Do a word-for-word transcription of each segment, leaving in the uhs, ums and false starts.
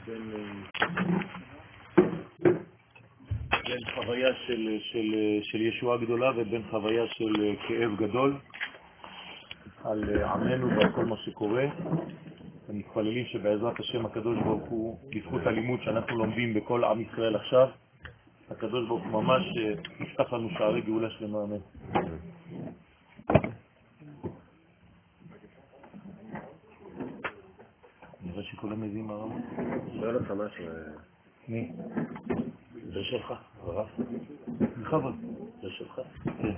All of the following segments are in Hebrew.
בין בין חוויה של, של, של ישועה גדולה ובין חוויה של כאב גדול על עמנו ועל כל מה שקורה. מתפללים שבעזרת השם הקדוש ברוך הוא, בזכות הלימוד שאנחנו לומדים בכל עם ישראל עכשיו, הקדוש ברוך הוא ממש יפתח לנו שערי גאולה שלמה, אמן. נראה שכולם מביאים הרב. שואל אותך משהו. מי? זה שלך, הרב? בכבוד. זה שלך? כן.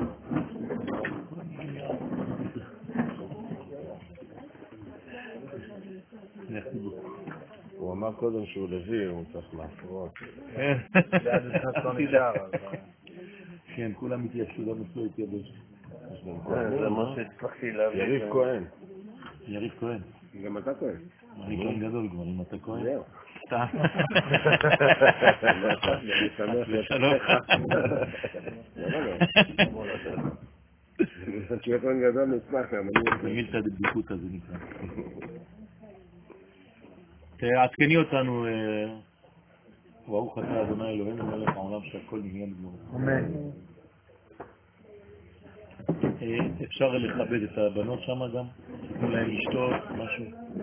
הוא אמר קודם שהוא לוי, הוא צריך להפרות. כן. זה עד אחד לא נשאר. כן, כולם התייבשו, גם אצלו התייבש. זה מה שהצלחתי להביא. יריב כהן. יריב כהן. גם אתה כהן. אני כהן גדול כבר, אם אתה כהן. זהו. סתם. אני שמח לשלך. תהיה כהן גדול נשמח גם. במילתא דבדיקותא זה נקרא. תעדכני אותנו, ברוך אתה אדוני אלוהינו מלך העולם שהכל נהיה בדברו. אמן. אפשר לכבד את הבנות שם גם? תנו להם לשתות, משהו?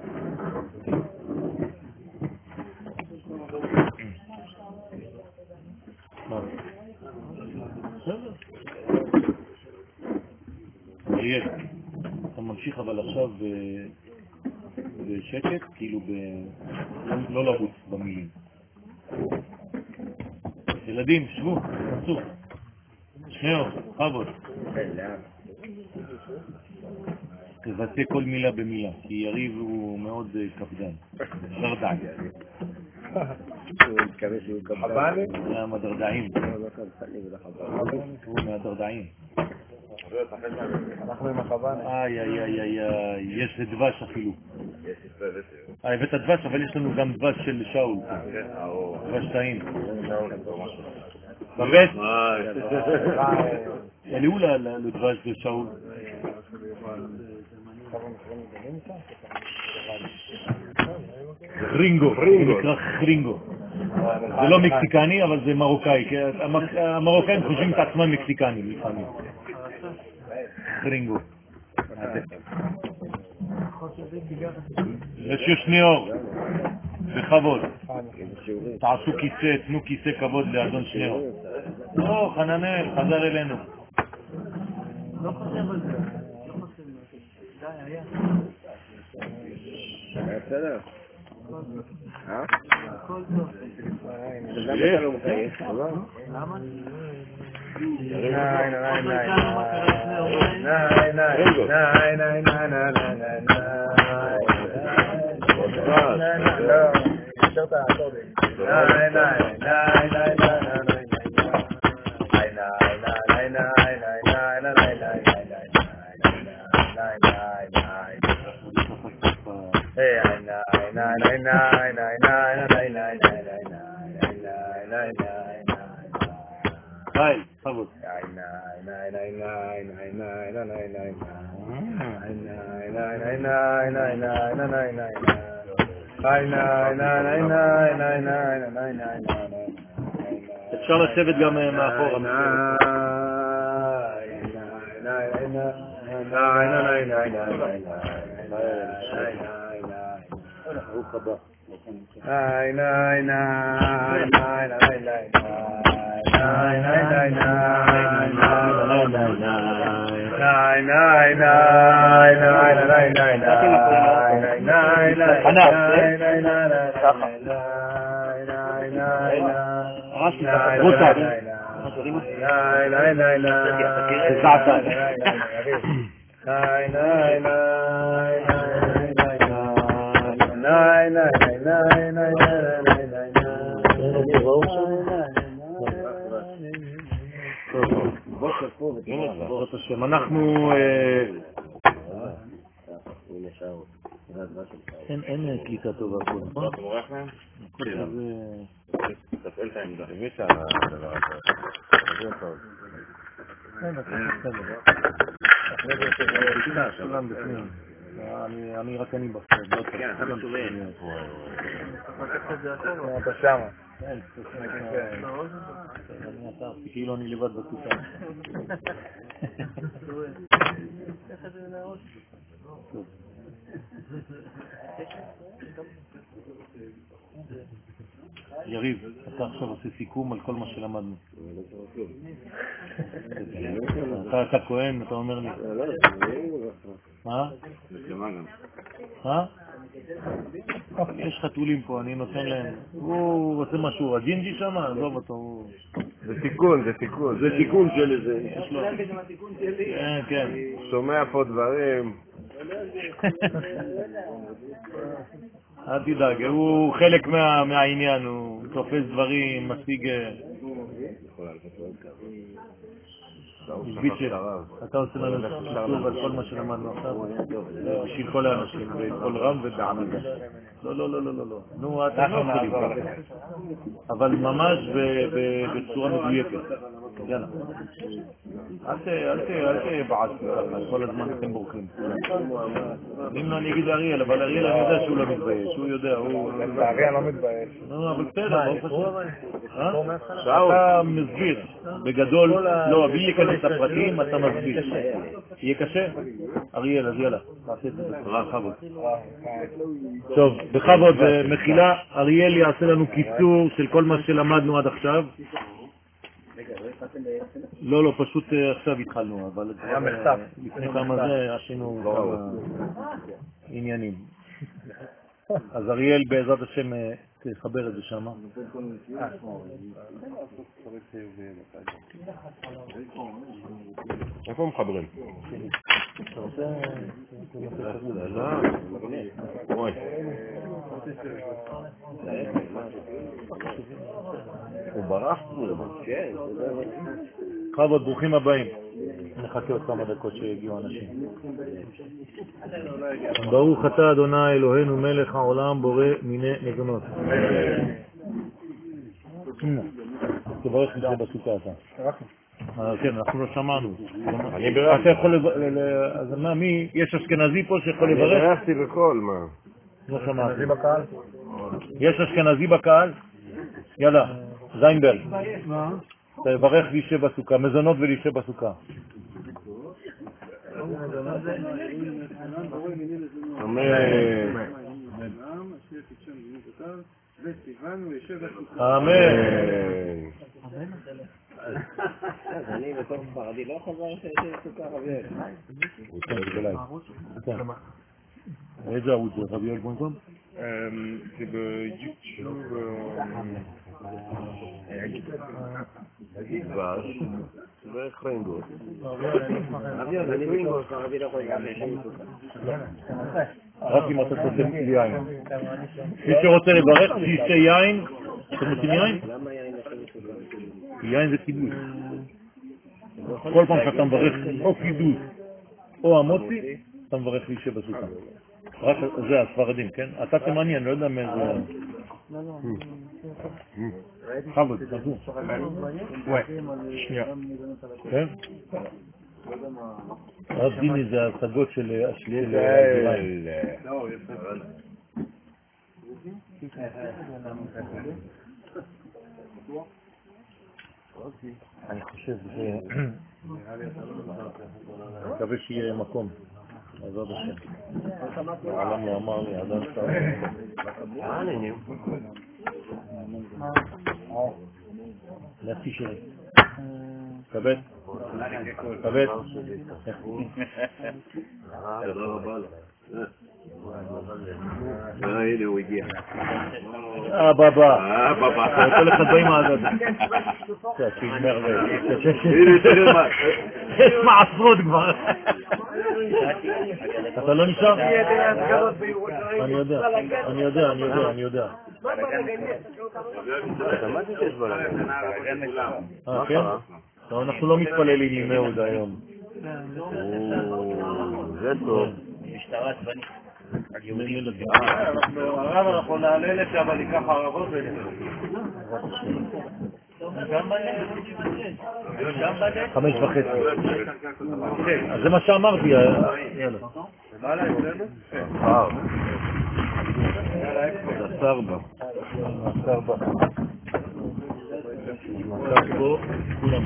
מה? בסדר. אריאל, אתה ממשיך אבל עכשיו בשקט, כאילו לא לרוץ במילים. ילדים, שבו, תנסו. שניאור, חבוד. תבטא כל מילה במילה, כי יריב הוא מאוד קפדן. דרדעי. הוא מתכוון שהוא קפדן? זה המדרדעים. הוא מהדרדעים. אנחנו עם החבן. איי, איי, איי, איי, יש דבש אפילו. אה, הבאת דבש, אבל יש לנו גם דבש של שאול. דבש טעים. בבית? תעלו לדבש של שאול. חרינגו, זה נקרא חרינגו. זה לא מקסיקני, אבל זה מרוקאי. המרוקאים חושבים את עצמם מקסיקנים לפעמים. חרינגו. יש שני אור, בכבוד. תעשו כיסא, תנו כיסא כבוד לאדון שני אור. לא, חננאל, חזר אלינו. לא חושב על זה, לא חושב על זה. די, היה. היה בסדר? אה? הכל טוב. למה אתה לא מחייך? למה? ניי ניי ניי ניי ניי ניי ניי ניי היי, חבוד. אפשר לשבת גם מאחורה. ברוך הבא. ניי ניי ניי ניי ניי ניי Nine nine nine nine nine nine nine nine nine nine בעזרת השם, אנחנו אין קליטה טובה פה, נכון? אתה מורח להם? תפעל את העמדה. הביא את הדבר הזה. תביא אותו. אין, אתה בסדר. אני רק אני בסדר. כן, אתה מסובב. אתה שמה. כן, אני עצרתי, כאילו אני לבד בסוכה. יריב, אתה עכשיו עושה סיכום על כל מה שלמדנו. אתה כהן, אתה אומר לי. מה? מה? יש חתולים פה, אני נותן להם. הוא עושה משהו, הג'ינג'י שם, עזוב אותו. זה תיקון, זה תיקון. זה תיקון של איזה. כן, כן. שומע פה דברים. אל תדאג, הוא חלק מהעניין, הוא תופס דברים, משיג... אתה עושה לנו סיפור על כל מה שלמדנו עכשיו, בשביל כל האנשים, בכל רם ובעמידה. לא, לא, לא, לא, לא, לא. נו, אתם לא יכולים ככה. אבל ממש בצורה מדויקת. יאללה. אל תבעט ככה, כל הזמן אתם בורחים. אם לא, אני אגיד לאריאל, אבל אריאל אני יודע שהוא לא מתבייש, הוא יודע, הוא... אריאל לא מתבייש. נו, אבל בסדר, ברוך השם. אתה מסביר, בגדול, לא, בלי להיכנס לפרטים, אתה מסביר. יהיה קשה? אריאל, אז יאללה, תעשה את זה בכבוד. טוב, בכבוד, מחילה, אריאל יעשה לנו קיצור של כל מה שלמדנו עד עכשיו. לא, לא, פשוט עכשיו התחלנו, אבל לפני כמה זה עשינו כמה עניינים. אז אריאל בעזרת השם תחבר את זה שם. איפה מחברים? הוא ברח? כן. חבוד, ברוכים הבאים. נחכה עוד כמה דקות שיגיעו אנשים. ברוך אתה אדוני אלוהינו מלך העולם בורא מיני מזונות. תברך את זה בסוכה אתה. כן, אנחנו לא שמענו. אני ברך. אתה יכול לברך, אז מה, מי, יש אשכנזי פה שיכול לברך? אני ברכתי בכל, מה? לא שמעתי. יש אשכנזי בקהל? יאללה, זיינברג. תברך לישה בסוכה, מזונות ולישה בסוכה. אמן. אמן. אז אני בתור ספרדי לא חזר שיש סוכה רביאל. הוא כן, בגלל. איזה ערוץ זה? רביאל בונקום? זה ביוטיוב. דבש. ואיך ריינגו? רביאל, אני ריינגו, ספרדי לא יכול גם לשם סוכה. רק אם אתה תוצא יין. מי שרוצה לברך, שישה יין. אתם רוצים יין? למה יין לכם סוכה? יין זה קידוש. כל פעם שאתה מברך או קידוש או המוצי, אתה מברך לישה בסוכה. רק זה הספרדים, כן? אתה תימני, אני לא יודע מאיזה... חבוד, תחזור. וואי, שנייה. כן? רב דיני זה השגות של השליל. אני חושב ש... אני מקווה שיהיה מקום. עזוב השם. העולם לא אמר לי, אדם סתם. להפי שלי. כבד? כבד? תודה רבה לך. הנה הוא הגיע. אה בבא. אה בבא. אתה רוצה לך דברים מהגד. שיגמר ו... הנה תראה מה. יש מעשרות כבר. אתה לא נשאר? אני יודע, אני יודע, אני יודע, אני יודע. שמעתי שיש בלגן. אה, כן? אנחנו לא מתפללים עם מאוד היום. זה טוב. משטרה עצבנית. הרב, אנחנו נעלה לשם, אבל ניקח ערבות חמש וחצי. אז זה מה שאמרתי. יאללה. זה סרבה. מאסר בה. מאסר פה, כולם.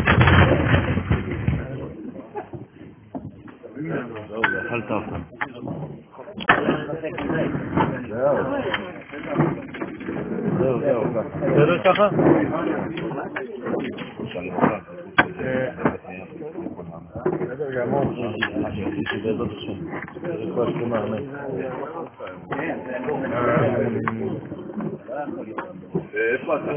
זהו, אכלת אותם. זהו, זהו. בסדר ככה? בסדר גמור. שבעזרת השם. רפואה שלמה, אמן. איפה אתה?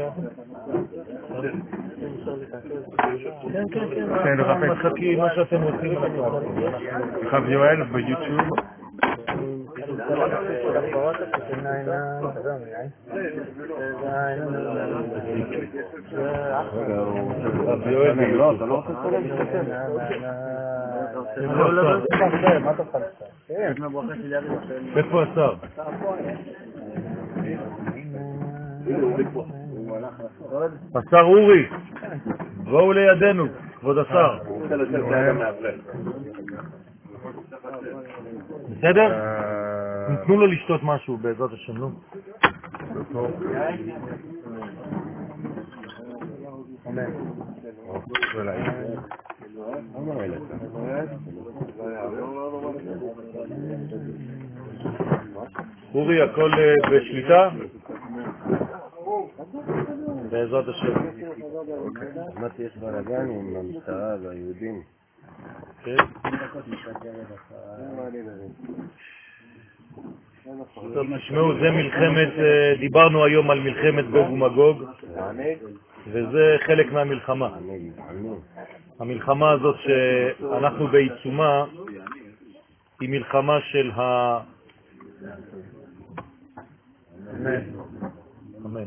כן, כן, כן. מחכים, מה שאתם רוצים. חב יואל ביוטיוב. חב יואל ביוטיוב. אתה לא רוצה לסלם? איפה השר? השר אורי, בואו לידינו, כבוד השר. בסדר? תנו לו לשתות משהו בעזרת השם, נו. אמן. אורי, הכל בשליטה? בעזרת השם. אמרתי, יש בלגן עם המשטרה והיהודים. כן? טוב, תשמעו, זה מלחמת, דיברנו היום על מלחמת גוג ומגוג, וזה חלק מהמלחמה. המלחמה הזאת שאנחנו בעיצומה היא מלחמה של ה... אמן. אמן.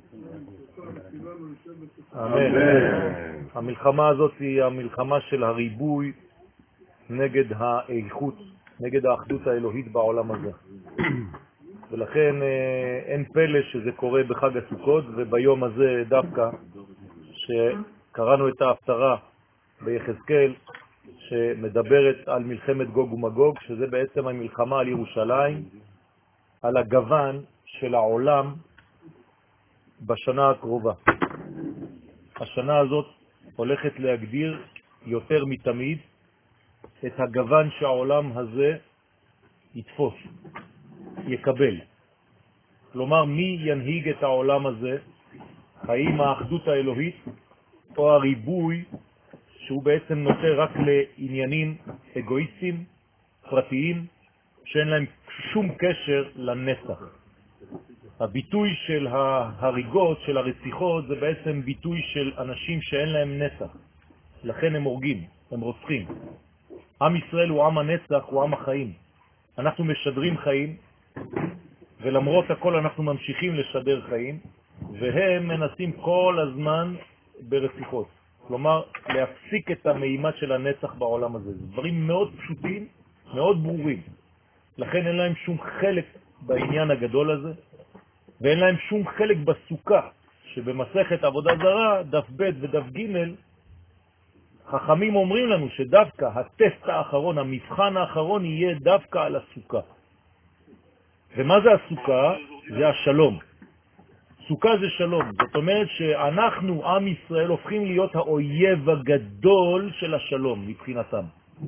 אמן. המלחמה הזאת היא המלחמה של הריבוי נגד האיכות, נגד האחדות האלוהית בעולם הזה. ולכן אין פלא שזה קורה בחג הסוכות, וביום הזה דווקא שקראנו את ההפטרה ביחזקאל שמדברת על מלחמת גוג ומגוג, שזה בעצם המלחמה על ירושלים, על הגוון של העולם בשנה הקרובה. השנה הזאת הולכת להגדיר יותר מתמיד את הגוון שהעולם הזה יתפוס, יקבל. כלומר, מי ינהיג את העולם הזה? האם האחדות האלוהית או הריבוי שהוא בעצם נוטה רק לעניינים אגואיסטיים, פרטיים, שאין להם שום קשר לנצח. הביטוי של ההריגות, של הרציחות, זה בעצם ביטוי של אנשים שאין להם נצח. לכן הם הורגים, הם רוצחים. עם ישראל הוא עם הנצח, הוא עם החיים. אנחנו משדרים חיים, ולמרות הכל אנחנו ממשיכים לשדר חיים, והם מנסים כל הזמן ברציחות. כלומר, להפסיק את המימד של הנצח בעולם הזה. זה דברים מאוד פשוטים, מאוד ברורים. לכן אין להם שום חלק בעניין הגדול הזה, ואין להם שום חלק בסוכה, שבמסכת עבודה זרה, דף ב' ודף ג', חכמים אומרים לנו שדווקא הטסט האחרון, המבחן האחרון, יהיה דווקא על הסוכה. ומה זה הסוכה? זה השלום. סוכה זה שלום. זאת אומרת שאנחנו, עם ישראל, הופכים להיות האויב הגדול של השלום מבחינתם.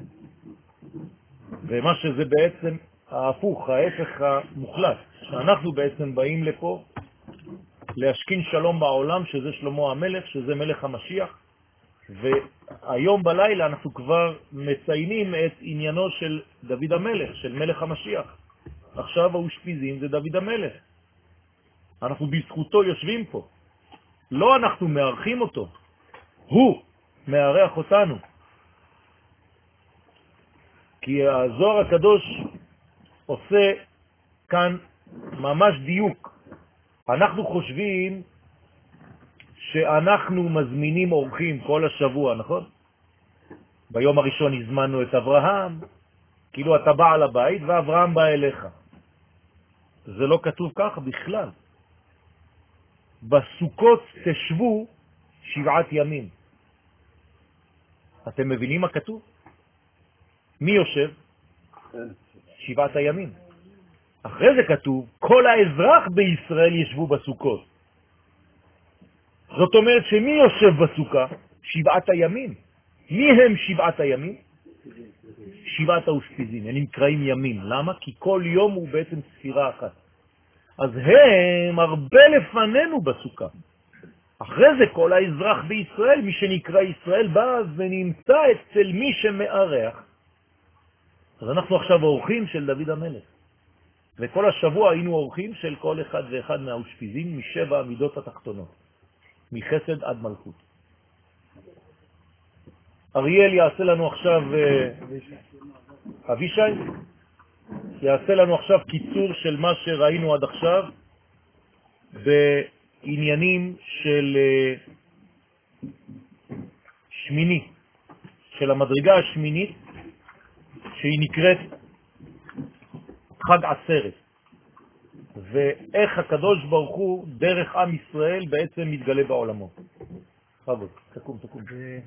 ומה שזה בעצם ההפוך, ההפך המוחלט, שאנחנו בעצם באים לפה להשכין שלום בעולם, שזה שלמה המלך, שזה מלך המשיח, והיום בלילה אנחנו כבר מציינים את עניינו של דוד המלך, של מלך המשיח. עכשיו האושפיזים זה דוד המלך. אנחנו בזכותו יושבים פה. לא אנחנו מארחים אותו, הוא מארח אותנו. כי הזוהר הקדוש עושה כאן ממש דיוק. אנחנו חושבים שאנחנו מזמינים אורחים כל השבוע, נכון? ביום הראשון הזמנו את אברהם, כאילו אתה בא על הבית ואברהם בא אליך. זה לא כתוב כך בכלל. בסוכות תשבו שבעת ימים. אתם מבינים מה כתוב? מי יושב? שבעת הימים. אחרי זה כתוב, כל האזרח בישראל ישבו בסוכות. זאת אומרת שמי יושב בסוכה? שבעת הימים. מי הם שבעת הימים? שבעת האושפיזין, הם נקראים ימים. למה? כי כל יום הוא בעצם ספירה אחת. אז הם הרבה לפנינו בסוכה. אחרי זה כל האזרח בישראל, מי שנקרא ישראל, בא ונמצא אצל מי שמארח. אז אנחנו עכשיו אורחים של דוד המלך. וכל השבוע היינו אורחים של כל אחד ואחד מהאושפיזין משבע המידות התחתונות, מחסד עד מלכות. אריאל יעשה לנו עכשיו, אבישי, יעשה לנו עכשיו קיצור של מה שראינו עד עכשיו בעניינים של שמיני, של המדרגה השמינית שהיא נקראת חג עצרת, ואיך הקדוש ברוך הוא דרך עם ישראל בעצם מתגלה בעולמו. חבוד, תקום, תקום.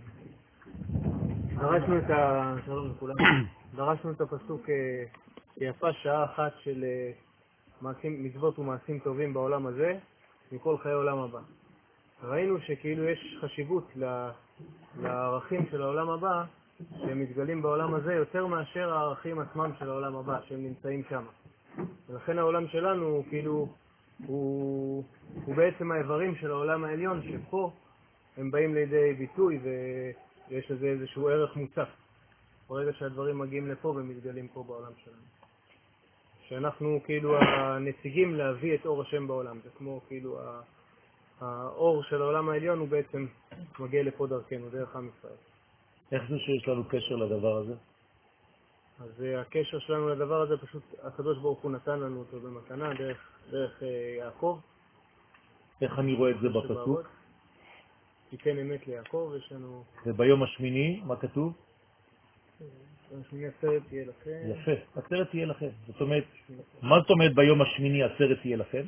דרשנו את ה... שלום לכולם. דרשנו את הפסוק יפה שעה אחת של מעשים, מצוות ומעשים טובים בעולם הזה מכל חיי עולם הבא. ראינו שכאילו יש חשיבות לערכים של העולם הבא שהם מתגלים בעולם הזה יותר מאשר הערכים עצמם של העולם הבא שהם נמצאים שם. ולכן העולם שלנו כאילו הוא, הוא בעצם האיברים של העולם העליון שפה הם באים לידי ביטוי ויש לזה איזשהו ערך מוצף. ברגע שהדברים מגיעים לפה ומתגלים פה בעולם שלנו. שאנחנו כאילו הנציגים להביא את אור השם בעולם. זה כמו כאילו האור של העולם העליון הוא בעצם מגיע לפה דרכנו, דרך עם ישראל. איך זה שיש לנו קשר לדבר הזה? אז הקשר שלנו לדבר הזה פשוט הקדוש ברוך הוא נתן לנו אותו במתנה דרך, דרך יעקב. איך אני רואה את זה בפסוק? תיתן אמת ליעקב, יש לנו... וביום השמיני, מה כתוב? ביום השמיני עצרת תהיה לכם. יפה, עצרת תהיה לכם. זאת אומרת, מה זאת אומרת ביום השמיני עצרת תהיה לכם?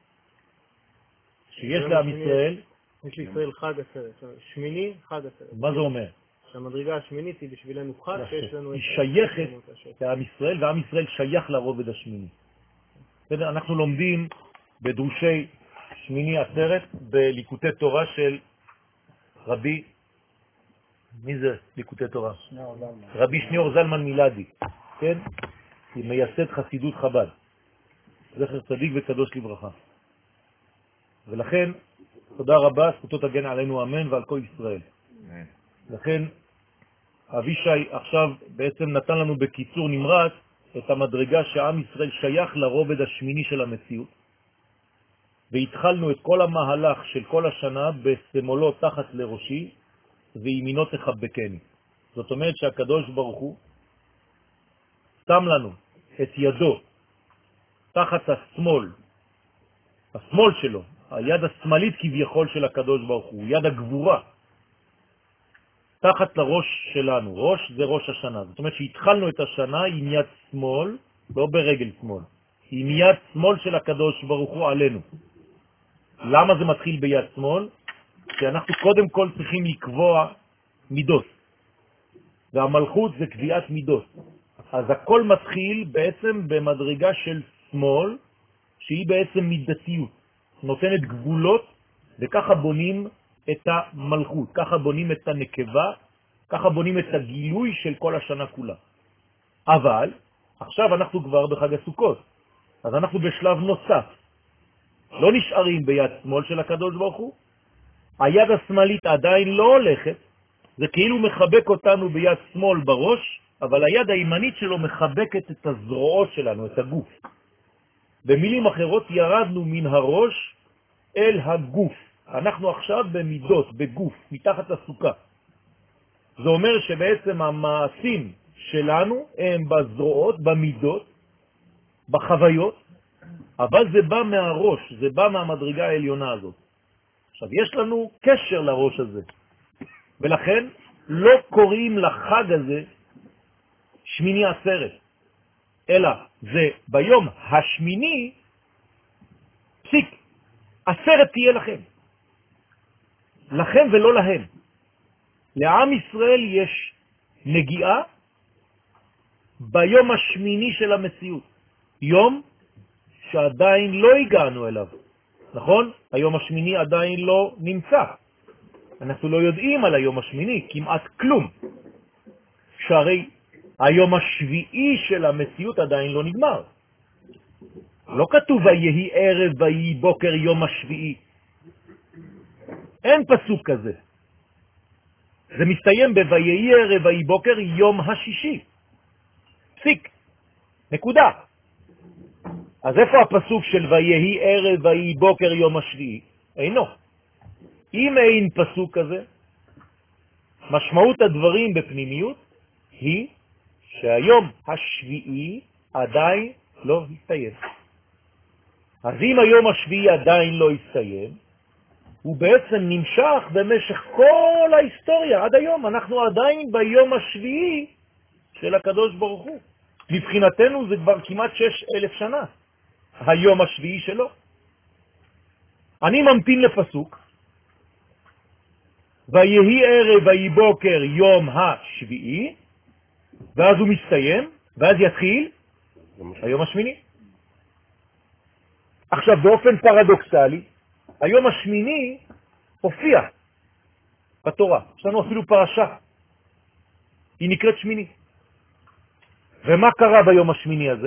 שיש לעם ישראל... יש לישראל חג עצרת. שמיני, חג עצרת. מה זה אומר? שהמדרגה השמינית היא בשבילנו חג, שיש לנו... היא שייכת לעם ישראל, ועם ישראל שייך לרובד השמיני. אנחנו לומדים בדרושי שמיני עצרת בליקוטי תורה של רבי, מי זה ליקוטי תורה? רבי שניאור זלמן מילדי, כן? היא מייסד חסידות חב"ד, זכר צדיק וקדוש לברכה. ולכן, תודה רבה, זכותו תגן עלינו אמן ועל כל ישראל. לכן, אבישי עכשיו בעצם נתן לנו בקיצור נמרץ את המדרגה שעם ישראל שייך לרובד השמיני של המציאות. והתחלנו את כל המהלך של כל השנה בסמולו תחת לראשי וימינו תחבקני. זאת אומרת שהקדוש ברוך הוא שם לנו את ידו תחת השמאל, השמאל שלו, היד השמאלית כביכול של הקדוש ברוך הוא, יד הגבורה, תחת לראש שלנו. ראש זה ראש השנה. זאת אומרת שהתחלנו את השנה עם יד שמאל, לא ברגל שמאל, עם יד שמאל של הקדוש ברוך הוא עלינו. למה זה מתחיל ביד שמאל? כי אנחנו קודם כל צריכים לקבוע מידות. והמלכות זה קביעת מידות. אז הכל מתחיל בעצם במדרגה של שמאל, שהיא בעצם מידתיות. נותנת גבולות, וככה בונים את המלכות, ככה בונים את הנקבה, ככה בונים את הגילוי של כל השנה כולה. אבל עכשיו אנחנו כבר בחג הסוכות, אז אנחנו בשלב נוסף. לא נשארים ביד שמאל של הקדוש ברוך הוא, היד השמאלית עדיין לא הולכת, זה כאילו מחבק אותנו ביד שמאל בראש, אבל היד הימנית שלו מחבקת את הזרועות שלנו, את הגוף. במילים אחרות ירדנו מן הראש אל הגוף. אנחנו עכשיו במידות, בגוף, מתחת לסוכה. זה אומר שבעצם המעשים שלנו הם בזרועות, במידות, בחוויות, אבל זה בא מהראש, זה בא מהמדרגה העליונה הזאת. עכשיו, יש לנו קשר לראש הזה, ולכן לא קוראים לחג הזה שמיני עצרת, אלא זה ביום השמיני, פסיק, עצרת תהיה לכם. לכם ולא להם. לעם ישראל יש נגיעה ביום השמיני של המציאות. יום שעדיין לא הגענו אליו. נכון? היום השמיני עדיין לא נמצא. אנחנו לא יודעים על היום השמיני, כמעט כלום. שהרי היום השביעי של המציאות עדיין לא נגמר. לא כתוב ויהי ערב ויהי בוקר יום השביעי. אין פסוק כזה. זה מסתיים בויהי ערב ויהי בוקר יום השישי. פסיק. נקודה. אז איפה הפסוק של ויהי ערב ויהי בוקר יום השביעי? אינו. אם אין פסוק כזה, משמעות הדברים בפנימיות היא שהיום השביעי עדיין לא הסתיים. אז אם היום השביעי עדיין לא הסתיים, הוא בעצם נמשך במשך כל ההיסטוריה. עד היום אנחנו עדיין ביום השביעי של הקדוש ברוך הוא. מבחינתנו זה כבר כמעט שש אלף שנה, היום השביעי שלו. אני ממתין לפסוק, ויהי ערב ויהי בוקר יום השביעי, ואז הוא מסתיים, ואז יתחיל היום השמיני. עכשיו, באופן פרדוקסלי, היום השמיני הופיע בתורה. יש לנו אפילו פרשה. היא נקראת שמיני. ומה קרה ביום השמיני הזה?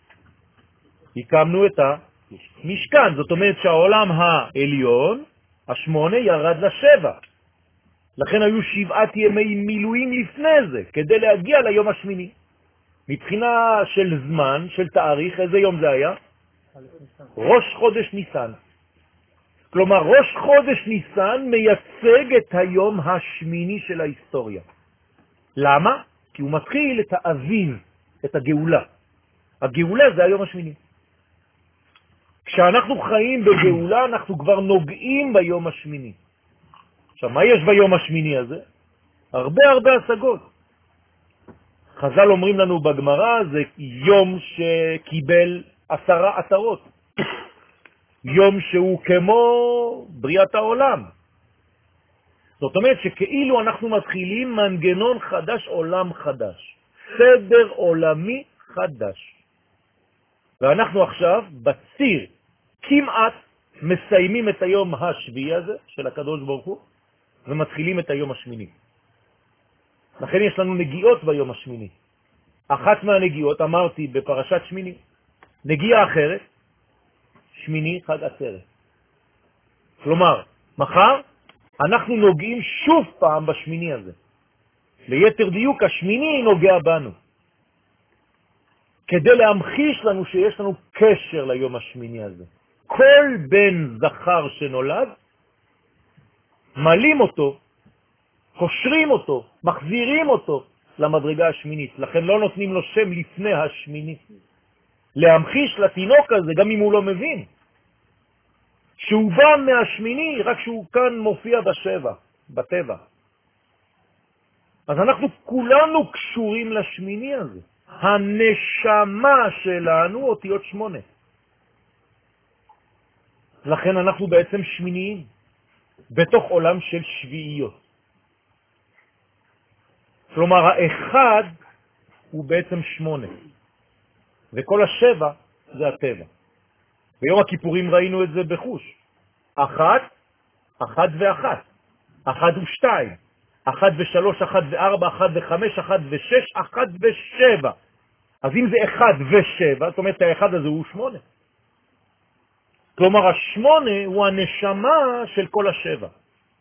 הקמנו את המשכן. זאת אומרת שהעולם העליון, השמונה, ירד לשבע. לכן היו שבעת ימי מילואים לפני זה, כדי להגיע ליום השמיני. מבחינה של זמן, של תאריך, איזה יום זה היה? ראש חודש ניסן. כלומר, ראש חודש ניסן מייצג את היום השמיני של ההיסטוריה. למה? כי הוא מתחיל את האביב, את הגאולה. הגאולה זה היום השמיני. כשאנחנו חיים בגאולה, אנחנו כבר נוגעים ביום השמיני. עכשיו, מה יש ביום השמיני הזה? הרבה הרבה השגות. חז"ל אומרים לנו בגמרא, זה יום שקיבל עשרה עשרות. יום שהוא כמו בריאת העולם. זאת אומרת שכאילו אנחנו מתחילים מנגנון חדש, עולם חדש. סדר עולמי חדש. ואנחנו עכשיו בציר כמעט מסיימים את היום השביעי הזה של הקדוש ברוך הוא, ומתחילים את היום השמיני. לכן יש לנו נגיעות ביום השמיני. אחת מהנגיעות, אמרתי בפרשת שמיני, נגיעה אחרת, שמיני חג עצרת. כלומר, מחר אנחנו נוגעים שוב פעם בשמיני הזה. ליתר דיוק, השמיני נוגע בנו. כדי להמחיש לנו שיש לנו קשר ליום השמיני הזה. כל בן זכר שנולד, מלים אותו, קושרים אותו, מחזירים אותו למדרגה השמינית. לכן לא נותנים לו שם לפני השמינית. להמחיש לתינוק הזה, גם אם הוא לא מבין, שהוא בא מהשמיני, רק שהוא כאן מופיע בשבע, בטבע. אז אנחנו כולנו קשורים לשמיני הזה. הנשמה שלנו אותיות שמונה. לכן אנחנו בעצם שמיניים, בתוך עולם של שביעיות. כלומר, האחד הוא בעצם שמונה, וכל השבע זה הטבע. ביום הכיפורים ראינו את זה בחוש. אחת, אחת ואחת. אחת ושתיים. אחת ושלוש, אחת וארבע, אחת וחמש, אחת ושש, אחת ושבע. אז אם זה אחד ושבע, זאת אומרת האחד הזה הוא שמונה. כלומר, השמונה הוא הנשמה של כל השבע.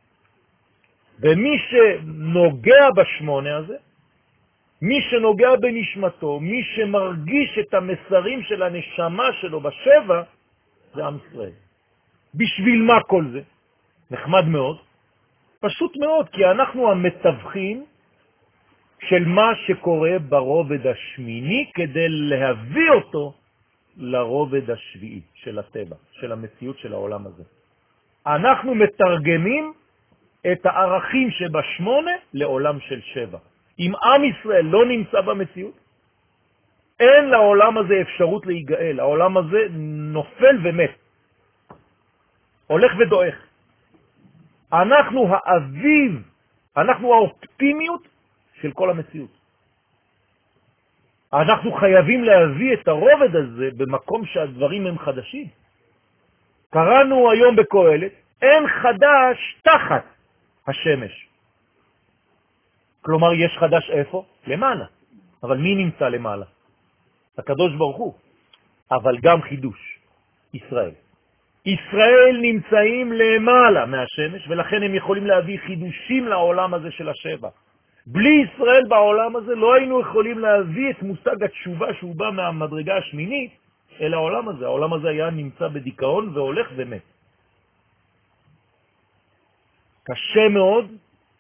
ומי שנוגע בשמונה הזה, מי שנוגע בנשמתו, מי שמרגיש את המסרים של הנשמה שלו בשבע, זה עם ישראל. בשביל מה כל זה? נחמד מאוד. פשוט מאוד, כי אנחנו המתווכים של מה שקורה ברובד השמיני, כדי להביא אותו לרובד השביעי של הטבע, של המציאות של העולם הזה. אנחנו מתרגמים את הערכים שבשמונה לעולם של שבע. אם עם ישראל לא נמצא במציאות, אין לעולם הזה אפשרות להיגאל. העולם הזה נופל ומת. הולך ודועך. אנחנו האביב, אנחנו האופטימיות של כל המציאות. אנחנו חייבים להביא את הרובד הזה במקום שהדברים הם חדשים. קראנו היום בקהלת, אין חדש תחת השמש. כלומר, יש חדש איפה? למעלה. אבל מי נמצא למעלה? הקדוש ברוך הוא. אבל גם חידוש, ישראל. ישראל נמצאים למעלה מהשמש, ולכן הם יכולים להביא חידושים לעולם הזה של השבע. בלי ישראל בעולם הזה לא היינו יכולים להביא את מושג התשובה שהוא בא מהמדרגה השמינית אל העולם הזה. העולם הזה היה נמצא בדיכאון והולך ומת. קשה מאוד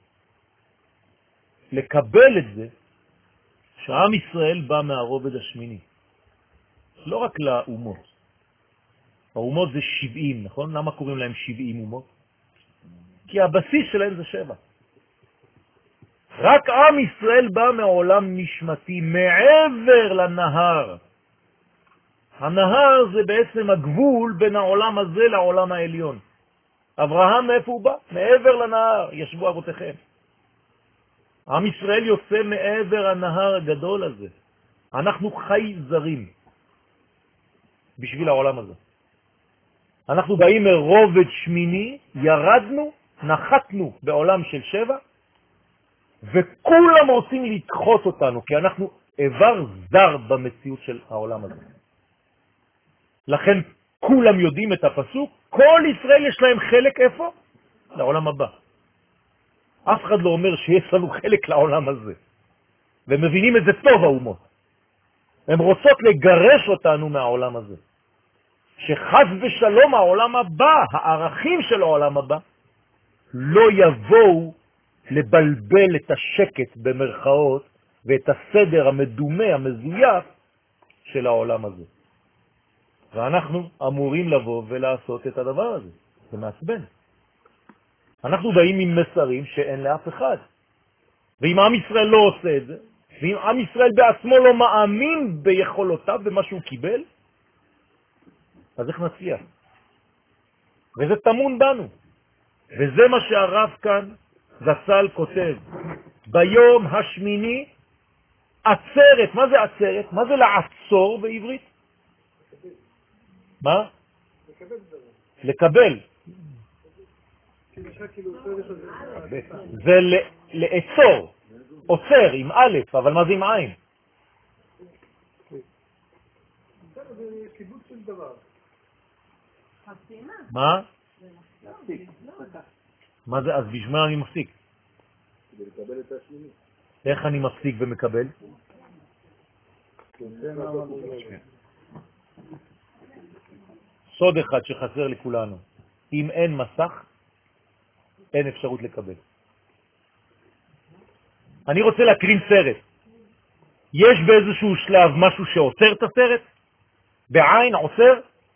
לקבל את זה שעם ישראל בא מהרובד השמיני. לא רק לאומות. האומות זה שבעים, נכון? למה קוראים להם שבעים אומות? כי הבסיס שלהם זה שבע. רק עם ישראל בא מעולם נשמתי, מעבר לנהר. הנהר זה בעצם הגבול בין העולם הזה לעולם העליון. אברהם מאיפה הוא בא? מעבר לנהר, ישבו אבותיכם. עם ישראל יוצא מעבר הנהר הגדול הזה. אנחנו חי זרים בשביל העולם הזה. אנחנו באים מרובד שמיני, ירדנו, נחתנו בעולם של שבע, וכולם רוצים לדחות אותנו, כי אנחנו איבר זר במציאות של העולם הזה. לכן כולם יודעים את הפסוק, כל ישראל יש להם חלק איפה? לעולם הבא. אף אחד לא אומר שיש לנו חלק לעולם הזה. ומבינים את זה טוב האומות. הם רוצות לגרש אותנו מהעולם הזה. שחס ושלום העולם הבא, הערכים של העולם הבא, לא יבואו לבלבל את השקט במרכאות ואת הסדר המדומה, המזויף של העולם הזה. ואנחנו אמורים לבוא ולעשות את הדבר הזה. זה מעצבן. אנחנו באים עם מסרים שאין לאף אחד. ואם עם ישראל לא עושה את זה, ואם עם ישראל בעצמו לא מאמין ביכולותיו במה שהוא קיבל, אז איך נצליח? וזה תמון בנו. וזה מה שהרב כאן זצ"ל כותב. ביום השמיני עצרת. מה זה עצרת? מה זה לעצור בעברית? מה? לקבל. זה לעצור. עוצר עם א', אבל מה זה עם עין? מה? מה זה? אז בשביל אני מפסיק? כדי לקבל את השמיני. איך אני מפסיק ומקבל? סוד אחד שחסר לכולנו. אם אין מסך, אין אפשרות לקבל. אני רוצה להקרין סרט. יש באיזשהו שלב משהו שעוצר את הסרט? בעין עוצר?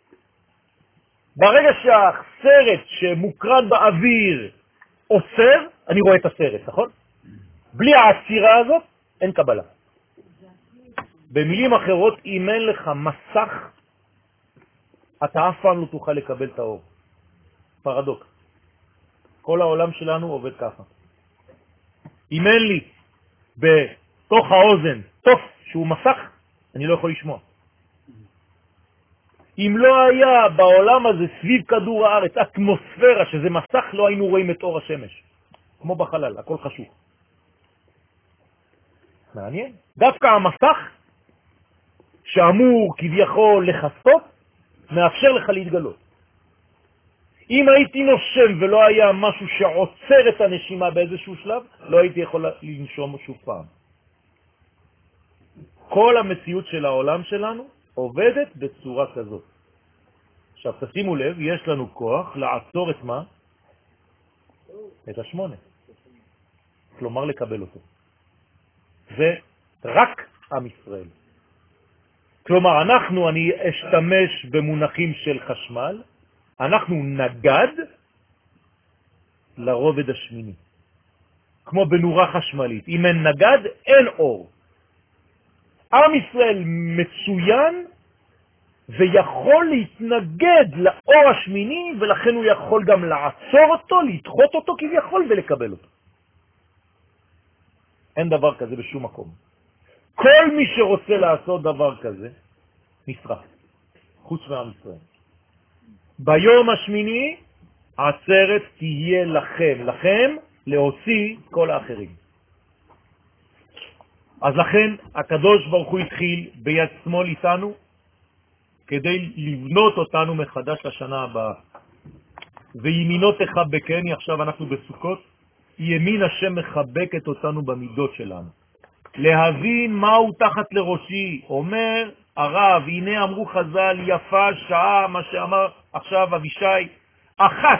ברגע שהסרט שמוקרן באוויר עוצר, אני רואה את הסרט, נכון? בלי העצירה הזאת, אין קבלה. במילים אחרות, אם אין לך מסך, אתה אף פעם לא תוכל לקבל את האור. פרדוקס. כל העולם שלנו עובד ככה. אם אין לי בתוך האוזן תוף שהוא מסך, אני לא יכול לשמוע. אם לא היה בעולם הזה סביב כדור הארץ אטמוספירה שזה מסך, לא היינו רואים את אור השמש. כמו בחלל, הכל חשוך. מעניין. דווקא המסך שאמור כביכול לחסות, מאפשר לך להתגלות. אם הייתי נושם ולא היה משהו שעוצר את הנשימה באיזשהו שלב, לא הייתי יכול לנשום שוב פעם. כל המציאות של העולם שלנו עובדת בצורה כזאת. עכשיו תשימו לב, יש לנו כוח לעצור את מה? את השמונה. כלומר לקבל אותו. זה רק עם ישראל. כלומר, אנחנו, אני אשתמש במונחים של חשמל, אנחנו נגד לרובד השמיני. כמו בנורה חשמלית. אם אין נגד, אין אור. עם ישראל מצוין ויכול להתנגד לאור השמיני, ולכן הוא יכול גם לעצור אותו, לדחות אותו כביכול ולקבל אותו. אין דבר כזה בשום מקום. כל מי שרוצה לעשות דבר כזה, נשרף, חוץ מעם ישראל. ביום השמיני, עצרת תהיה לכם, לכם להוציא כל האחרים. אז לכן הקדוש ברוך הוא התחיל ביד שמאל איתנו, כדי לבנות אותנו מחדש לשנה הבאה. וימינו תחבקני, עכשיו אנחנו בסוכות, ימין השם מחבקת אותנו במידות שלנו. להבין מהו תחת לראשי, אומר הרב, הנה אמרו חז"ל, יפה שעה, מה שאמר עכשיו אבישי, אחת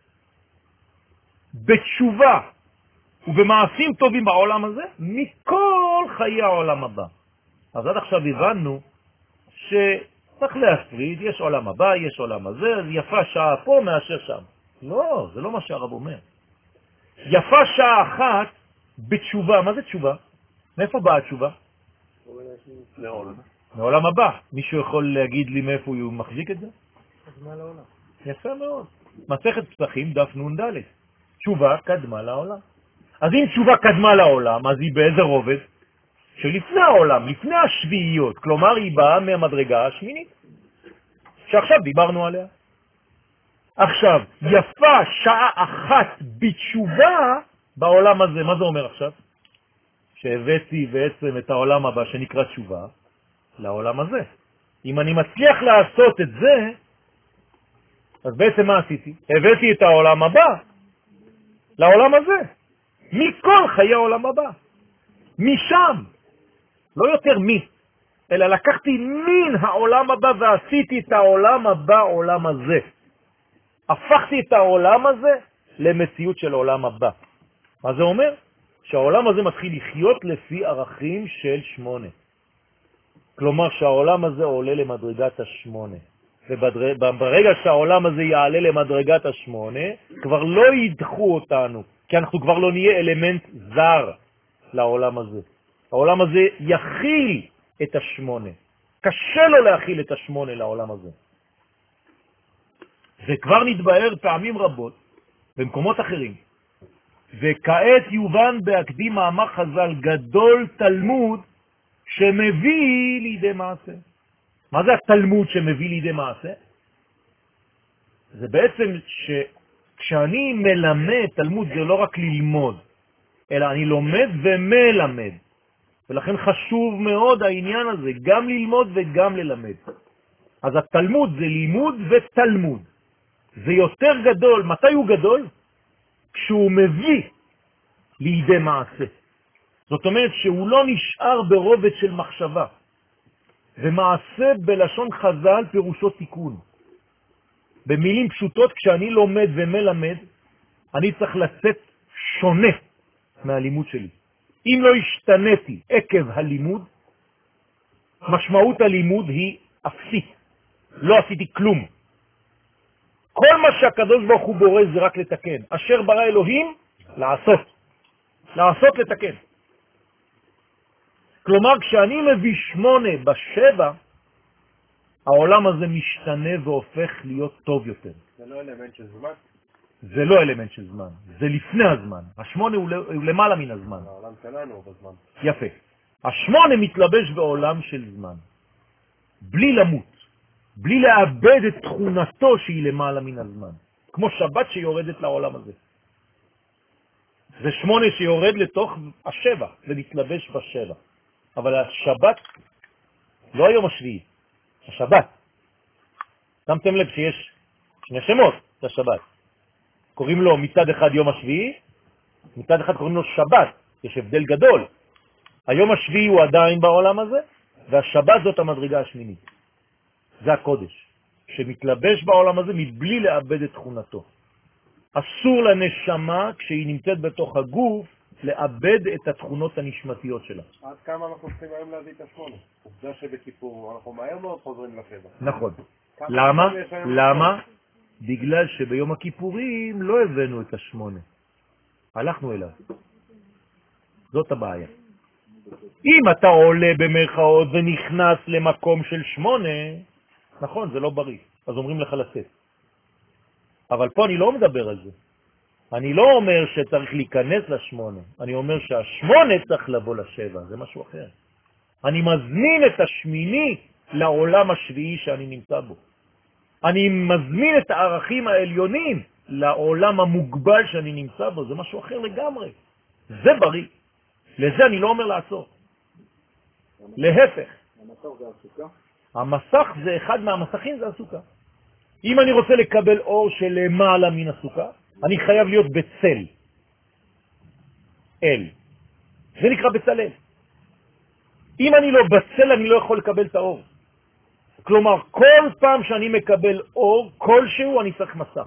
בתשובה ובמעשים טובים בעולם הזה, מכל חיי העולם הבא. אז עד עכשיו הבנו שצריך להפריד, יש עולם הבא, יש עולם הזה, אז יפה שעה פה מאשר שם. לא, זה לא מה שהרב אומר. יפה שעה אחת בתשובה. מה זה תשובה? מאיפה באה התשובה? לעולם. מעולם הבא. מישהו יכול להגיד לי מאיפה הוא מחזיק את זה? קדמה לעולם. יפה מאוד. מסכת פסחים, דף נון ד'. תשובה קדמה לעולם. אז אם תשובה קדמה לעולם, אז היא באיזה רובד? שלפני העולם, לפני השביעיות. כלומר, היא באה מהמדרגה השמינית, שעכשיו דיברנו עליה. עכשיו, יפה שעה אחת בתשובה בעולם הזה. מה זה אומר עכשיו? שהבאתי בעצם את העולם הבא שנקרא תשובה לעולם הזה. אם אני מצליח לעשות את זה, אז בעצם מה עשיתי? הבאתי את העולם הבא לעולם הזה. מכל חיי העולם הבא. משם. לא יותר מי, אלא לקחתי מן העולם הבא ועשיתי את העולם הבא עולם הזה. הפכתי את העולם הזה למציאות של העולם הבא. מה זה אומר? שהעולם הזה מתחיל לחיות לפי ערכים של שמונה. כלומר שהעולם הזה עולה למדרגת השמונה. וברגע שהעולם הזה יעלה למדרגת השמונה, כבר לא ידחו אותנו, כי אנחנו כבר לא נהיה אלמנט זר לעולם הזה. העולם הזה יכיל את השמונה. קשה לו להכיל את השמונה לעולם הזה. זה כבר נתבהר פעמים רבות במקומות אחרים. וכעת יובן בהקדים מאמר חז"ל גדול תלמוד שמביא לידי מעשה. מה זה התלמוד שמביא לידי מעשה? זה בעצם שכשאני מלמד, תלמוד זה לא רק ללמוד, אלא אני לומד ומלמד. ולכן חשוב מאוד העניין הזה, גם ללמוד וגם ללמד. אז התלמוד זה לימוד ותלמוד. זה יותר גדול. מתי הוא גדול? כשהוא מביא לידי מעשה. זאת אומרת שהוא לא נשאר ברובד של מחשבה. ומעשה בלשון חז"ל פירושו תיקון. במילים פשוטות, כשאני לומד ומלמד, אני צריך לצאת שונה מהלימוד שלי. אם לא השתניתי עקב הלימוד, משמעות הלימוד היא אפסית. לא עשיתי כלום. כל מה שהקדוש ברוך הוא בורא זה רק לתקן. אשר ברא אלוהים, לעשות. לעשות לתקן. כלומר, כשאני מביא שמונה בשבע, העולם הזה משתנה והופך להיות טוב יותר. זה לא אלמנט של זמן? זה לא אלמנט של זמן, זה לפני הזמן. השמונה הוא למעלה מן הזמן. העולם שלנו בזמן. יפה. השמונה מתלבש בעולם של זמן. בלי למות. בלי לאבד את תכונתו שהיא למעלה מן הזמן. כמו שבת שיורדת לעולם הזה. זה שמונה שיורד לתוך השבע, ומתלבש בשבע. אבל השבת, לא היום השביעי, השבת. שמתם לב שיש שני שמות לשבת. קוראים לו מצד אחד יום השביעי, מצד אחד קוראים לו שבת. יש הבדל גדול. היום השביעי הוא עדיין בעולם הזה, והשבת זאת המדרגה השמינית. זה הקודש, שמתלבש בעולם הזה מבלי לאבד את תכונתו. אסור לנשמה, כשהיא נמצאת בתוך הגוף, לאבד את התכונות הנשמתיות שלה. עד כמה אנחנו צריכים היום להביא את השמונה? עובדה שבכיפור אנחנו מהר מאוד חוזרים לשבע. נכון. למה? למה? בגלל שביום הכיפורים לא הבאנו את השמונה. הלכנו אליו. זאת הבעיה. אם אתה עולה במרכאות ונכנס למקום של שמונה, נכון, זה לא בריא. אז אומרים לך לצאת. אבל פה אני לא מדבר על זה. אני לא אומר שצריך להיכנס לשמונה. אני אומר שהשמונה צריך לבוא לשבע. זה משהו אחר. אני מזמין את השמיני לעולם השביעי שאני נמצא בו. אני מזמין את הערכים העליונים לעולם המוגבל שאני נמצא בו. זה משהו אחר לגמרי. זה בריא. לזה אני לא אומר לעצור. להפך. המסך זה הסוכה? המסך זה אחד מהמסכים, זה הסוכה. אם אני רוצה לקבל אור של למעלה מן הסוכה, אני חייב להיות בצל. אל. זה נקרא בצלאל. אם אני לא בצל, אני לא יכול לקבל את האור. כלומר, כל פעם שאני מקבל אור, כלשהו אני צריך מסך.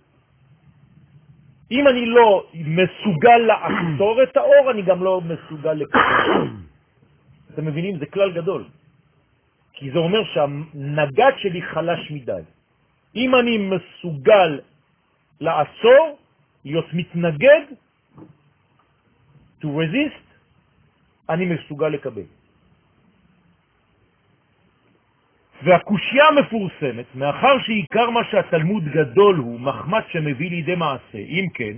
אם אני לא מסוגל לעצור את האור, אני גם לא מסוגל לקבל. אתם מבינים? זה כלל גדול. כי זה אומר שהנגד שלי חלש מדי. אם אני מסוגל לעצור, להיות מתנגד, to resist, אני מסוגל לקבל. והקושיה מפורסמת, מאחר שעיקר מה שהתלמוד גדול הוא מחמת שמביא לידי מעשה, אם כן,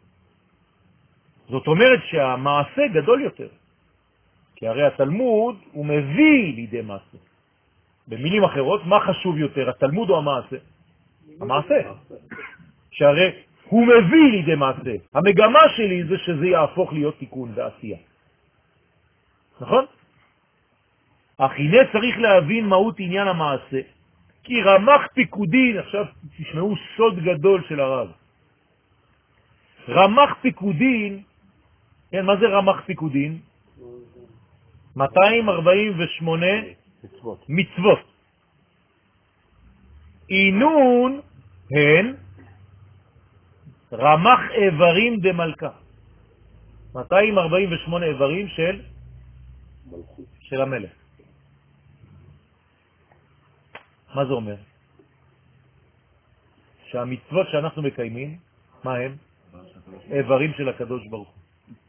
זאת אומרת שהמעשה גדול יותר. כי הרי התלמוד הוא מביא לידי מעשה. במילים אחרות, מה חשוב יותר, התלמוד או המעשה? המעשה. שהרי הוא מביא לידי מעשה. המגמה שלי זה שזה יהפוך להיות תיקון ועשייה. נכון? אך הנה צריך להבין מהות עניין המעשה, כי רמ"ח פיקודין, עכשיו תשמעו סוד גדול של הרב. רמ"ח פיקודין, כן, מה זה רמ"ח פיקודין? מאתיים ארבעים ושמונה מצוות. מצוות. עינון הן רמ"ח איברים דמלכה. מאתיים ארבעים ושמונה איברים של מלכות, של המלך. מה זה אומר? שהמצוות שאנחנו מקיימים, מה הם? איברים של הקדוש ברוך הוא.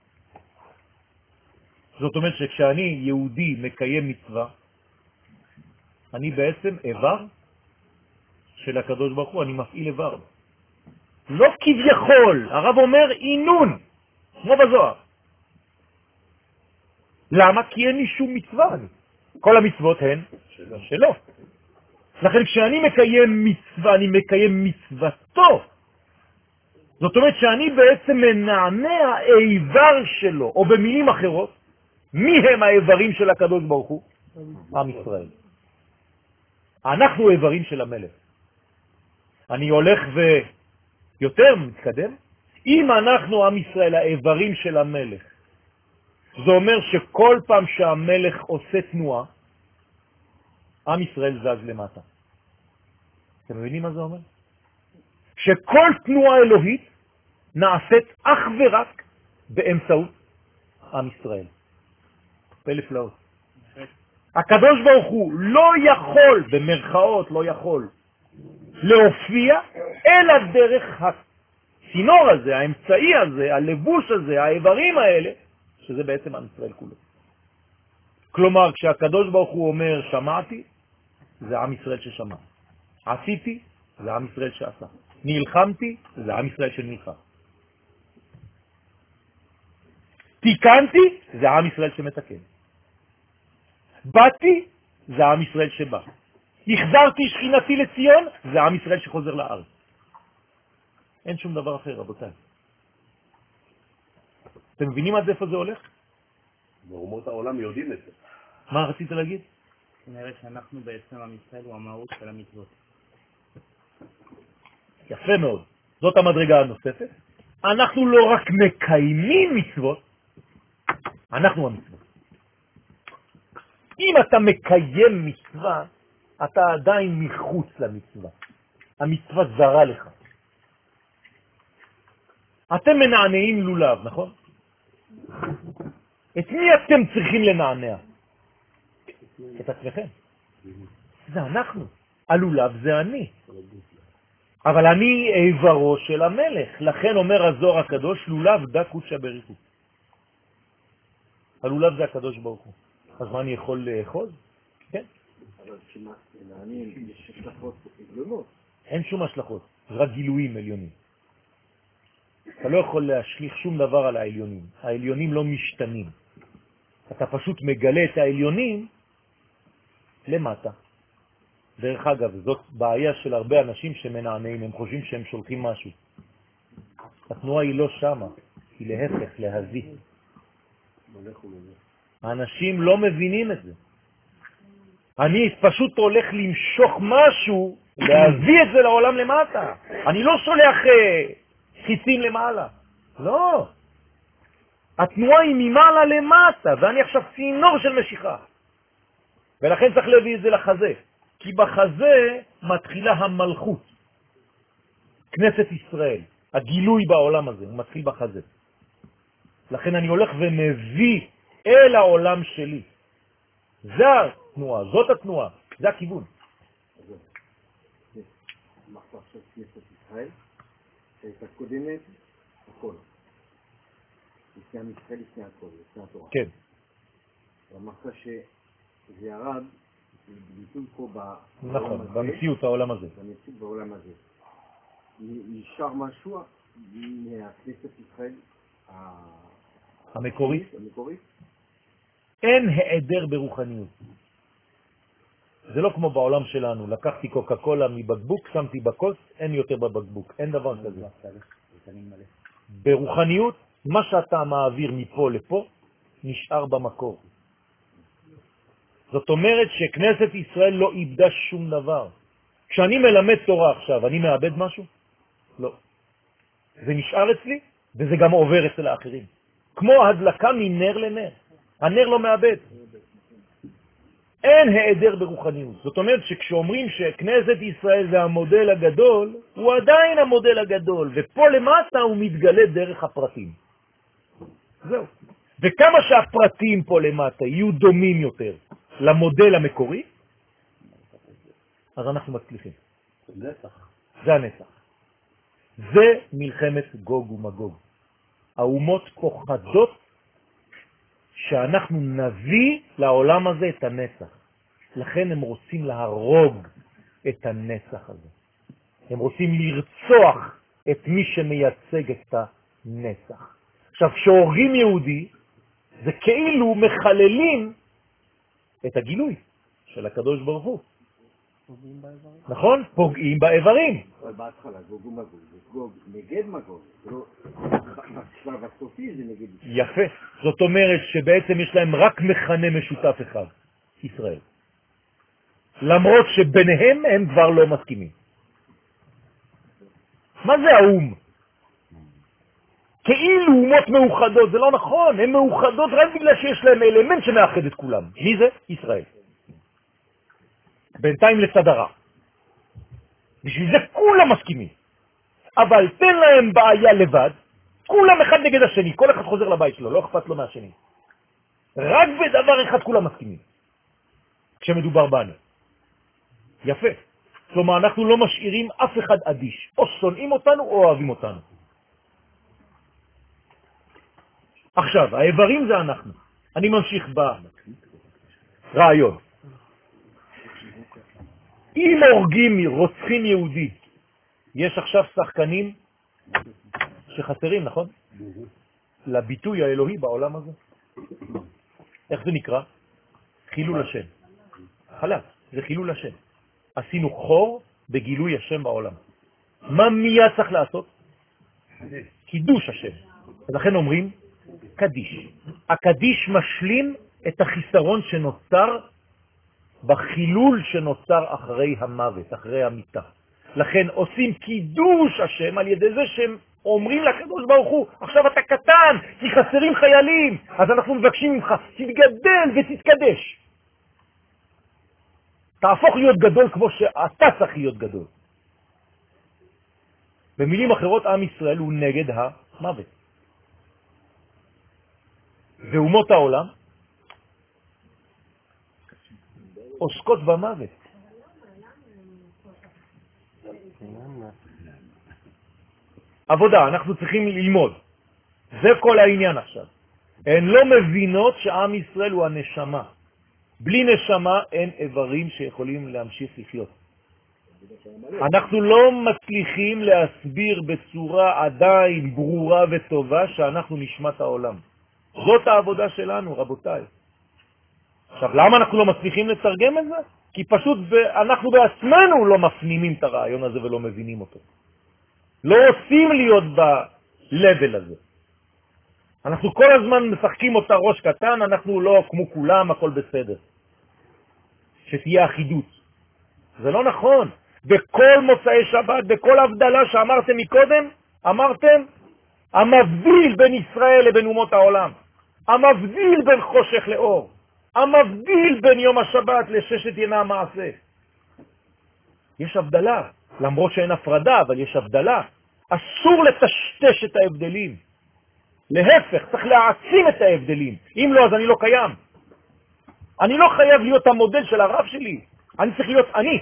זאת אומרת שכשאני יהודי מקיים מצווה, אני בעצם איבר של הקדוש ברוך הוא, אני מפעיל איבר. לא כביכול, הרב אומר עינון, כמו בזוהר. למה? כי אין לי שום מצווה. כל המצוות הן שלו. שלו. לכן כשאני מקיים מצווה, אני מקיים מצוותו. זאת אומרת שאני בעצם מנענע האיבר שלו, או במילים אחרות, מי הם האיברים של הקדוש ברוך הוא? עם ישראל. אנחנו איברים של המלך. אני הולך ויותר מתקדם. אם אנחנו עם ישראל האיברים של המלך, זה אומר שכל פעם שהמלך עושה תנועה, עם ישראל זז למטה. אתם מבינים מה זה אומר? שכל תנועה אלוהית נעשית אך ורק באמצעות עם ישראל. פלא פלאות. הקדוש ברוך הוא לא יכול, במרכאות לא יכול, להופיע אלא דרך הצינור הזה, האמצעי הזה, הלבוש הזה, האיברים האלה, שזה בעצם עם ישראל כולו. כלומר, כשהקדוש ברוך הוא אומר שמעתי, זה עם ישראל ששמע. עשיתי, זה עם ישראל שעשה. נלחמתי, זה עם ישראל שנלחם. תיקנתי, זה עם ישראל שמתקן. באתי, זה עם ישראל שבא. החזרתי שכינתי לציון, זה עם ישראל שחוזר לארץ. אין שום דבר אחר, רבותיי. אתם מבינים עד איפה זה הולך? באומות העולם יודעים את זה. מה רצית להגיד? נראה שאנחנו בעצם עם ישראל הוא המהות של המצוות. יפה מאוד. זאת המדרגה הנוספת. אנחנו לא רק מקיימים מצוות, אנחנו המצוות. אם אתה מקיים מצווה, אתה עדיין מחוץ למצווה. המצווה זרה לך. אתם מנענעים לולב, נכון? את מי אתם צריכים לנענע? את עצמכם. זה אנחנו. הלולב זה אני. אבל אני איברו של המלך. לכן אומר הזוהר הקדוש, לולב דה קודשא בריחו. הלולב זה הקדוש ברוך הוא. אז מה אני יכול לאחוז? כן. אבל כמעט לעניין יש השלכות עליונות. אין שום השלכות, רק גילויים עליונים. אתה לא יכול להשליך שום דבר על העליונים. העליונים לא משתנים. אתה פשוט מגלה את העליונים למטה. דרך אגב, זאת בעיה של הרבה אנשים שמנענעים, הם חושבים שהם שולחים משהו. התנועה היא לא שמה, היא להפך, להזיק. האנשים לא מבינים את זה. אני פשוט הולך למשוך משהו, להביא את זה לעולם למטה. אני לא שולח חיצים למעלה. לא. התנועה היא ממעלה למטה, ואני עכשיו צינור של משיכה. ולכן צריך להביא את זה לחזה. כי בחזה מתחילה המלכות. כנסת ישראל, הגילוי בעולם הזה, הוא מתחיל בחזה. לכן אני הולך ומביא אל העולם שלי. זה התנועה, זאת התנועה, זה הכיוון. מחשב של כנסת ישראל, שהייתה קודמת, הכל. לפני עם ישראל, לפני הכל, לפני התורה. כן. המחשב שזה ירד, זה ביטוי פה בעולם נכון, הזה. במציאות העולם הזה. במציאות בעולם הזה. נשאר משהו מהכנסת ישראל המקורית. המקורית. אין העדר ברוחניות. זה לא כמו בעולם שלנו, לקחתי קוקה קולה מבקבוק, שמתי בקוס, אין יותר בבקבוק, אין דבר כזה. ברוחניות, מה שאתה מעביר מפה לפה, נשאר במקור. זאת אומרת שכנסת ישראל לא איבדה שום דבר. כשאני מלמד תורה עכשיו, אני מאבד משהו? לא. זה נשאר אצלי, וזה גם עובר אצל האחרים. כמו הדלקה מנר לנר. הנר לא מאבד. אין העדר ברוחניות. זאת אומרת שכשאומרים שכנסת ישראל זה המודל הגדול, הוא עדיין המודל הגדול, ופה למטה הוא מתגלה דרך הפרטים. זהו. וכמה שהפרטים פה למטה יהיו דומים יותר למודל המקורי, אז אנחנו מצליחים. נצח. זה הנצח. זה מלחמת גוג ומגוג. האומות פוחדות שאנחנו נביא לעולם הזה את הנצח. לכן הם רוצים להרוג את הנצח הזה. הם רוצים לרצוח את מי שמייצג את הנצח. עכשיו, כשהורגים יהודי, זה כאילו מחללים את הגילוי של הקדוש ברוך הוא. נכון? פוגעים באיברים. אבל בהתחלה גוג ומגוג, זה גוג נגד מגוג. בשלב הסופי זה נגד... יפה. זאת אומרת שבעצם יש להם רק מכנה משותף אחד, ישראל. למרות שביניהם הם כבר לא מסכימים. מה זה האום? כאילו אומות מאוחדות, זה לא נכון, הן מאוחדות רק בגלל שיש להם אלמנט שמאחד את כולם. מי זה? ישראל. בינתיים לצדרה. בשביל זה כולם מסכימים. אבל תן להם בעיה לבד, כולם אחד נגד השני, כל אחד חוזר לבית שלו, לא אכפת לו מהשני. רק בדבר אחד כולם מסכימים. כשמדובר בנו. יפה. כלומר, אנחנו לא משאירים אף אחד אדיש. או שונאים אותנו או אוהבים אותנו. עכשיו, האיברים זה אנחנו. אני ממשיך ברעיון. אם הורגים רוצחים יהודי, יש עכשיו שחקנים שחסרים, נכון? לביטוי האלוהי בעולם הזה. איך זה נקרא? חילול השם. חלק, זה חילול השם. עשינו חור בגילוי השם בעולם. מה מיד צריך לעשות? קידוש השם. ולכן אומרים קדיש. הקדיש משלים את החיסרון שנוצר בחילול שנוצר אחרי המוות, אחרי המיטה. לכן עושים קידוש השם על ידי זה שהם אומרים לקדוש ברוך הוא, עכשיו אתה קטן, כי חסרים חיילים, אז אנחנו מבקשים ממך, תתגדל ותתקדש. תהפוך להיות גדול כמו שאתה צריך להיות גדול. במילים אחרות, עם ישראל הוא נגד המוות. ואומות העולם עוסקות במוות. עבודה, אנחנו צריכים ללמוד. זה כל העניין עכשיו. הן לא מבינות שעם ישראל הוא הנשמה. בלי נשמה אין איברים שיכולים להמשיך לחיות. אנחנו לא מצליחים להסביר בצורה עדיין ברורה וטובה שאנחנו נשמת העולם. זאת העבודה שלנו, רבותיי. עכשיו, למה אנחנו לא מצליחים לתרגם את זה? כי פשוט אנחנו בעצמנו לא מפנימים את הרעיון הזה ולא מבינים אותו. לא רוצים להיות ב-level הזה. אנחנו כל הזמן משחקים אותה ראש קטן, אנחנו לא כמו כולם, הכל בסדר. שתהיה אחידות. זה לא נכון. בכל מוצאי שבת, בכל הבדלה שאמרתם מקודם, אמרתם, המבדיל בין ישראל לבין אומות העולם, המבדיל בין חושך לאור, המבדיל בין יום השבת לששת ימי המעשה. יש הבדלה, למרות שאין הפרדה, אבל יש הבדלה. אסור לטשטש את ההבדלים. להפך, צריך להעצים את ההבדלים. אם לא, אז אני לא קיים. אני לא חייב להיות המודל של הרב שלי. אני צריך להיות אני.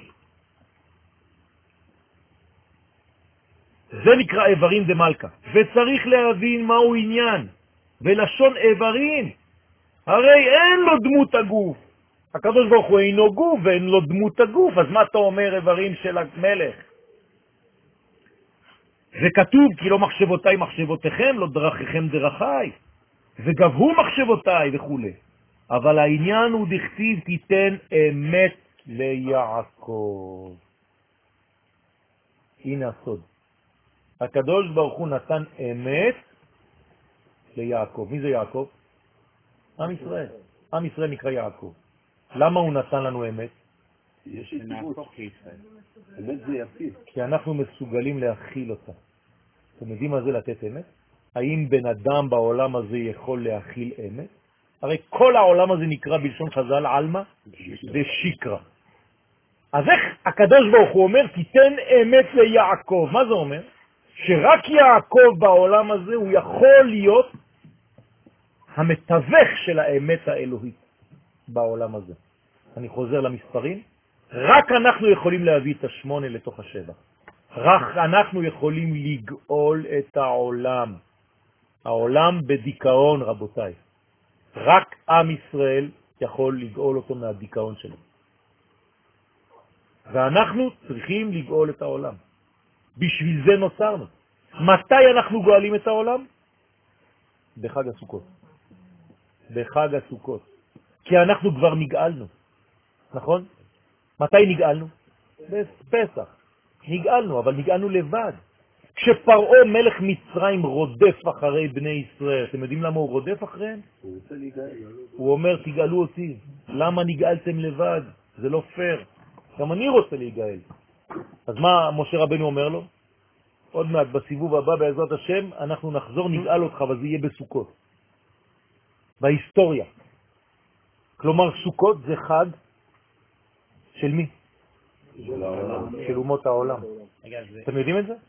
זה נקרא איברים דמלכה. וצריך להבין מהו עניין. ולשון איברים. הרי אין לו דמות הגוף. הקדוש ברוך הוא אינו גוף ואין לו דמות הגוף. אז מה אתה אומר איברים של המלך? וכתוב כי לא מחשבותיי מחשבותיכם, לא דרכיכם דרכיי. וגבהו מחשבותיי וכו'. אבל העניין הוא דכתיב תיתן אמת ליעקב. הנה הסוד. הקדוש ברוך הוא נתן אמת ליעקב. מי זה יעקב? עם ישראל. עם ישראל נקרא יעקב. למה הוא נתן לנו אמת? יש נהפוך לישראל. אמת זה יפיל. כי אנחנו מסוגלים להכיל אותה. אתם יודעים מה זה לתת אמת? האם בן אדם בעולם הזה יכול להכיל אמת? הרי כל העולם הזה נקרא בלשון חז"ל אלמה ושיקרא. אז איך הקדוש ברוך הוא אומר תיתן אמת ליעקב? מה זה אומר? שרק יעקב בעולם הזה הוא יכול להיות המתווך של האמת האלוהית בעולם הזה. אני חוזר למספרים. רק אנחנו יכולים להביא את השמונה לתוך השבע. רק אנחנו יכולים לגאול את העולם. העולם בדיכאון, רבותיי. רק עם ישראל יכול לגאול אותו מהדיכאון שלו. ואנחנו צריכים לגאול את העולם. בשביל זה נוצרנו. מתי אנחנו גואלים את העולם? בחג הסוכות. בחג הסוכות. כי אנחנו כבר נגאלנו. נכון? מתי נגאלנו? בפסח. נגאלנו, אבל נגאלנו לבד. כשפרעה מלך מצרים רודף אחרי בני ישראל, אתם יודעים למה הוא רודף אחריהם? הוא רוצה להיגאל. הוא אומר, תגאלו אותי. למה נגאלתם לבד? זה לא פייר. גם אני רוצה להיגאל. אז מה משה רבנו אומר לו? עוד מעט, בסיבוב הבא בעזרת השם, אנחנו נחזור, נגאל אותך, אבל זה יהיה בסוכות. בהיסטוריה. כלומר, סוכות זה חג של מי? של העולם. של אומות העולם. רגע, זה... אתם יודעים את זה?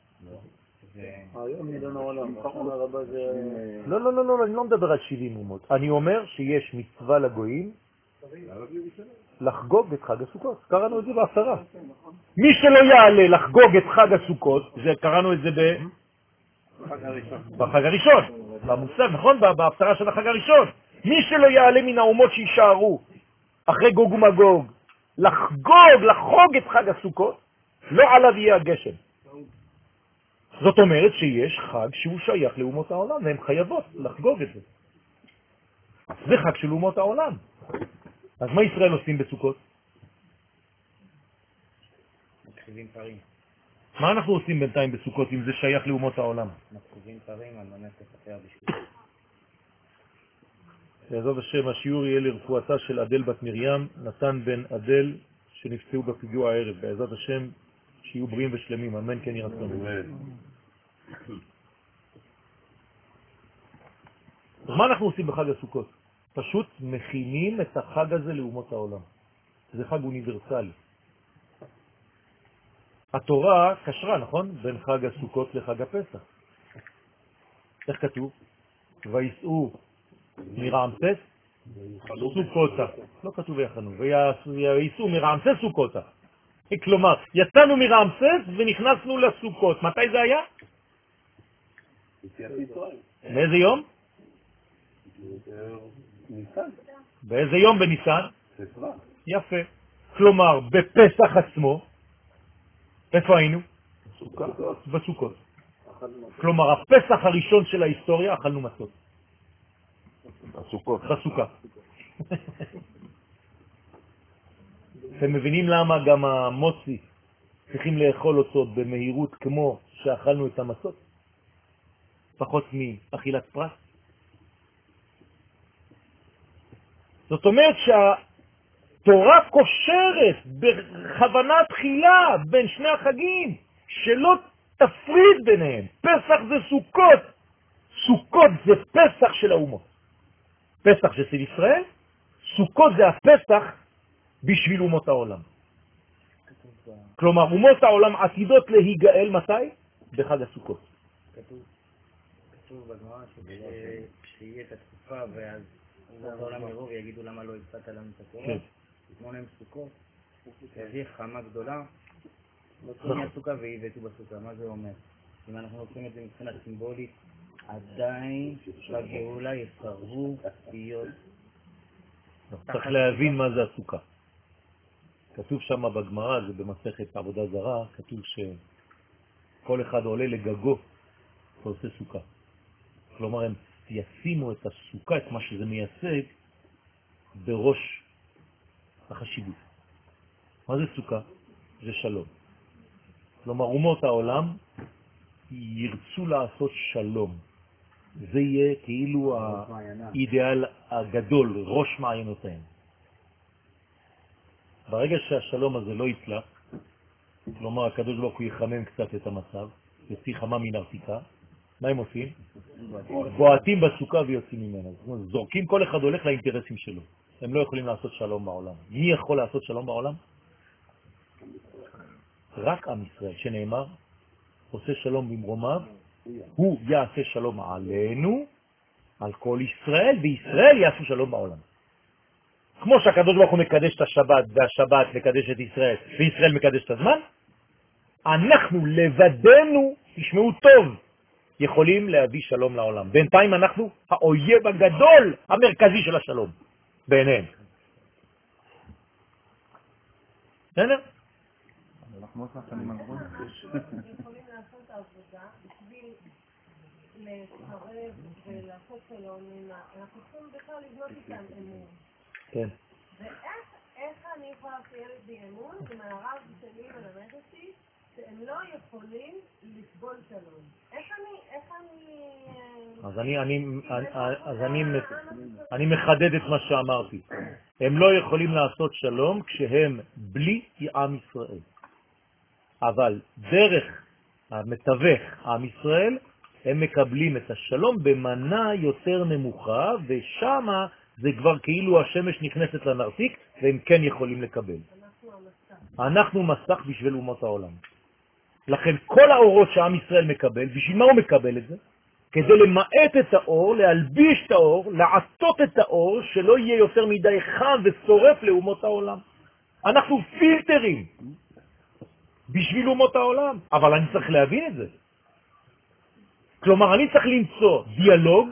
היום נידון העולם, חכם הרבה זה... לא, לא, לא, לא, אני לא מדבר על שבעים אומות. אני אומר שיש מצווה לגויים לחגוג את חג הסוכות. קראנו את זה בהפטרה. מי שלא יעלה לחגוג את חג הסוכות, זה קראנו את זה ב... בחג הראשון. במושג, נכון? בהפטרה של החג הראשון. מי שלא יעלה מן האומות שישארו אחרי גוג ומגוג, לחגוג, לחוג את חג הסוכות, לא עליו יהיה הגשם. זאת אומרת שיש חג שהוא שייך לאומות העולם, והן חייבות לחגוג את זה. זה חג של אומות העולם. אז מה ישראל עושים בסוכות? מקריבים פרים. מה אנחנו עושים בינתיים בסוכות אם זה שייך לאומות העולם? מקריבים פרים על מנת לפתח בשביל. בעזרת השם, השיעור יהיה לרפואתה של אדל בת מרים, נתן בן אדל שנפצעו בפיגוע הערב. בעזרת השם, שיהיו בריאים ושלמים. אמן כן יהי רצון. מה אנחנו עושים בחג הסוכות? פשוט מכינים את החג הזה לאומות העולם. זה חג אוניברסלי. התורה קשרה, נכון? בין חג הסוכות לחג הפסח. איך כתוב? ויסעו מרעמסס סוכותה. לא כתוב יחנו. ויסעו מרעמסס סוכותה. כלומר, יצאנו מרעמסס ונכנסנו לסוכות. מתי זה היה? באיזה יום? ניסן. באיזה יום בניסן? יפה. כלומר, בפסח עצמו, איפה היינו? בסוכות. כלומר, הפסח הראשון של ההיסטוריה אכלנו מצות. בסוכות. בסוכה. אתם מבינים למה גם המוצי צריכים לאכול אותו במהירות כמו שאכלנו את המצות? פחות מאכילת פרס. זאת אומרת שהתורה קושרת בכוונה תחילה בין שני החגים, שלא תפריד ביניהם. פסח זה סוכות. סוכות זה פסח של האומות. פסח של ישראל, סוכות זה הפסח בשביל אומות העולם. כלומר, אומות העולם עתידות להיגאל מתי? בחג הסוכות. כתוב, כתוב בגמרא שכשיהיה את התקופה ואז אומות העולם יבואו ויגידו למה לא הצעת לנו את התורה, יתנו להם סוכות, תביא חמה גדולה, לא תהיה הסוכה והבאתי בסוכה. מה זה אומר? אם אנחנו לוקחים את זה מבחינה סימבולית, עדיין בגאולה יסרבו להיות. צריך להבין מה זה הסוכה. כתוב שם בגמרא, זה במסכת עבודה זרה, כתוב שכל אחד עולה לגגו ועושה סוכה. כלומר, הם ישימו את הסוכה, את מה שזה מייצג, בראש החשיבות. מה זה סוכה? זה שלום. כלומר, אומות העולם ירצו לעשות שלום. זה יהיה כאילו האידאל הגדול, ראש מעיינותיהם. ברגע שהשלום הזה לא יצלח, כלומר הקדוש ברוך הוא יחמם קצת את המצב, יוציא חמה מן ארתיקה, מה הם עושים? בועטים בסוכה ויוצאים ממנה. זאת אומרת, זורקים, כל אחד הולך לאינטרסים שלו. הם לא יכולים לעשות שלום בעולם. מי יכול לעשות שלום בעולם? רק עם ישראל, שנאמר, עושה שלום במרומיו, הוא יעשה שלום עלינו, על כל ישראל, וישראל יעשו שלום בעולם. כמו שהקדוש ברוך הוא מקדש את השבת, והשבת מקדש את ישראל, וישראל מקדש את הזמן, אנחנו לבדנו, תשמעו טוב, יכולים להביא שלום לעולם. בינתיים אנחנו האויב הגדול, המרכזי של השלום, בעיניהם. בסדר? אנחנו יכולים לעשות את העבודה בשביל להתקרב ולעשות שלום, אנחנו צריכים בכלל לבנות איתם אמון. כן. ואיך אני יכולה שיהיה לי אמון עם הרב שלי ולמד אותי שהם לא יכולים לסבול שלום? איך אני, איך אני... אז אני, אני, אז אני, אני מחדד את מה שאמרתי. הם לא יכולים לעשות שלום כשהם בלי עם ישראל. אבל דרך המתווך עם ישראל, הם מקבלים את השלום במנה יותר נמוכה, ושם זה כבר כאילו השמש נכנסת לנרתיק, והם כן יכולים לקבל. אנחנו מסך בשביל אומות העולם. לכן כל האורות שעם ישראל מקבל, בשביל מה הוא מקבל את זה? כדי למעט את האור, להלביש את האור, לעטות את האור, שלא יהיה יותר מדי חם ושורף לאומות העולם. אנחנו פילטרים בשביל אומות העולם, אבל אני צריך להבין את זה. כלומר, אני צריך למצוא דיאלוג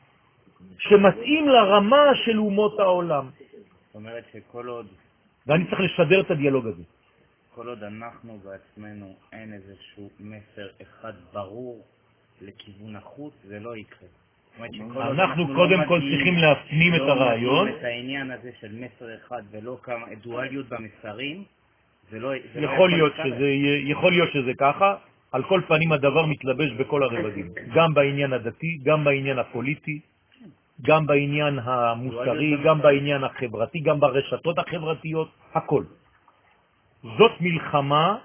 שמתאים לרמה של אומות העולם. זאת אומרת שכל עוד... ואני צריך לשדר את הדיאלוג הזה. כל עוד אנחנו בעצמנו אין איזשהו מסר אחד ברור לכיוון החוץ, זה לא יקרה. אנחנו קודם כל צריכים להפנים את הרעיון. את העניין הזה של מסר אחד ולא כמה דואליות במסרים, זה לא... יכול להיות שזה, יכול להיות שזה ככה. על כל פנים הדבר מתלבש בכל הרבדים. גם בעניין הדתי, גם בעניין הפוליטי, גם בעניין המוסרי, גם בעניין החברתי, גם ברשתות החברתיות, הכל. זאת מלחמה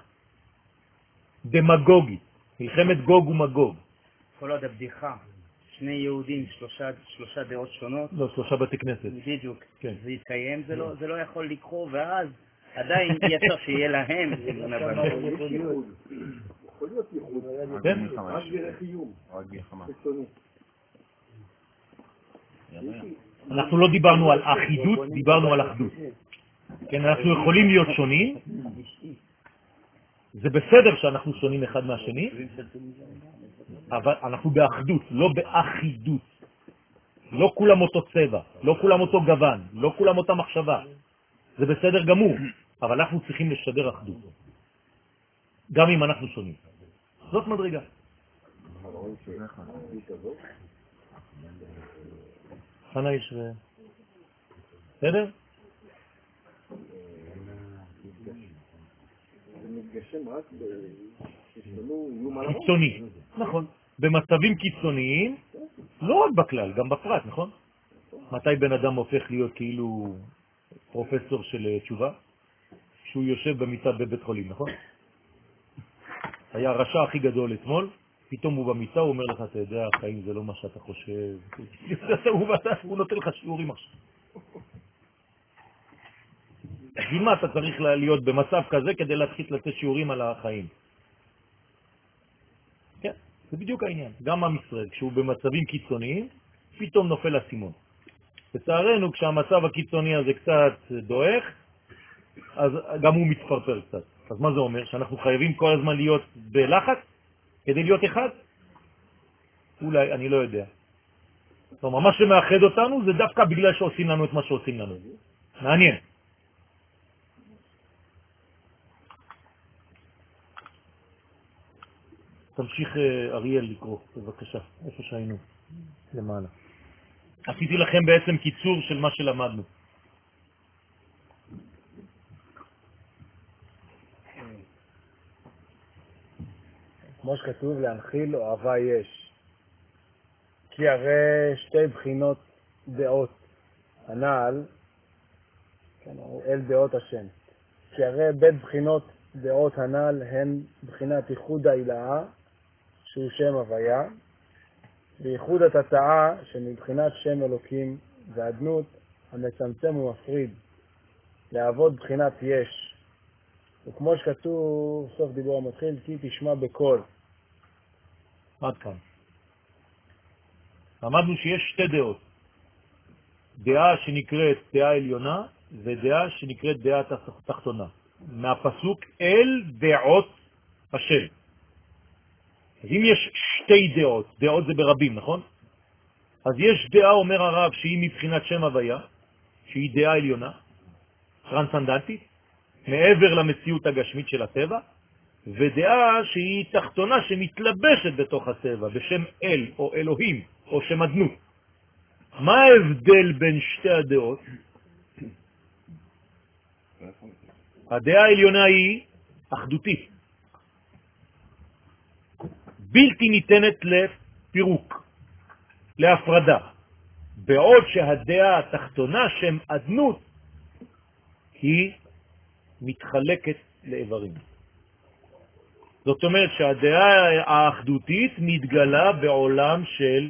דמגוגית, מלחמת גוג ומגוג. כל עוד הבדיחה, שני יהודים, שלושה, שלושה דעות שונות. לא, שלושה בתי כנסת. בדיוק. כן. זה יתקיים, זה לא, זה לא יכול לקרוא, ואז עדיין אי אפשר שיהיה להם. יכול להיות ייחוד. כן? רק דרך איום. רק מלחמה. אנחנו לא דיברנו על אחידות, דיברנו על אחדות. כן, אנחנו יכולים להיות שונים. זה בסדר שאנחנו שונים אחד מהשני, אבל אנחנו באחדות, לא באחידות. לא כולם אותו צבע, לא כולם אותו גוון, לא כולם אותה מחשבה. זה בסדר גמור, אבל אנחנו צריכים לשדר אחדות. גם אם אנחנו שונים. זאת מדרגה. חנה יש ו... בסדר? מתגשם רק שיש לנו איום על הראש. קיצוני, נכון. במצבים קיצוניים, לא רק בכלל, גם בפרט, נכון? מתי בן אדם הופך להיות כאילו פרופסור של תשובה? שהוא יושב במיטה בבית חולים, נכון? היה הרשע הכי גדול אתמול, פתאום הוא במיטה, הוא אומר לך, אתה יודע, החיים זה לא מה שאתה חושב. הוא נותן לך שיעורים עכשיו. בשביל מה אתה צריך להיות במצב כזה כדי להתחיל לתת שיעורים על החיים? כן, זה בדיוק העניין. גם עם ישראל, כשהוא במצבים קיצוניים, פתאום נופל הסימון. לצערנו, כשהמצב הקיצוני הזה קצת דועך, אז גם הוא מתפרפר קצת. אז מה זה אומר? שאנחנו חייבים כל הזמן להיות בלחץ כדי להיות אחד? אולי, אני לא יודע. זאת אומרת, מה שמאחד אותנו זה דווקא בגלל שעושים לנו את מה שעושים לנו. מעניין. תמשיך אריאל לקרוא, בבקשה, איפה שהיינו, למעלה. עשיתי לכם בעצם קיצור של מה שלמדנו. כמו שכתוב, להנחיל אוהבה יש. כי הרי שתי בחינות דעות הנעל, כן, אל דעות השם. כי הרי בית בחינות דעות הנעל הן בחינת ייחוד ההילאה, שהוא שם הוויה, וייחוד התתאה שמבחינת שם אלוקים והדנות המצמצם ומפריד, לעבוד בחינת יש. וכמו שכתוב, סוף דיבור המתחיל, כי תשמע בקול. עד כאן. למדנו שיש שתי דעות. דעה שנקראת דעה עליונה, ודעה שנקראת דעה תחתונה. מהפסוק אל דעות השם. אז אם יש שתי דעות, דעות זה ברבים, נכון? אז יש דעה, אומר הרב, שהיא מבחינת שם הוויה, שהיא דעה עליונה, טרנסנדנטית, מעבר למציאות הגשמית של הטבע, ודעה שהיא תחתונה שמתלבשת בתוך הטבע, בשם אל או אלוהים או שם אדנות. מה ההבדל בין שתי הדעות? הדעה העליונה היא אחדותית, בלתי ניתנת לפירוק, להפרדה, בעוד שהדעה התחתונה, שם אדנות, היא מתחלקת לאיברים. זאת אומרת שהדעה האחדותית מתגלה בעולם של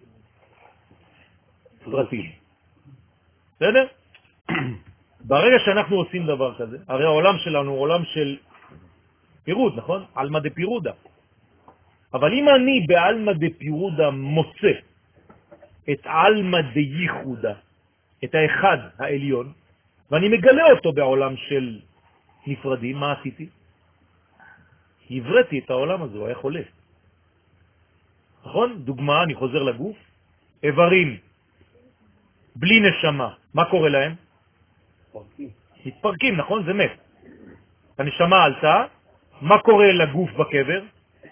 פרטים. בסדר? ברגע שאנחנו עושים דבר כזה, הרי העולם שלנו הוא עולם של פירוד, נכון? אלמא דפירודה. אבל אם אני באלמא דפירודה מוצא את אלמא דייחודה, את האחד העליון, ואני מגלה אותו בעולם של נפרדים, מה עשיתי? הבראתי את העולם הזה, הוא היה חולה. נכון? דוגמה, אני חוזר לגוף, איברים בלי נשמה, מה קורה להם? מתפרקים. מתפרקים, נכון? זה מת. הנשמה עלתה, מה קורה לגוף בקבר?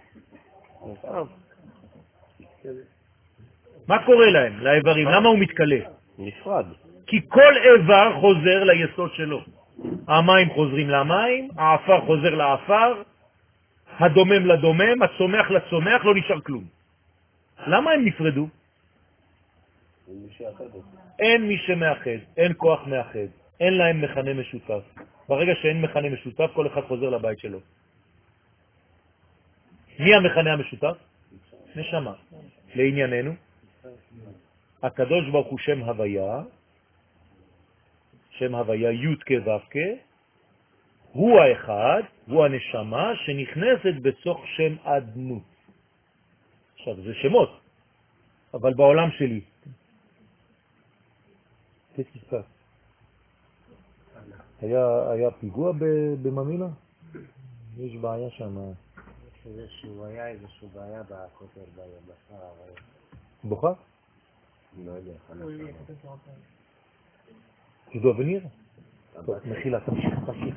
מה קורה להם, לאיברים? למה הוא מתקלה? נפרד. כי כל איבר חוזר ליסוד שלו. המים חוזרים למים, האפר חוזר לאפר, הדומם לדומם, הצומח לצומח, לא נשאר כלום. למה הם נפרדו? אין מי שמאחד, אין כוח מאחד, אין להם מכנה משותף. ברגע שאין מכנה משותף, כל אחד חוזר לבית שלו. מי המכנה המשותף? נשמה. לענייננו, הקדוש ברוך הוא שם הוויה, שם הוויה י' כ' ו' כ', הוא האחד, הוא הנשמה שנכנסת בסוך שם אדנות. עכשיו, זה שמות, אבל בעולם שלי. היה, היה פיגוע בממילה? יש בעיה שם. יש איזשהו, היה איזשהו בעיה בכותל בשר. בוכה? לא יודע. תדעו ונראה. טוב, מחילה, תמשיך, תמשיך.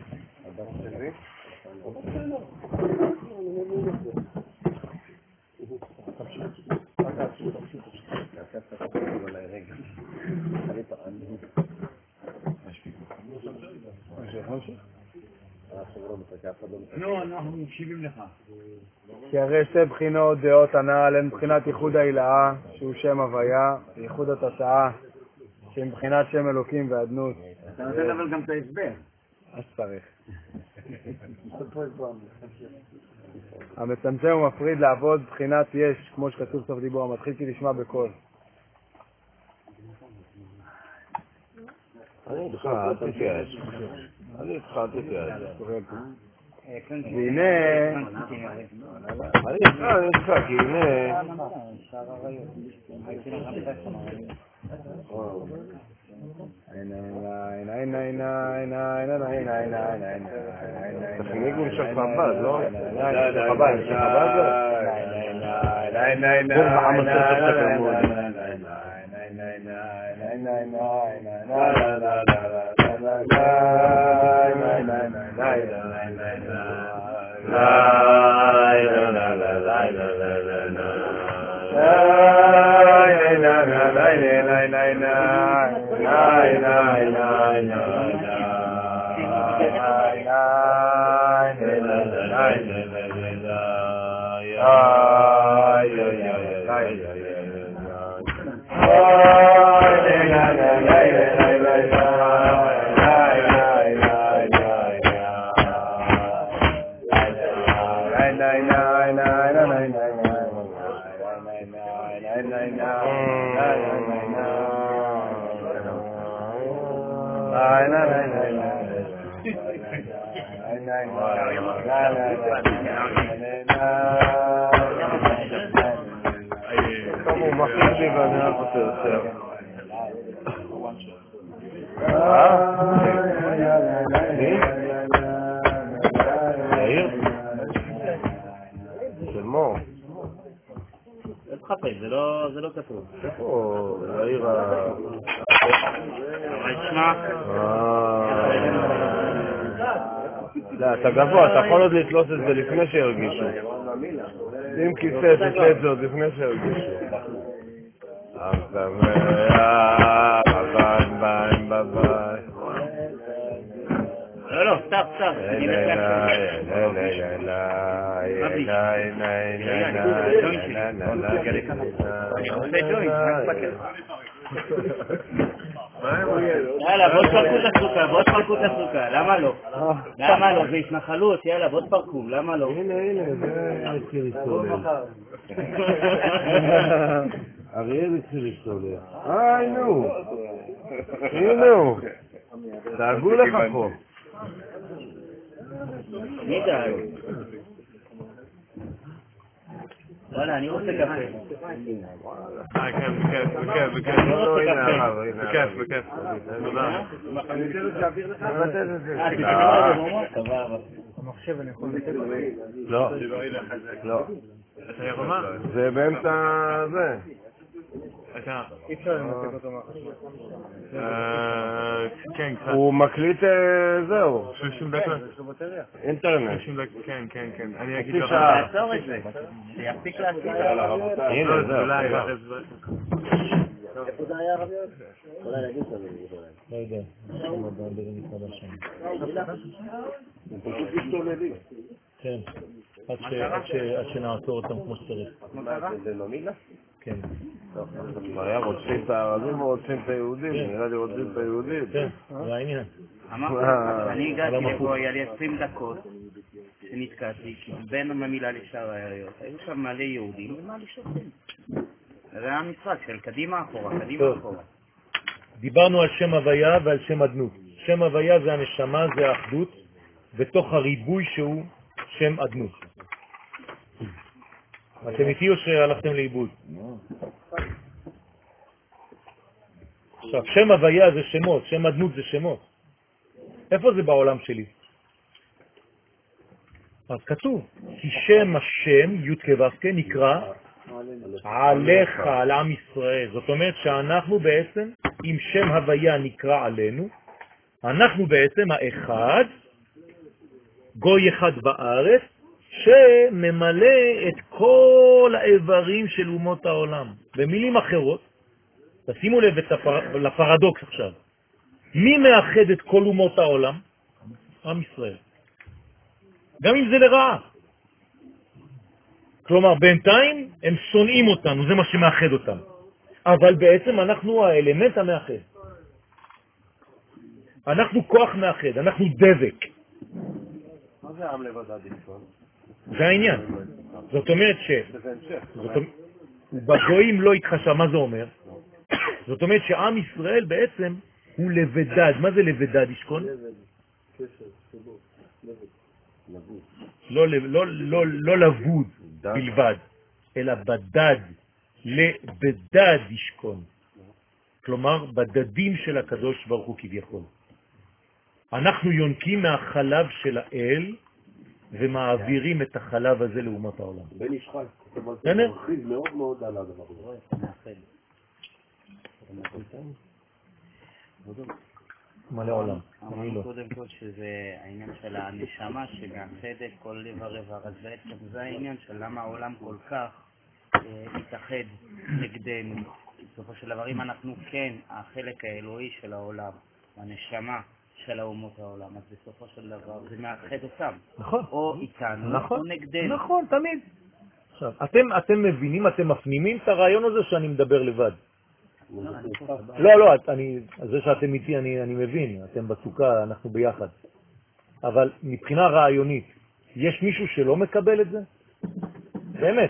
נו, אנחנו מקשיבים לך. כי הרי שתי בחינות דעות הנ"ל הן בחינת ייחוד ההילאה, שהוא שם הוויה, וייחוד התוצאה, שהיא מבחינת שם אלוקים ואדנות. אתה נותן אבל גם את ההסבר. אז צריך. המצמצם ומפריד לעבוד בחינת יש, כמו שכתוב סוף דיבור, המתחיל כי נשמע בקול. אני איתך, אל תתייאש. אני איתך, אל תתייאש. והנה... אני איתך, אני איתך, כי הנה... תחניגו של חב"ד, לא? של חב"ד, של חב"ד הוא מחליט לי ואני רק רוצה יותר. מי? יאיר? של מור. לא תחפש, זה לא כתוב. איפה יאיר ה... אבל תשמע. לא, אתה גבוה, אתה יכול עוד לתלוס את זה לפני שירגישו. שים כיסא, תתלה את זה עוד לפני שירגישו. לא, לא, סתיו, סתיו. יאללה, בוא תפרקו את הסוכה, בוא תפרקו את הסוכה, למה לא? למה לא? זה התנחלות, יאללה, בוא תפרקו, למה לא? הנה, הנה, זה התחיל להסתולל. אריאל התחיל להסתולל. איי, נו. הנה, דאגו לך פה. מי דאג? וואלה, אני רוצה קפה. אה, כן, בכיף, בכיף, בכיף. לא, הנה הרב, הנה הרב. בכיף, בכיף. תודה. אני רוצה להעביר לך. אה, תקרא את זה, מומו? טובה, המחשב אני יכול לתת לו. לא, לא. זה באמצע זה. אי אפשר לנתק אותו מהחשמל. כן, קצת. הוא מקליט זהו. שלושים דקות. יש לו בטריה. אינטרנט. כן, כן, כן. אני אגיד לך. תעצור את זה. שיפסיק להספיק. הנה, זהו. איפה זה היה רבי? אולי להגיד לנו. לא יודע. הוא פשוט משתוללים. כן. עד שנעצור אותם כמו שצריך. זה לא מילה? כן. היה רוצים את הערבים או רוצים את היהודים? נראה לי רוצים את היהודים. כן, זה העניין. אני הגעתי לפה, היה לי עשרים דקות שנתקעתי, כי בין המילה לשאר העיריות היו שם מלא יהודים ומלא שוטרים. זה היה משחק של קדימה אחורה, קדימה אחורה. דיברנו על שם הוויה ועל שם אדנות. שם הוויה זה הנשמה, זה האחדות, בתוך הריבוי שהוא שם אדנות. אתם איתי או שהלכתם לאיבוד? עכשיו, שם הוויה זה שמות, שם אדנות זה שמות. איפה זה בעולם שלי? אז כתוב, כי שם השם, י' כו' נקרא עליך, על עם ישראל. זאת אומרת שאנחנו בעצם, אם שם הוויה נקרא עלינו, אנחנו בעצם האחד, גוי אחד בארץ, שממלא את כל האיברים של אומות העולם. במילים אחרות, תשימו לב הפר... לפרדוקס עכשיו. מי מאחד את כל אומות העולם? עם ישראל. גם אם זה לרעה. כלומר, בינתיים הם שונאים אותנו, זה מה שמאחד אותם. אבל בעצם אנחנו האלמנט המאחד. אנחנו כוח מאחד, אנחנו דבק. מה זה עם לבדד ישכון? זה העניין. זאת אומרת ש... בגויים לא התחשב, מה זה אומר? זאת אומרת שעם ישראל בעצם הוא לבדד. מה זה לבדד ישכון? לא, לא, לא, לא לבוד בלבד, אלא בדד, לבדד ישכון. כלומר, בדדים של הקדוש ברוך הוא כביכול. אנחנו יונקים מהחלב של האל ומעבירים את החלב הזה לאומות העולם. בן ישחק, זה מרחיב מאוד מאוד על הדבר הזה. מלא עולם. אמרנו קודם כל שזה העניין של הנשמה שמאחדת כל לב הרבע, אז בעצם זה העניין של למה העולם כל כך מתאחד נגדנו. בסופו של דבר, אם אנחנו כן החלק האלוהי של העולם, הנשמה של האומות העולם, אז בסופו של דבר זה מאחד אותם. נכון. או איתנו, נכון, או נגדנו. נכון, תמיד. עכשיו, אתם, אתם מבינים, אתם מפנימים את הרעיון הזה שאני מדבר לבד. לא, לא, אני, זה שאתם איתי אני, אני מבין, אתם בסוכה, אנחנו ביחד. אבל מבחינה רעיונית, יש מישהו שלא מקבל את זה? באמת.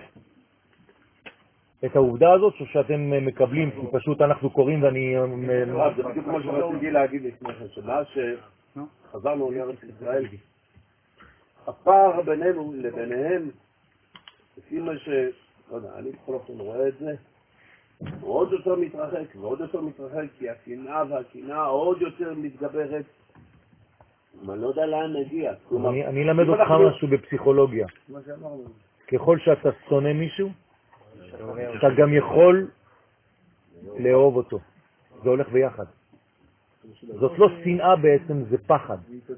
את העובדה הזאת שאתם מקבלים, כי פשוט אנחנו קוראים ואני... זה בדיוק כמו שרציתי להגיד לפני כן, שמאז שחזרנו לארץ ישראל, הפער בינינו לביניהם, לפי מה ש... לא יודע, אני בכל אופן רואה את זה, הוא עוד יותר מתרחק, ועוד יותר מתרחק, כי השנאה והקנאה עוד יותר מתגברת. אני לא יודע לאן נגיע. אני אלמד אותך משהו בפסיכולוגיה. ככל שאתה שונא מישהו, אתה גם יכול לאהוב אותו. זה הולך ביחד. זאת לא שנאה בעצם, זה פחד.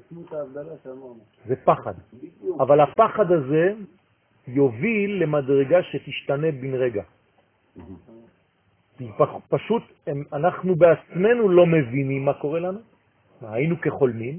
זה פחד. אבל הפחד הזה יוביל למדרגה שתשתנה בן רגע. פשוט אנחנו בעצמנו לא מבינים מה קורה לנו. היינו כחולמים.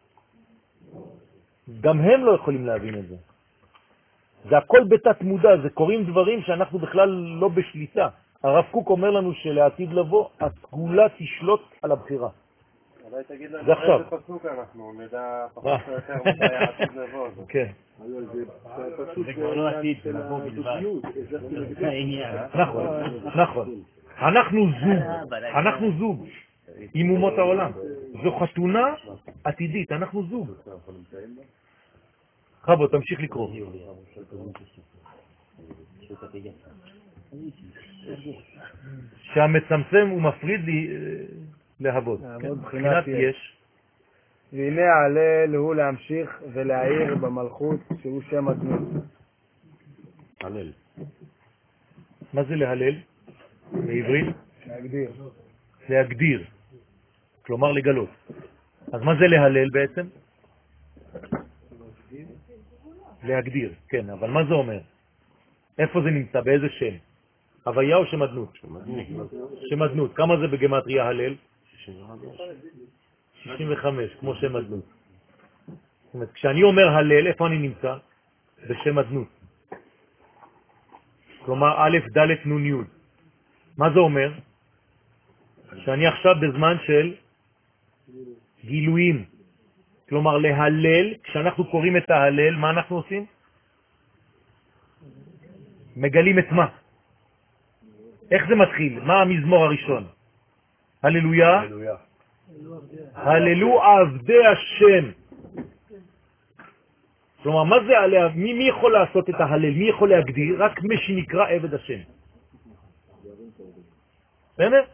גם הם לא יכולים להבין את זה. זה הכל בתת מודע, זה קוראים דברים שאנחנו בכלל לא בשליטה. הרב קוק אומר לנו שלעתיד לבוא, הסגולה תשלוט על הבחירה. אולי תגיד לנו זה עכשיו. איזה פסוק אנחנו נדע פחות או יותר מתי העתיד לבוא. כן. זה כבר לא עתיד, זה לבוא בלבד. זה העניין. נכון, נכון. אנחנו זוג, אנחנו זוג עם אומות העולם. זו חתונה עתידית, אנחנו זוג. חבו, תמשיך לקרוא. שהמצמצם הוא מפריד לי להבות. מבחינת יש. והנה ההלל הוא להמשיך ולהעיר במלכות שהוא שם הדמות. הלל. מה זה להלל? בעברית? להגדיר. להגדיר. כלומר לגלות. אז מה זה להלל בעצם? להגדיר, כן, אבל מה זה אומר? איפה זה נמצא? באיזה שם? הוויה או שמדנות? שמדנות. כמה זה בגמטריה הלל? שישים וחמש, כמו שמדנות. זאת אומרת, כשאני אומר הלל, איפה אני נמצא? בשמדנות. כלומר, א', ד', נ', י'. מה זה אומר? שאני עכשיו בזמן של גילויים. כלומר, להלל, כשאנחנו קוראים את ההלל, מה אנחנו עושים? מגלים את מה? איך זה מתחיל? מה המזמור הראשון? הללויה. הללו עבדי השם. כלומר, מה זה עליה? מי, מי יכול לעשות את ההלל? מי יכול להגדיר? רק מי שנקרא עבד השם. באמת?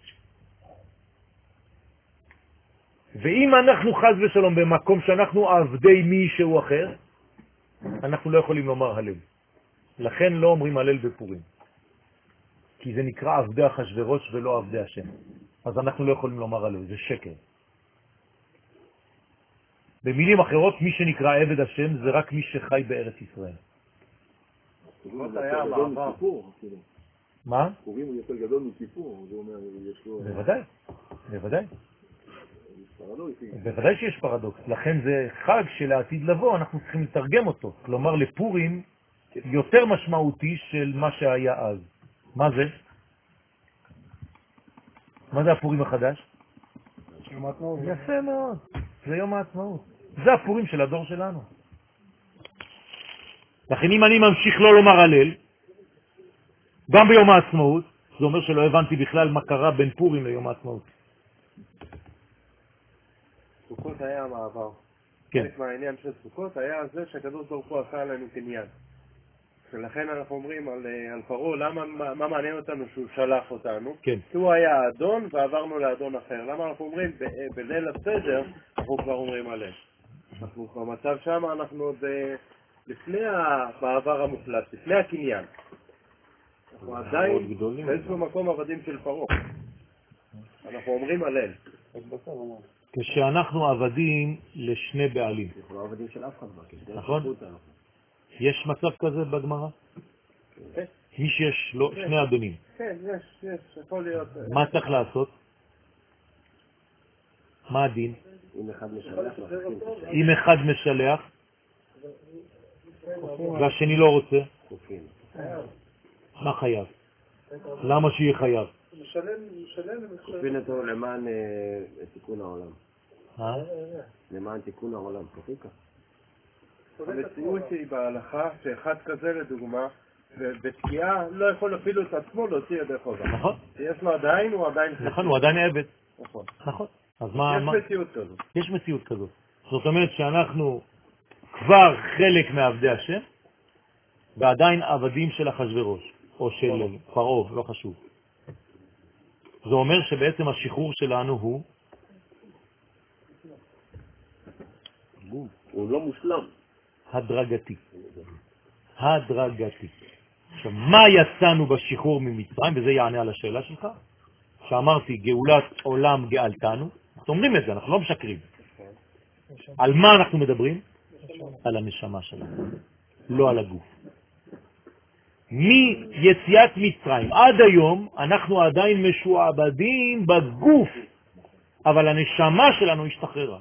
ואם אנחנו חז ושלום במקום שאנחנו עבדי מישהו אחר, אנחנו לא יכולים לומר הלל. לכן לא אומרים הלל בפורים. כי זה נקרא עבדי אחשוורוש ולא עבדי השם. אז אנחנו לא יכולים לומר הלל, זה שקר. במילים אחרות, מי שנקרא עבד השם זה רק מי שחי בארץ ישראל. מה? פורים הוא יותר גדול מכיפור, זה אומר, יש לו... בוודאי, בוודאי. בוודאי שיש פרדוקס, לכן זה חג שלעתיד לבוא, אנחנו צריכים לתרגם אותו. כלומר, לפורים יותר משמעותי של מה שהיה אז. מה זה? מה זה הפורים החדש? יום העצמאות. יפה מאוד, זה יום העצמאות. זה הפורים של הדור שלנו. לכן אם אני ממשיך לא לומר הלל, גם ביום העצמאות, זה אומר שלא הבנתי בכלל מה קרה בין פורים ליום העצמאות. סוכות היה המעבר. כן. חלק מהעניין של סוכות היה זה שהקדוש ברוך הוא עשה לנו קניין. ולכן אנחנו אומרים על, על פרעה, למה, מה, מה מעניין אותנו שהוא שלח אותנו? כן. כי הוא היה האדון ועברנו לאדון אחר. למה אנחנו אומרים ב, בליל הסדר, אנחנו כבר אומרים עליהם. אנחנו במצב שם, אנחנו עוד לפני המעבר המוחלט, לפני הקניין. אנחנו עדיין באיזשהו מקום עבדים של פרעה. אנחנו אומרים הלל. כשאנחנו עבדים לשני בעלים. אנחנו לא עבדים של אף אחד. נכון? יש מצב כזה בגמרא? כן. מי שיש לו שני אדונים. כן, יש, יש, יכול להיות. מה צריך לעשות? מה הדין? אם אחד משלח. אם אחד משלח והשני לא רוצה, מה חייב? למה שיהיה חייב? כופין אותו למען תיקון העולם. אה? למען תיקון העולם, כופין כך. המציאות היא בהלכה שאחד כזה לדוגמה, ובתקיעה לא יכול אפילו את עצמו להוציא ידי חובה. נכון. שיש לו עדיין, הוא עדיין... נכון, הוא עדיין עבד. נכון. נכון. אז מה... יש מציאות כזאת. יש מציאות כזאת. זאת אומרת שאנחנו כבר חלק מעבדי השם, ועדיין עבדים של אחשוורוש, או של פרעה, לא חשוב. זה אומר שבעצם השחרור שלנו הוא... הוא לא מושלם. הדרגתי. הדרגתי. עכשיו, מה יצאנו בשחרור ממצרים, וזה יענה על השאלה שלך, שאמרתי, גאולת עולם גאלתנו, אנחנו אומרים את זה, אנחנו לא משקרים. על מה אנחנו מדברים? על הנשמה שלנו, לא על הגוף. מיציאת מצרים עד היום אנחנו עדיין משועבדים בגוף, אבל הנשמה שלנו השתחררה.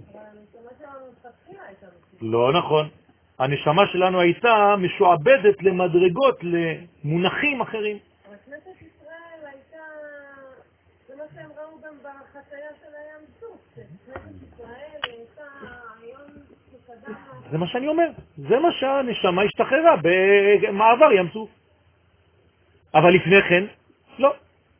לא נכון. הנשמה שלנו הייתה משועבדת למדרגות, למונחים אחרים. אבל כנסת ישראל הייתה, זה מה שהם ראו גם בחצייה של הים סוף, שכנסת ישראל הייתה היום שקדם... זה מה שאני אומר, זה מה שהנשמה השתחררה במעבר ים סוף. אבל לפני כן, לא.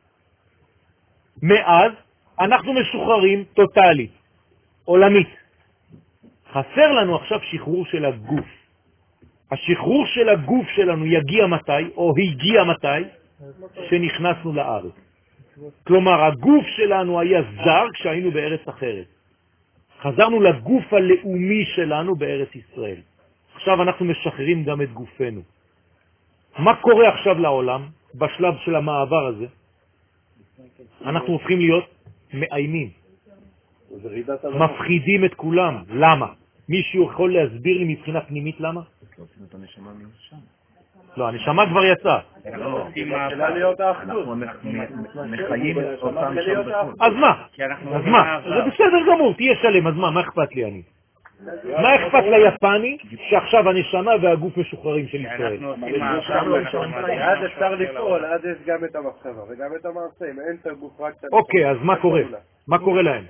מאז אנחנו משוחררים טוטלית, עולמית. חסר לנו עכשיו שחרור של הגוף. השחרור של הגוף שלנו יגיע מתי, או הגיע מתי, שנכנסנו לארץ. כלומר, הגוף שלנו היה זר כשהיינו בארץ אחרת. חזרנו לגוף הלאומי שלנו בארץ ישראל. עכשיו אנחנו משחררים גם את גופנו. מה קורה עכשיו לעולם בשלב של המעבר הזה? אנחנו הופכים להיות מאיימים. מפחידים את כולם. למה? מישהו יכול להסביר לי מבחינה פנימית למה? לא, הנשמה כבר יצאה. אנחנו מחיים אותם שם בחוץ. אז מה? אז מה? זה בסדר גמור, תהיה שלם, אז מה? מה אכפת לי אני? מה אכפת ליפני שעכשיו הנשמה והגוף משוחררים של ישראל? עד אפשר לפעול, עד יש גם את המחשבה וגם את המעשה, אם אין את הגוף רק... אוקיי, אז מה קורה? מה קורה להם?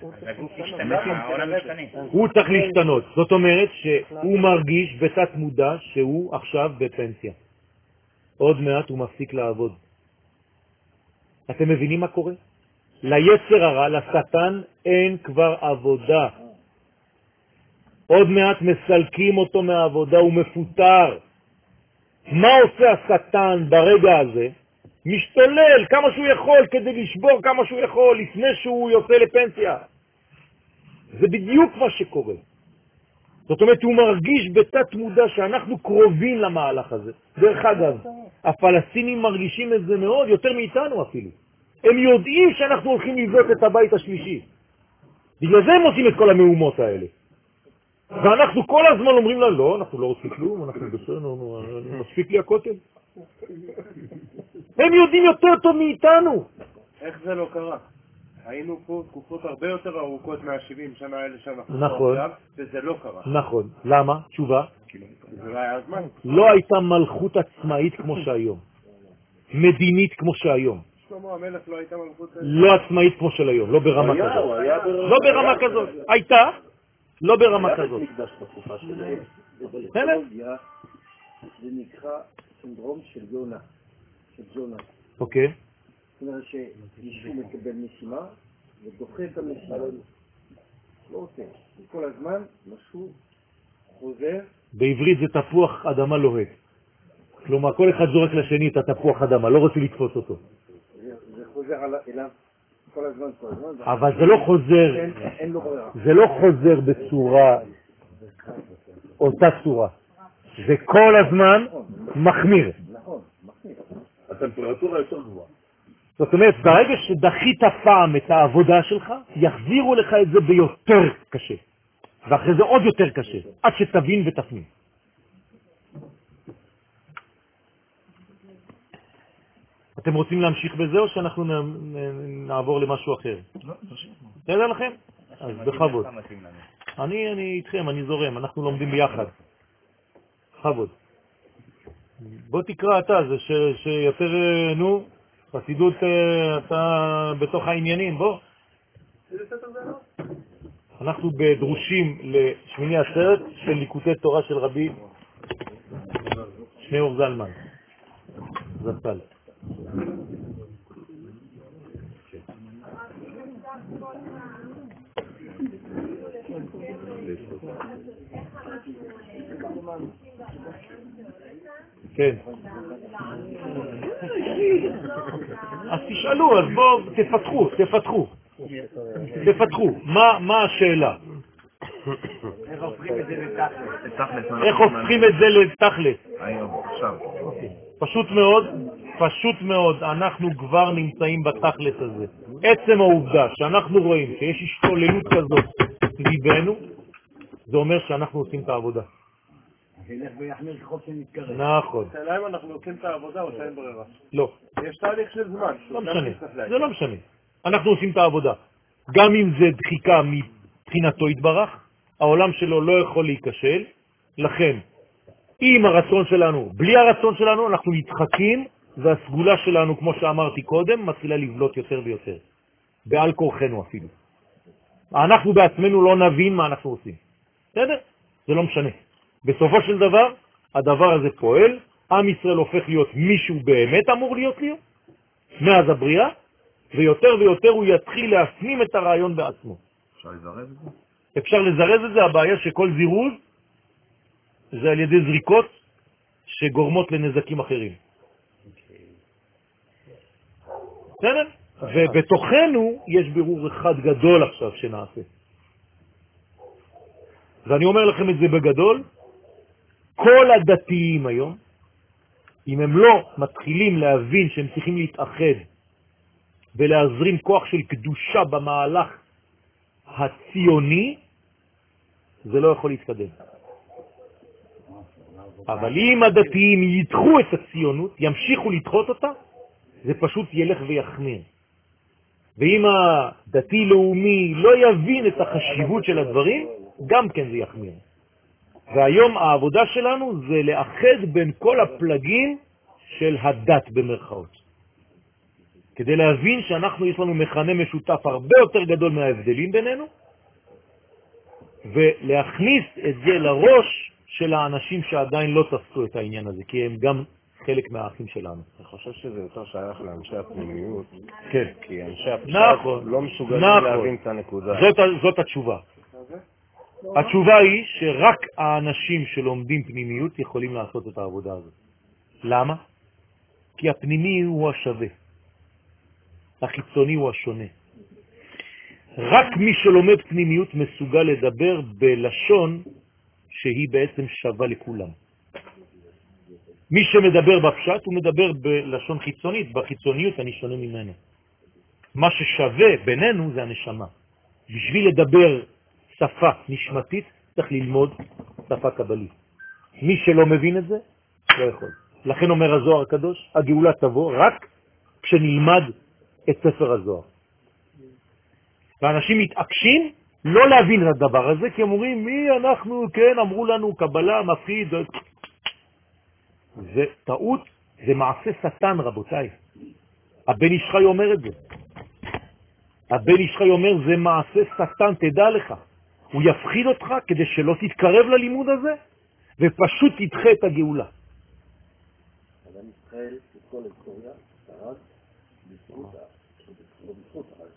הוא צריך להשתנות. זאת אומרת שהוא מרגיש בתת מודע שהוא עכשיו בפנסיה. עוד מעט הוא מפסיק לעבוד. אתם מבינים מה קורה? ליצר הרע, לשטן, אין כבר עבודה. עוד מעט מסלקים אותו מהעבודה, הוא מפוטר. מה עושה השטן ברגע הזה? משתולל כמה שהוא יכול כדי לשבור כמה שהוא יכול לפני שהוא יוצא לפנסיה. זה בדיוק מה שקורה. זאת אומרת, הוא מרגיש בתת מודע שאנחנו קרובים למהלך הזה. דרך אגב, הפלסטינים מרגישים את זה מאוד, יותר מאיתנו אפילו. הם יודעים שאנחנו הולכים לבנות את הבית השלישי. בגלל זה הם עושים את כל המהומות האלה. ואנחנו כל הזמן אומרים לה, לא, אנחנו לא רוצים כלום, אנחנו בסדר, מספיק לי הכותל. הם יודעים יותר טוב מאיתנו. איך זה לא קרה? היינו פה תקופות הרבה יותר ארוכות מה-שבעים שנה האלה שאנחנו נכון. עכשיו, וזה לא קרה. נכון. למה? תשובה? זה לא היה הזמן. לא הייתה מלכות עצמאית כמו שהיום. מדינית כמו שהיום. שלמה המלך לא הייתה מלכות... לא עצמאית כמו של היום, לא ברמה היה, כזאת. הוא היה בר- לא ברמה כזאת. הייתה, לא ברמה כזאת. מקדש בתקופה שלהם. בבלטולוגיה זה נקרא סינדרום של יונה, של ג'ונה. אוקיי. זאת אומרת שישו מקבל משימה ודוחה את המשימה. לא עושה. וכל הזמן משהו חוזר. בעברית זה תפוח אדמה לוהט. כלומר, כל אחד זורק לשני את התפוח אדמה, לא רוצה לתפוס אותו. זה, זה חוזר אליו כל הזמן, כל הזמן. אבל זה לא חוזר, אין, אין לו ברירה. זה לא חוזר בצורה, אותה צורה. זה כל הזמן מחמיר. נכון, מחמיר. הטמפרטורה יותר גבוהה. זאת אומרת, ברגע שדחית פעם את העבודה שלך, יחזירו לך את זה ביותר קשה. ואחרי זה עוד יותר קשה, עד שתבין ותפנים. אתם רוצים להמשיך בזה או שאנחנו נעבור למשהו אחר? לא, תמשיך. תדע לכם? אז בכבוד. אני אני איתכם, אני זורם, אנחנו לומדים ביחד. בכבוד. בוא תקרא אתה, זה שיותר, נו, חסידות אתה בתוך העניינים, בוא. אנחנו בדרושים לשמיני עצרת של ליקוטי תורה של רבי שניאור זלמן. זצ"ל. כן. אז תשאלו, אז בואו תפתחו, תפתחו. תפתחו. מה, מה השאלה? איך הופכים את זה לתכלס? איך הופכים את זה לתכלס? היום, עכשיו. פשוט מאוד, פשוט מאוד, אנחנו כבר נמצאים בתכלס הזה. עצם העובדה שאנחנו רואים שיש השתוללות כזאת סביבנו, זה אומר שאנחנו עושים את העבודה. ילך ויחמיר ככל שנתקרב. נכון. השאלה אם אנחנו עושים את העבודה או שאין ברירה. לא. יש תהליך של זמן. לא משנה. זה לא משנה. אנחנו עושים את העבודה. גם אם זה דחיקה מבחינתו יתברך, העולם שלו לא יכול להיכשל, לכן, עם הרצון שלנו, בלי הרצון שלנו, אנחנו נדחקים, והסגולה שלנו, כמו שאמרתי קודם, מתחילה לבלוט יותר ויותר. בעל כורחנו אפילו. אנחנו בעצמנו לא נבין מה אנחנו עושים. בסדר? זה לא משנה. בסופו של דבר, הדבר הזה פועל, עם ישראל הופך להיות מישהו באמת אמור להיות להיות, מאז הבריאה, ויותר ויותר הוא יתחיל להפנים את הרעיון בעצמו. אפשר לזרז את זה? אפשר לזרז את זה, הבעיה שכל זירוז זה על ידי זריקות שגורמות לנזקים אחרים. בסדר? ובתוכנו יש בירור אחד גדול עכשיו שנעשה. ואני אומר לכם את זה בגדול, כל הדתיים היום, אם הם לא מתחילים להבין שהם צריכים להתאחד ולהזרים כוח של קדושה במהלך הציוני, זה לא יכול להתקדם. אבל אם הדתיים ידחו את הציונות, ימשיכו לדחות אותה, זה פשוט ילך ויחמיר. ואם הדתי-לאומי לא יבין את החשיבות של הדברים, גם כן זה יחמיר. והיום העבודה שלנו זה לאחד בין כל הפלגים של הדת במרכאות. כדי להבין שאנחנו יש לנו מכנה משותף הרבה יותר גדול מההבדלים בינינו, ולהכניס את זה לראש של האנשים שעדיין לא תפסו את העניין הזה, כי הם גם חלק מהאחים שלנו. אני חושב שזה יותר שייך לאנשי הפנימיות, כן. כי אנשי הפשט נכון, לא מסוגלים נכון. להבין את הנקודה. זאת, זאת התשובה. התשובה היא שרק האנשים שלומדים פנימיות יכולים לעשות את העבודה הזאת. למה? כי הפנימי הוא השווה. החיצוני הוא השונה. רק מי שלומד פנימיות מסוגל לדבר בלשון שהיא בעצם שווה לכולם. מי שמדבר בפשט הוא מדבר בלשון חיצונית, בחיצוניות אני שונה ממנו. מה ששווה בינינו זה הנשמה. בשביל לדבר שפה נשמתית צריך ללמוד שפה קבלית. מי שלא מבין את זה לא יכול. לכן אומר הזוהר הקדוש, הגאולה תבוא רק כשנלמד את ספר הזוהר. ואנשים מתעקשים לא להבין את הדבר הזה, כי אומרים, מי אנחנו, כן, אמרו לנו, קבלה, מפחיד. זה טעות, זה מעשה שטן, רבותיי. הבן איש חי אומר את זה. הבן איש חי אומר, זה מעשה שטן, תדע לך. הוא יפחיד אותך כדי שלא תתקרב ללימוד הזה, ופשוט תדחה את הגאולה. אדם ישראל, בכל היסטוריה, שרד בזכות, לא בזכות, אבל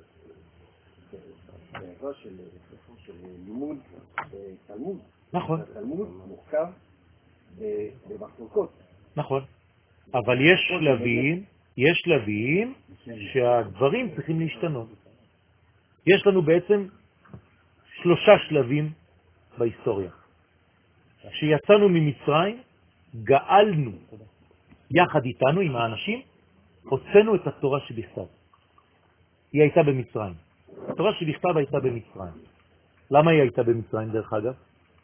בעזרה של לימוד ותלמוד. נכון. התלמוד מורכב במחלוקות. נכון. אבל יש שלבים, יש שלבים שהדברים צריכים להשתנות. יש לנו בעצם שלושה שלבים בהיסטוריה. כשיצאנו ממצרים, גאלנו יחד איתנו, עם האנשים, הוצאנו את התורה שבכתב. היא הייתה במצרים. התורה שבכתב הייתה במצרים. למה היא הייתה במצרים, דרך אגב?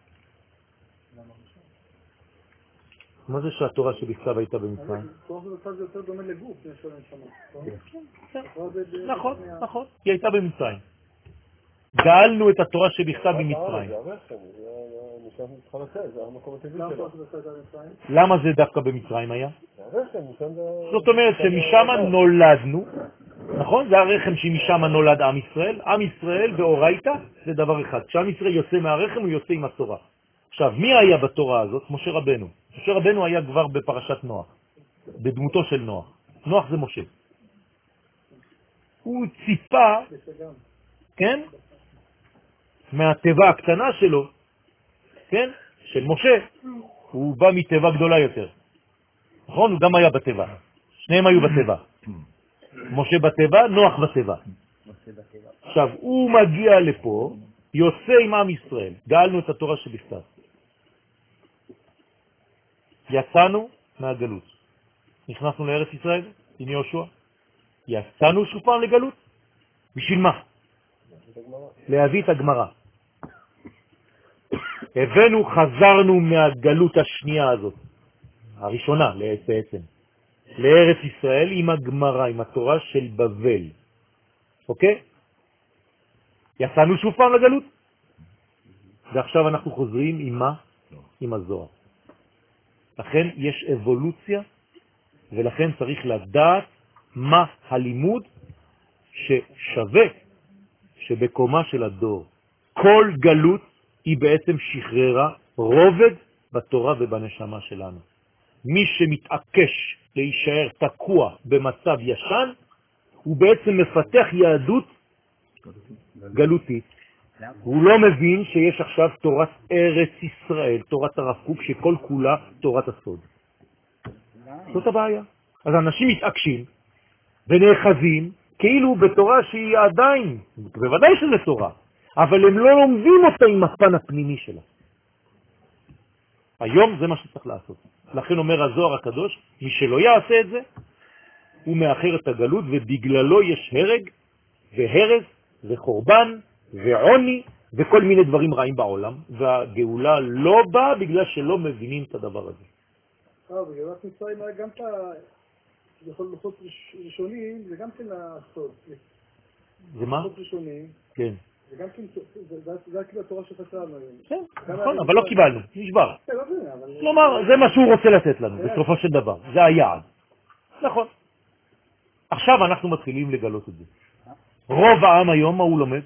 מה זה שהתורה שבכתב הייתה במצרים? תורה שבכתב זה יותר דומה לגוף, יש לו נשמה. נכון, נכון, היא הייתה במצרים. גאלנו את התורה שבכתב במצרים. למה זה דווקא במצרים היה? זאת אומרת שמשם נולדנו, נכון? זה הרחם שמשם נולד עם ישראל. עם ישראל ואורייתא זה דבר אחד. כשעם ישראל יוצא מהרחם הוא יוצא עם התורה. עכשיו, מי היה בתורה הזאת? משה רבנו. משה רבנו היה כבר בפרשת נוח, בדמותו של נוח. נוח זה משה. הוא ציפה, כן? מהטבע הקטנה שלו, כן? של משה, הוא בא מטבע גדולה יותר. נכון? הוא גם היה בטבע. שניהם היו בטבע. משה בטבע, נוח בטבע. עכשיו, הוא מגיע לפה, יוצא עם עם ישראל. גאלנו את התורה שבכתב. יצאנו מהגלות. נכנסנו לארץ ישראל עם יהושע. יצאנו שוב פעם לגלות. בשביל מה? להביא את הגמרא. הבאנו, חזרנו מהגלות השנייה הזאת, הראשונה בעצם, לארץ ישראל עם הגמרא, עם התורה של בבל. אוקיי? יצאנו שוב פעם לגלות. ועכשיו אנחנו חוזרים עם מה? עם הזוהר. לכן יש אבולוציה, ולכן צריך לדעת מה הלימוד ששווה שבקומה של הדור. כל גלות היא בעצם שחררה רובד בתורה ובנשמה שלנו. מי שמתעקש להישאר תקוע במצב ישן, הוא בעצם מפתח יהדות גלותית. הוא לא מבין שיש עכשיו תורת ארץ ישראל, תורת הרב קוק, שכל כולה תורת הסוד. זאת הבעיה. אז אנשים מתעקשים ונאחזים כאילו בתורה שהיא עדיין, בוודאי שזה תורה, אבל הם לא לומדים אותה עם הפן הפנימי שלה. היום זה מה שצריך לעשות. לכן אומר הזוהר הקדוש, מי שלא יעשה את זה, הוא מאחר את הגלות, ובגללו יש הרג והרס וחורבן ועוני וכל מיני דברים רעים בעולם, והגאולה לא באה בגלל שלא מבינים את הדבר הזה. אה, בגאולת מצרים היה גם את יכול לוחות ראשונים, זה גם כן הסוד. זה מה? לוחות ראשונים. כן. זה גם כן, זה היה כאילו התורה שחסרנו היום. כן, נכון, אבל לא קיבלנו, נשבר. כן, לא מבין, אבל... כלומר, זה מה שהוא רוצה לתת לנו, בסופו של דבר. זה היעד. נכון. עכשיו אנחנו מתחילים לגלות את זה. רוב העם היום, מה הוא לומד?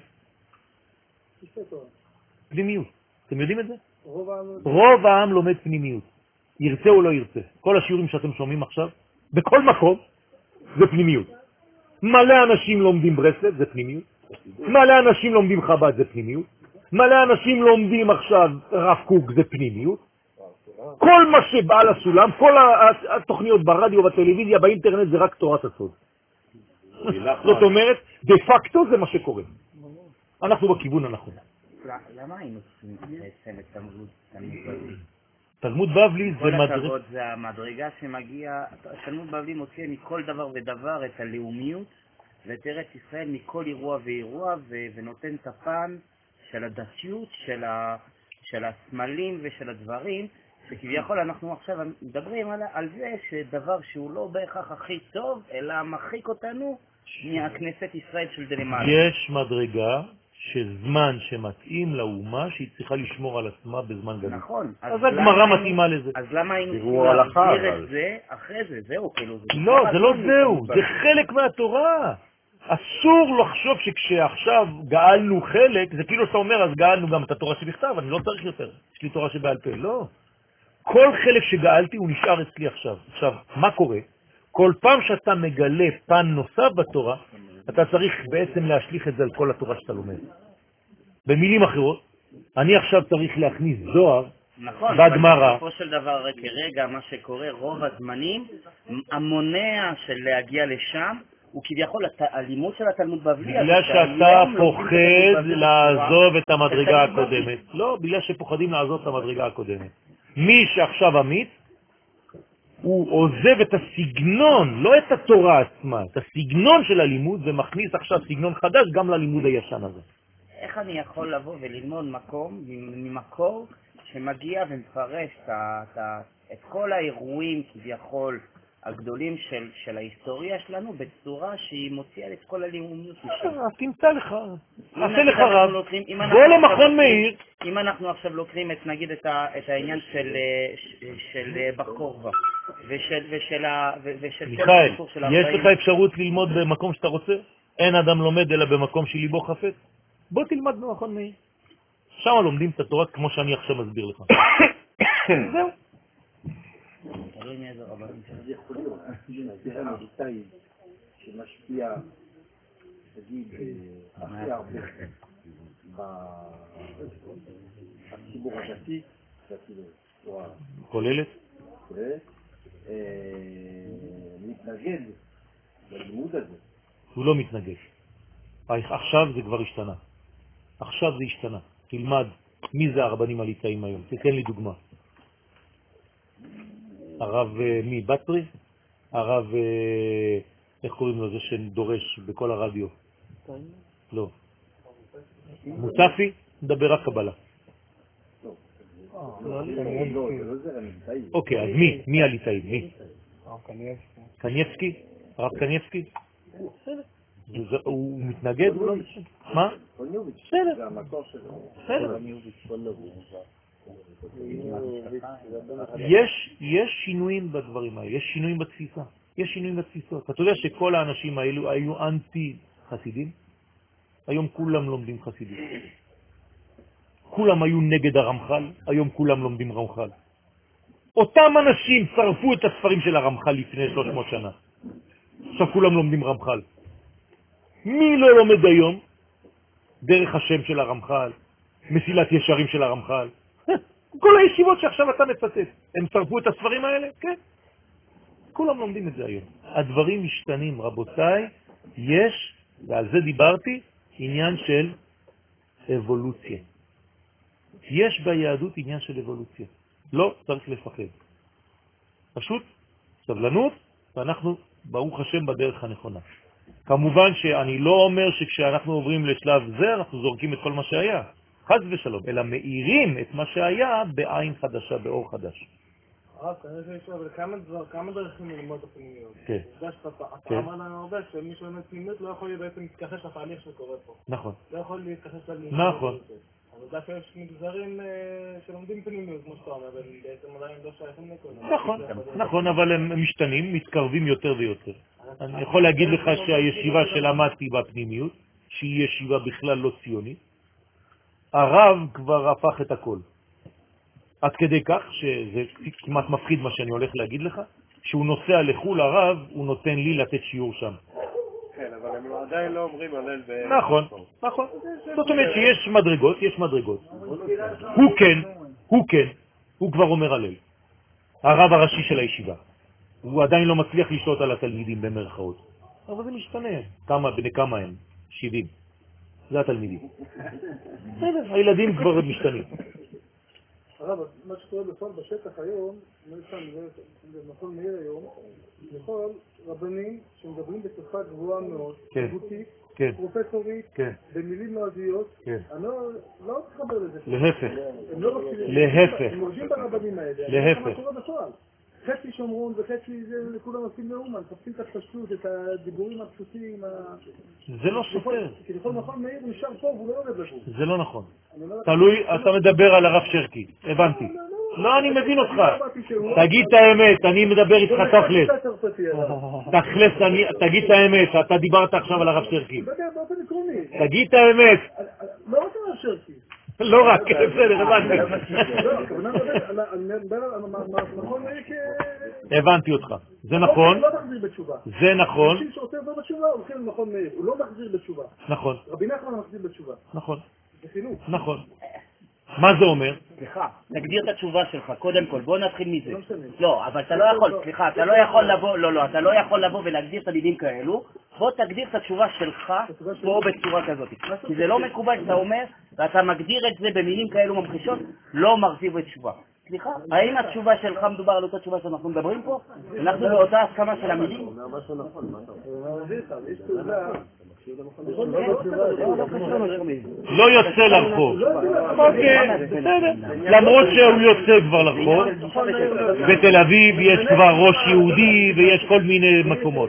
פנימיות. אתם יודעים את זה? רוב העם לומד פנימיות. ירצה או לא ירצה. כל השיעורים שאתם שומעים עכשיו, בכל מקום, זה פנימיות. מלא אנשים לומדים ברסלב, זה פנימיות. מלא אנשים לומדים חב"ד, זה פנימיות. מלא אנשים לומדים עכשיו רב קוק, זה פנימיות. כל מה שבא לסולם, כל התוכניות ברדיו, בטלוויזיה, באינטרנט, זה רק תורת הסוד. זאת אומרת, דה פקטו זה מה שקורה. אנחנו בכיוון הנכון. למה היינו צריכים לצמצם את תלמוד בבלי? תלמוד בבלי זה מדרגה. כל הכבוד זה המדרגה שמגיע, תלמוד בבלי מוציא מכל דבר ודבר את הלאומיות ואת ארץ ישראל מכל אירוע ואירוע, ונותן את הפן של הדתיות, של, ה, של הסמלים ושל הדברים, שכביכול אנחנו עכשיו מדברים על, על זה שדבר שהוא לא בהכרח הכי טוב, אלא מחריק אותנו מהכנסת ישראל של דלמעלה. יש מדרגה שזמן שמתאים לאומה שהיא צריכה לשמור על עצמה בזמן גלות. נכון. אז הגמרא מתאימה לזה. אז למה היינו צריכים הלכה, להסביר אבל. את זה אחרי זה? זהו, כאילו זה... לא, זה לא זהו, זה חלק מהתורה. אסור לחשוב שכשעכשיו גאלנו חלק, זה כאילו שאתה אומר, אז גאלנו גם את התורה שבכתב, אני לא צריך יותר, יש לי תורה שבעל פה. לא. כל חלק שגאלתי הוא נשאר אצלי עכשיו. עכשיו, מה קורה? כל פעם שאתה מגלה פן נוסף בתורה, אתה צריך בעצם להשליך את זה על כל התורה שאתה לומד. במילים אחרות, אני עכשיו צריך להכניס זוהר נכון, בגמרא. אבל בסופו של דבר כרגע מה שקורה רוב הזמנים, המונע של להגיע לשם, הוא כביכול הלימוד של התלמוד בבלי. בגלל שאתה פוחד לעזוב את המדרגה הקודמת. לא, בגלל שפוחדים לעזוב את המדרגה הקודמת. מי שעכשיו אמיץ, הוא עוזב את הסגנון, לא את התורה עצמה, את הסגנון של הלימוד, ומכניס עכשיו סגנון חדש גם ללימוד הישן הזה. איך אני יכול לבוא וללמוד מקום, ממקור שמגיע ומפרש את, את, את כל האירועים כביכול הגדולים של, של ההיסטוריה שלנו בצורה שהיא מוציאה את כל הלימודיות משם. אז תמצא לך, עשה לך רב, בוא למכון מאיר. אם אנחנו עכשיו לוקחים את, נגיד, את, ה, את העניין של, של בר כוכבא ושל, ושל, ושל מיכאל, יש לך אפשרות ללמוד במקום שאתה רוצה? אין אדם לומד אלא במקום שליבו חפץ? בוא תלמד במכון מאיר. שם לומדים את התורה כמו שאני עכשיו מסביר לך. זהו. תלוי מאיזה רבנים שלנו. זה יכול להיות, זה אמריקאי שמשפיע, תגיד, הכי הרבה בציבור הדתי, כוללת? מתנגד ללימוד הזה. הוא לא מתנגד. עכשיו זה כבר השתנה. עכשיו זה השתנה. תלמד מי זה הרבנים הליטאים היום. תתן לי דוגמה. הרב מי? בטרי? הרב, איך קוראים לו זה שדורש בכל הרדיו? לא. מוספי? מדבר רק קבלה. אוקיי, אז מי? מי הליטאים? מי? קניבסקי? הרב קניבסקי? הוא מתנגד? מה? בסדר. בסדר. יש, יש שינויים בדברים האלה, יש שינויים בתפיסה, יש שינויים בתפיסות. אתה יודע שכל האנשים האלו היו אנטי חסידים? היום כולם לומדים חסידים. כולם היו נגד הרמח"ל, היום כולם לומדים רמח"ל. אותם אנשים שרפו את הספרים של הרמח"ל לפני שלוש מאות שנה. עכשיו כולם לומדים רמח"ל. מי לא לומד היום? דרך השם של הרמח"ל, מסילת ישרים של הרמח"ל. כל הישיבות שעכשיו אתה מצטט, הם שרפו את הספרים האלה? כן. כולם לומדים את זה היום. הדברים משתנים, רבותיי. יש, ועל זה דיברתי, עניין של אבולוציה. יש ביהדות עניין של אבולוציה. לא צריך לפחד. פשוט סבלנות, ואנחנו ברוך השם בדרך הנכונה. כמובן שאני לא אומר שכשאנחנו עוברים לשלב זה אנחנו זורקים את כל מה שהיה. חס ושלום, אלא מאירים את מה שהיה בעין חדשה, באור חדש. הרב, כנראה שיש אבל כמה דרכים ללמוד את הפנימיות. כן. אתה אמר לנו הרבה שמי שלומד פנימיות לא יכול בעצם להתכחש לתהליך שקורה פה. נכון. לא יכול להתכחש ללימוד. נכון. אבל דווקא יש מגזרים שלומדים פנימיות, כמו שאתה אומר, ובעצם עדיין לא שייכים לכל. נכון, נכון, אבל הם משתנים, מתקרבים יותר ויותר. אני יכול להגיד לך שהישיבה שלמדתי בפנימיות, שהיא ישיבה בכלל לא ציונית, הרב כבר הפך את הכל. עד כדי כך שזה כמעט מפחיד מה שאני הולך להגיד לך, שהוא נוסע לחול הרב, הוא נותן לי לתת שיעור שם. כן, אבל הם עדיין לא אומרים הלל ו... נכון, נכון. זאת אומרת שיש מדרגות, יש מדרגות. הוא כן, הוא כן, הוא כבר אומר הלל. הרב הראשי של הישיבה. הוא עדיין לא מצליח לשלוט על התלמידים במרכאות. אבל זה משתנה. כמה, בני כמה הם? שבעים. זה התלמידים. בסדר, הילדים כבר משתנים. הרב, מה שקורה בפועל בשטח היום, במכון מאיר היום, לכל רבנים שמדברים בשפה גבוהה מאוד, תרבותית, פרופסורית, במילים נועזיות, אני לא מתחבר לזה. להפך. הם לא להפך. הם מורדים ברבנים האלה. להפך. חצי שומרון וחצי זה, כולם עושים נאום, מחפשים את הפשטות, את הדיבורים הפשוטים. זה לא סופר. כי לכל מכון מאיר נשאר פה והוא לא עובד בפור. זה לא נכון. תלוי, אתה מדבר על הרב שרקי, הבנתי. לא, אני מבין אותך. תגיד את האמת, אני מדבר איתך תכלס. תכלס, תגיד את האמת, אתה דיברת עכשיו על הרב שרקי. תגיד את האמת. לא רק הרב שרקי. לא רק, בסדר, הבנתי. הבנתי אותך. זה נכון. זה נכון. אנשים שעושה לא בתשובה הולכים למכון מאיר. הוא לא מחזיר בתשובה. נכון. רבי נחמן מחזיר בתשובה. נכון. זה חינוך. נכון. מה זה אומר? סליחה, תגדיר את התשובה שלך, קודם כל, בוא נתחיל מזה. לא, אבל אתה לא יכול, סליחה, אתה לא יכול לבוא, לא, לא, אתה לא יכול לבוא ולהגדיר את המילים כאלו, בוא תגדיר את התשובה שלך פה בצורה כזאת. כי זה לא מקובל שאתה אומר, ואתה מגדיר את זה במילים כאלו ממחישות, לא מחזיר בתשובה. סליחה, האם התשובה שלך מדובר על אותה תשובה שאנחנו מדברים פה? אנחנו באותה הסכמה של המילים? לא יוצא לרחוב. אוקיי, בסדר. למרות שהוא יוצא כבר לרחוב, בתל אביב יש כבר ראש יהודי ויש כל מיני מקומות.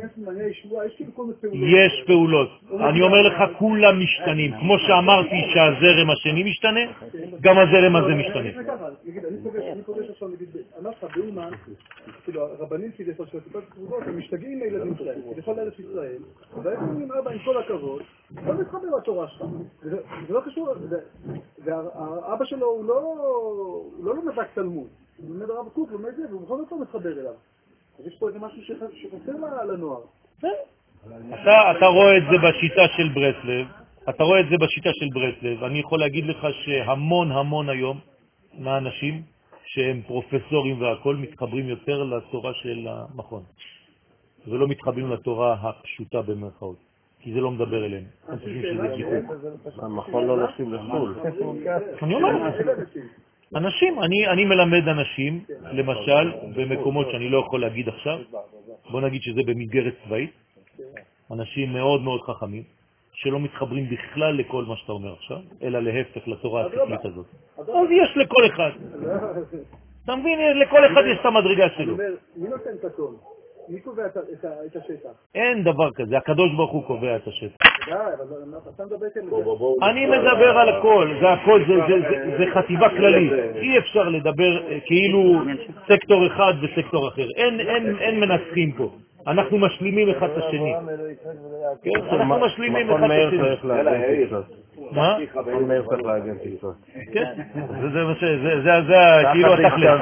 יש פעולות. אני אומר לך, כולם משתנים. כמו שאמרתי שהזרם השני משתנה, גם הזרם הזה משתנה. אני פוגש עכשיו, אמרת לך, באומן, הרבנים שלי של הטיפות קרובות, הם משתגעים עם הילדים שלהם, כביכול לארץ ישראל, והם אומרים, אבא, עם כל הכבוד, לא מתחבר לתורה שלך. זה לא קשור, והאבא שלו הוא לא לומד רק תלמוד, הוא לומד הרב קוק, לומד זה, והוא בכל זאת לא מתחבר אליו. אז יש פה איזה משהו שחסר לנוער. אתה רואה את זה בשיטה של ברסלב, אתה רואה את זה בשיטה של ברסלב, אני יכול להגיד לך שהמון המון היום מהאנשים שהם פרופסורים והכל מתחברים יותר לתורה של המכון ולא מתחברים לתורה הפשוטה במרכאות, כי זה לא מדבר אליהם. אני חושב שזה גיחוק. המכון לא נוסעים לחול. אני אומר, אנשים, אני, אני מלמד אנשים, למשל, במקומות שאני לא יכול להגיד עכשיו, בוא נגיד שזה במסגרת צבאית, אנשים מאוד מאוד חכמים, שלא מתחברים בכלל לכל מה שאתה אומר עכשיו, אלא להפך לתורה השכלית הזאת. אז יש לכל אחד. אתה מבין, לכל אחד יש את המדרגה שלו. מי נותן את הטון? מי קובע את השטח? אין דבר כזה, הקדוש ברוך הוא קובע את השטח. אתה מדבר כאן... אני מדבר על הכל, זה הכל, זה חטיבה כללית. אי אפשר לדבר כאילו סקטור אחד וסקטור אחר. אין מנסחים פה. אנחנו משלימים אחד את השני. אנחנו משלימים אחד את השני. מה? מכון מאיר צריך להגן טיסות. כן, זה מה ש... זה כאילו התכלס.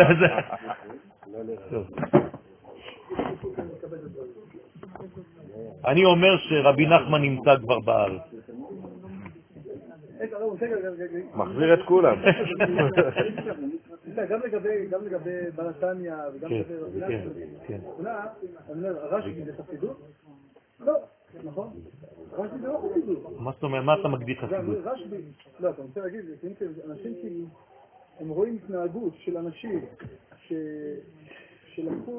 אני אומר שרבי נחמן נמצא כבר בארץ. מחזיר את כולם. גם לגבי בנתניה וגם לגבי רבי נחמן, אני אומר, הרש"י זה חסידות? לא, נכון? רש"י זה לא חסידות. מה זאת אומרת? מה אתה מגדיר חסידות? לא, אתה רוצה להגיד, אנשים הם רואים התנהגות של אנשים שלקחו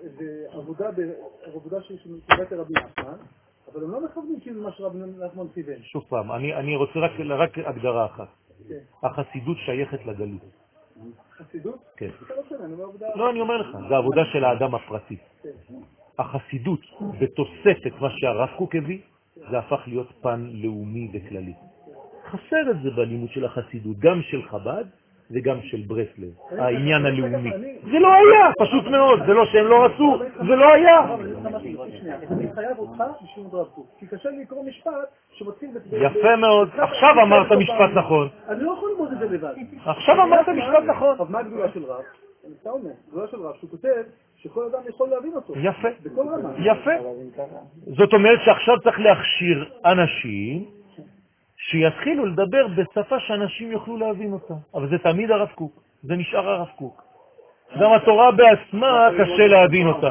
עבודה של נקודת רבי נחמן, אבל הם לא מכוונים כאילו מה שרבי נחמן כיוון. שוב פעם, אני רוצה רק הגדרה אחת. החסידות שייכת לגלות. חסידות? כן. לא, אני אומר לך, זה עבודה של האדם הפרטי. החסידות, בתוספת מה שהרב קוק הביא, זה הפך להיות פן לאומי וכללי. חסר את זה בלימוד של החסידות, גם של חב"ד וגם של ברסלב, העניין הלאומי. זה לא היה, פשוט מאוד, זה לא שהם לא רצו, זה לא היה. אני חייב אותך משום רב קוק, כי קשה לי לקרוא משפט שמתחיל... יפה מאוד, עכשיו אמרת משפט נכון. אני לא יכול ללמוד את זה לבד. עכשיו אמרת משפט נכון. אבל מה הגדולה של רב? אני סתם אומר, הגדולה של רב, שהוא כותב שכל אדם יכול להבין אותו. יפה, בכל רמה. יפה. זאת אומרת שעכשיו צריך להכשיר אנשים שיתחילו לדבר בשפה שאנשים יוכלו להבין אותה. אבל זה תמיד הרב קוק, זה נשאר הרב קוק. גם התורה בעצמה קשה להבין אותה.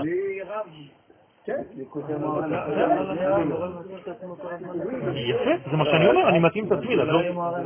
יפה, זה מה שאני אומר, אני מתאים את עצמי לדור.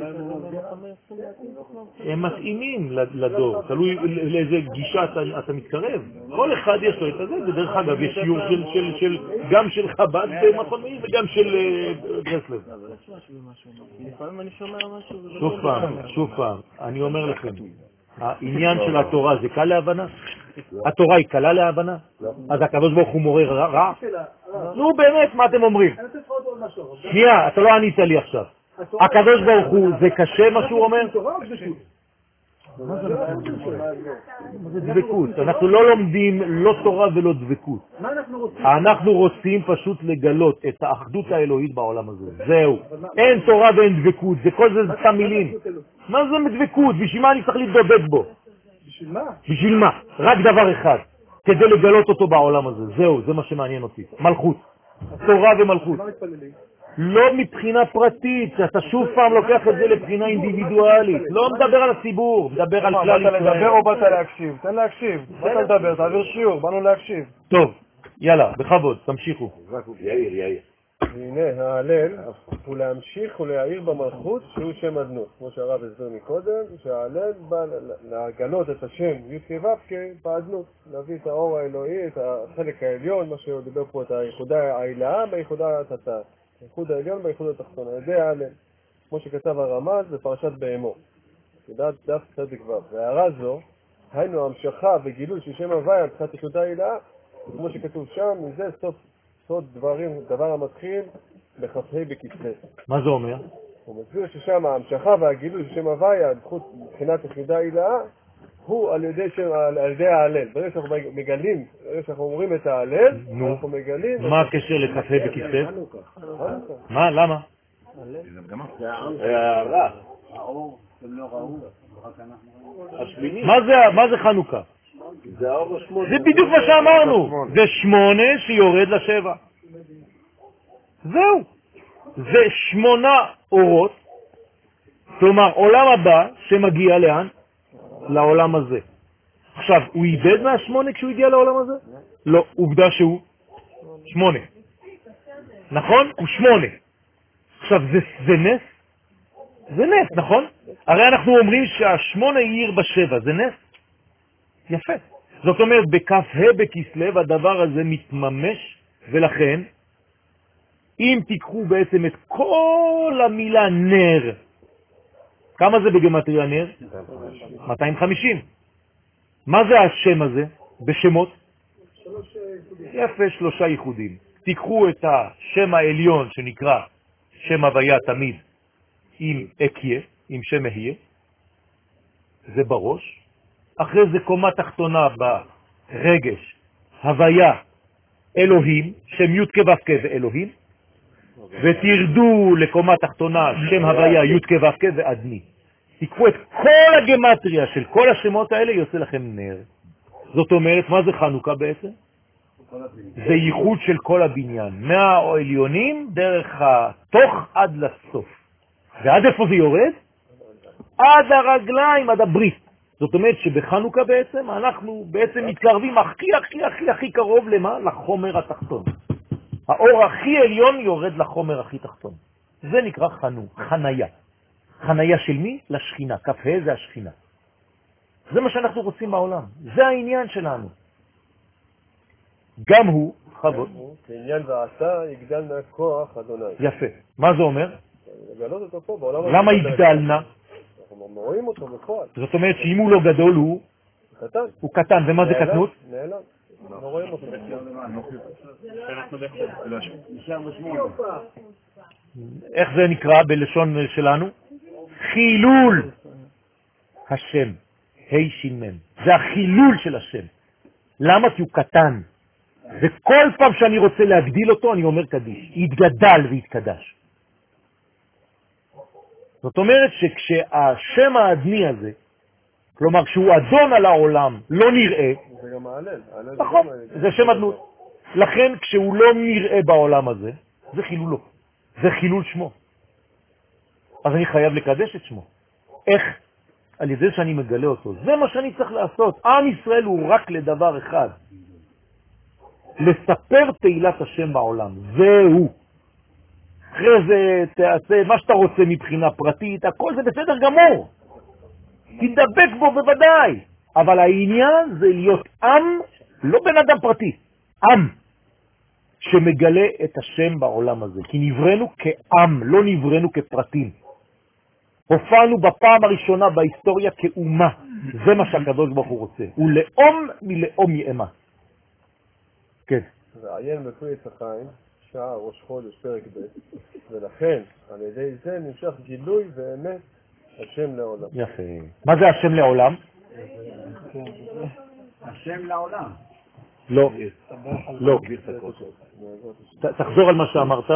הם מתאימים לדור, תלוי לאיזה גישה אתה מתקרב. כל אחד יש לו את זה, ודרך אגב יש שיעור גם של חב"ד במכון מאיר וגם של ברסלב. לפעמים אני שומע משהו... שוב פעם, שוב פעם, אני אומר לכם, העניין של התורה זה קל להבנה? התורה היא קלה להבנה? אז הקדוש ברוך הוא מורה רע? נו באמת, מה אתם אומרים? שנייה, אתה לא ענית לי עכשיו. הקדוש ברוך הוא, זה קשה מה שהוא אומר? מה זה דבקות? אנחנו לא לומדים לא תורה ולא דבקות. אנחנו רוצים פשוט לגלות את האחדות האלוהית בעולם הזה. זהו. אין תורה ואין דבקות, זה כל זה סתם מילים. מה זה דבקות? בשביל מה אני צריך להתדבק בו? בשביל מה? בשביל מה? רק דבר אחד, כדי לגלות אותו בעולם הזה. זהו, זה מה שמעניין אותי. מלכות. תורה ומלכות. לא מבחינה פרטית, אתה שוב פעם לוקח את זה לבחינה אינדיבידואלית. לא מדבר על הציבור, מדבר על כלל ישראל. באת לדבר או באת להקשיב? תן להקשיב. באת לדבר, תעביר שיעור, באנו להקשיב. טוב, יאללה, בכבוד, תמשיכו. יאיר, יאיר. הנה, ההלל הוא להמשיך ולהעיר במלכות שהוא שם אדנות. כמו שהרב הסביר מקודם, שההלל בא להגלות את השם י' כ' ו' כ' באדנות. להביא את האור האלוהי, את החלק העליון, מה שהוא דיבר פה, את היחודה העילאה ביחודה התתת. הייחוד העליון והייחוד התחתון, על ידי ההלל, כמו שכתב הרמ"ז בפרשת בהמו, כדעת דף צדיק ו'. והערה זו, היינו המשכה וגילוי של שם הוויה על תחת יחודה העילאה, כמו שכתוב שם, מזה סוף סוד דברים, דבר המתחיל בכ"ה בכ"ח. מה זה אומר? הוא מסביר ששם ההמשכה והגילוי של שם הוויה, מבחינת יחודה העילאה, הוא על ידי שם, על, על ידי ההלל. ברגע שאנחנו מגלים, ברגע שאנחנו אומרים את ההלל, אנחנו מגלים... מה הקשר לכ"ה בכ"ח? מה? למה? הערה. מה זה חנוכה? זה האור השמונה. זה בדיוק מה שאמרנו. זה שמונה שיורד לשבע. זהו. זה שמונה אורות. כלומר, עולם הבא שמגיע לאן? לעולם הזה. עכשיו, הוא איבד מהשמונה כשהוא הגיע לעולם הזה? לא, עובדה שהוא שמונה. נכון? הוא שמונה. עכשיו, זה, זה נס? זה נס, נכון? הרי אנחנו אומרים שהשמונה יאיר בשבע, זה נס? יפה. זאת אומרת, בכ"ה בכסלו הדבר הזה מתממש, ולכן, אם תיקחו בעצם את כל המילה נר, כמה זה בגמטריה נר? מאתיים וחמישים. מה זה השם הזה בשמות? יפה, שלושה ייחודים. תיקחו את השם העליון שנקרא שם הוויה תמיד עם אקיה, עם שם היה, זה בראש. אחרי זה קומה תחתונה ברגש, הוויה אלוהים, שם י' כ' ו' כ' ואלוהים, ותרדו לקומה תחתונה שם הוויה י' כ' ו' כ' ואדני. תקחו את כל הגמטריה של כל השמות האלה, יוצא לכם נר. זאת אומרת, מה זה חנוכה בעצם? זה ייחוד של כל הבניין, מהעליונים דרך התוך עד לסוף. ועד איפה זה יורד? עד הרגליים, עד הברית. זאת אומרת שבחנוכה בעצם אנחנו בעצם מתקרבים הכי הכי הכי הכי קרוב למה? לחומר התחתון. האור הכי עליון יורד לחומר הכי תחתון. זה נקרא חנו, חניה. חניה של מי? לשכינה. כ"ה זה השכינה. זה מה שאנחנו רוצים בעולם. זה העניין שלנו. גם הוא, חבות. כעניין ועשה יגדל מהכוח אדוני. יפה. מה זה אומר? לגלות אותו פה בעולם. למה יגדלנה? אנחנו רואים אותו בפועל. זאת אומרת שאם הוא לא גדול הוא קטן. הוא קטן. ומה זה קטנות? נעלם. לא רואים אותו. איך זה נקרא בלשון שלנו? חילול השם. ה' ש"מ. זה החילול של השם. למה? כי הוא קטן. וכל פעם שאני רוצה להגדיל אותו אני אומר קדיש. יתגדל ויתקדש. זאת אומרת שכשהשם האדני הזה, כלומר כשהוא אדון על העולם, לא נראה, זה גם ההלל. נכון, זה שם אדנות. לכן כשהוא לא נראה בעולם הזה, זה חילולו. זה חילול שמו. אז אני חייב לקדש את שמו. איך? על ידי שאני מגלה אותו. זה מה שאני צריך לעשות. עם ישראל הוא רק לדבר אחד. לספר תהילת השם בעולם. זהו. אחרי זה תעשה מה שאתה רוצה מבחינה פרטית, הכל זה בסדר גמור. תדבק בו בוודאי. אבל העניין זה להיות עם, לא בן אדם פרטי. עם שמגלה את השם בעולם הזה. כי נברנו כעם, לא נברנו כפרטים. הופענו בפעם הראשונה בהיסטוריה כאומה. זה מה שהקדוש ברוך הוא רוצה. הוא לאום מלאום יאמה. כן. ועיין בפרי עץ החיים, שעה ראש חודש פרק ב', ולכן על ידי זה נמשך גילוי ואמת השם לעולם. יפה. מה זה השם לעולם? השם לעולם. לא. לא. תחזור על מה שאמרת.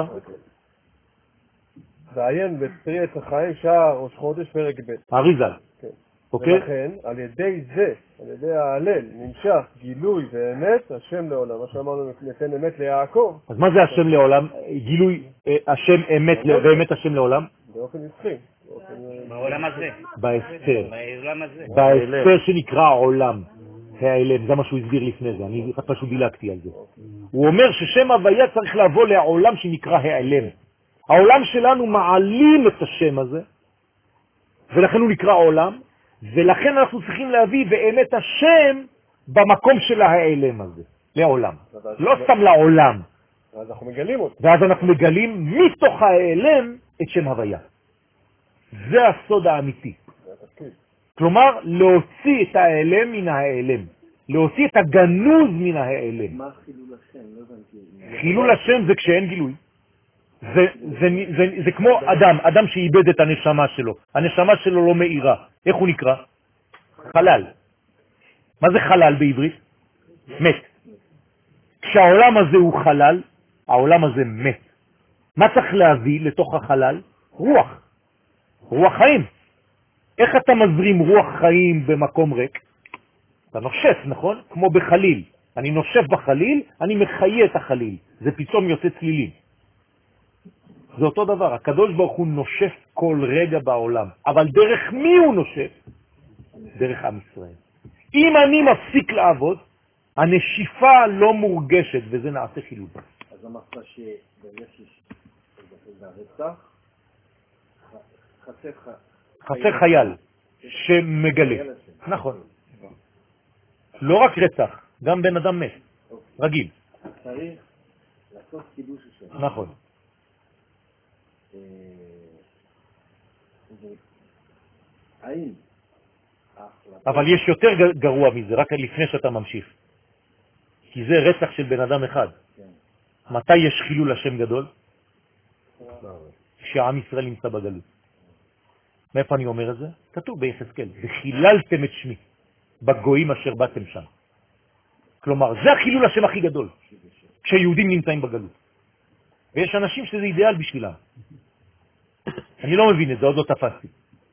ועיין בפרי עץ החיים, שעה ראש חודש פרק ב'. אריזה. אוקיי? ולכן, על ידי זה, על ידי ההלל, נמשך גילוי ואמת השם לעולם. מה שאמרנו, ניתן אמת ליעקב. אז מה זה השם לעולם? גילוי השם אמת ואמת השם לעולם? באופן נצחי. בעולם הזה. בהסתר. בעולם הזה. בהסתר שנקרא עולם. העלם, זה מה שהוא הסביר לפני זה, אני פשוט דילגתי על זה. הוא אומר ששם הוויה צריך לבוא לעולם שנקרא העלם. העולם שלנו מעלים את השם הזה, ולכן הוא נקרא עולם, ולכן אנחנו צריכים להביא באמת השם במקום של העלם הזה, לעולם. לא סתם לעולם. אז אנחנו מגלים אותו. ואז אנחנו מגלים מתוך העלם את שם הוויה. זה הסוד האמיתי. כלומר, להוציא את העלם מן העלם. להוציא את הגנוז מן העלם. מה חילול השם? לא הבנתי. חילול השם זה כשאין גילוי. זה, זה, זה, זה כמו אדם, אדם שאיבד את הנשמה שלו. הנשמה שלו לא מאירה. איך הוא נקרא? חלל. מה זה חלל בעברית? מת. כשהעולם הזה הוא חלל, העולם הזה מת. מה צריך להביא לתוך החלל? רוח. רוח חיים. איך אתה מזרים רוח חיים במקום ריק? אתה נושף, נכון? כמו בחליל. אני נושף בחליל, אני מחיה את החליל. זה פתאום יוצא צלילים. זה אותו דבר. הקדוש ברוך הוא נושף כל רגע בעולם. אבל דרך מי הוא נושף? דרך עם ישראל. אם אני מפסיק לעבוד, הנשיפה לא מורגשת, וזה נעשה חילול. אז אמרת שברגע שיש הרצח, חסר חסר חייל שמגלה. נכון. לא רק רצח, גם בן אדם מת. רגיל. צריך לעשות קידוש השם. נכון. האם אבל יש יותר גרוע מזה, רק לפני שאתה ממשיך. כי זה רצח של בן אדם אחד. מתי יש חילול השם גדול? כשעם ישראל נמצא בגלות. מאיפה אני אומר את זה? כתוב ביחזקאל, וחיללתם את שמי בגויים אשר באתם שם. כלומר, זה החילול השם הכי גדול, כשיהודים נמצאים בגלות. ויש אנשים שזה אידיאל בשבילם. אני לא מבין את זה, עוד לא תפסתי.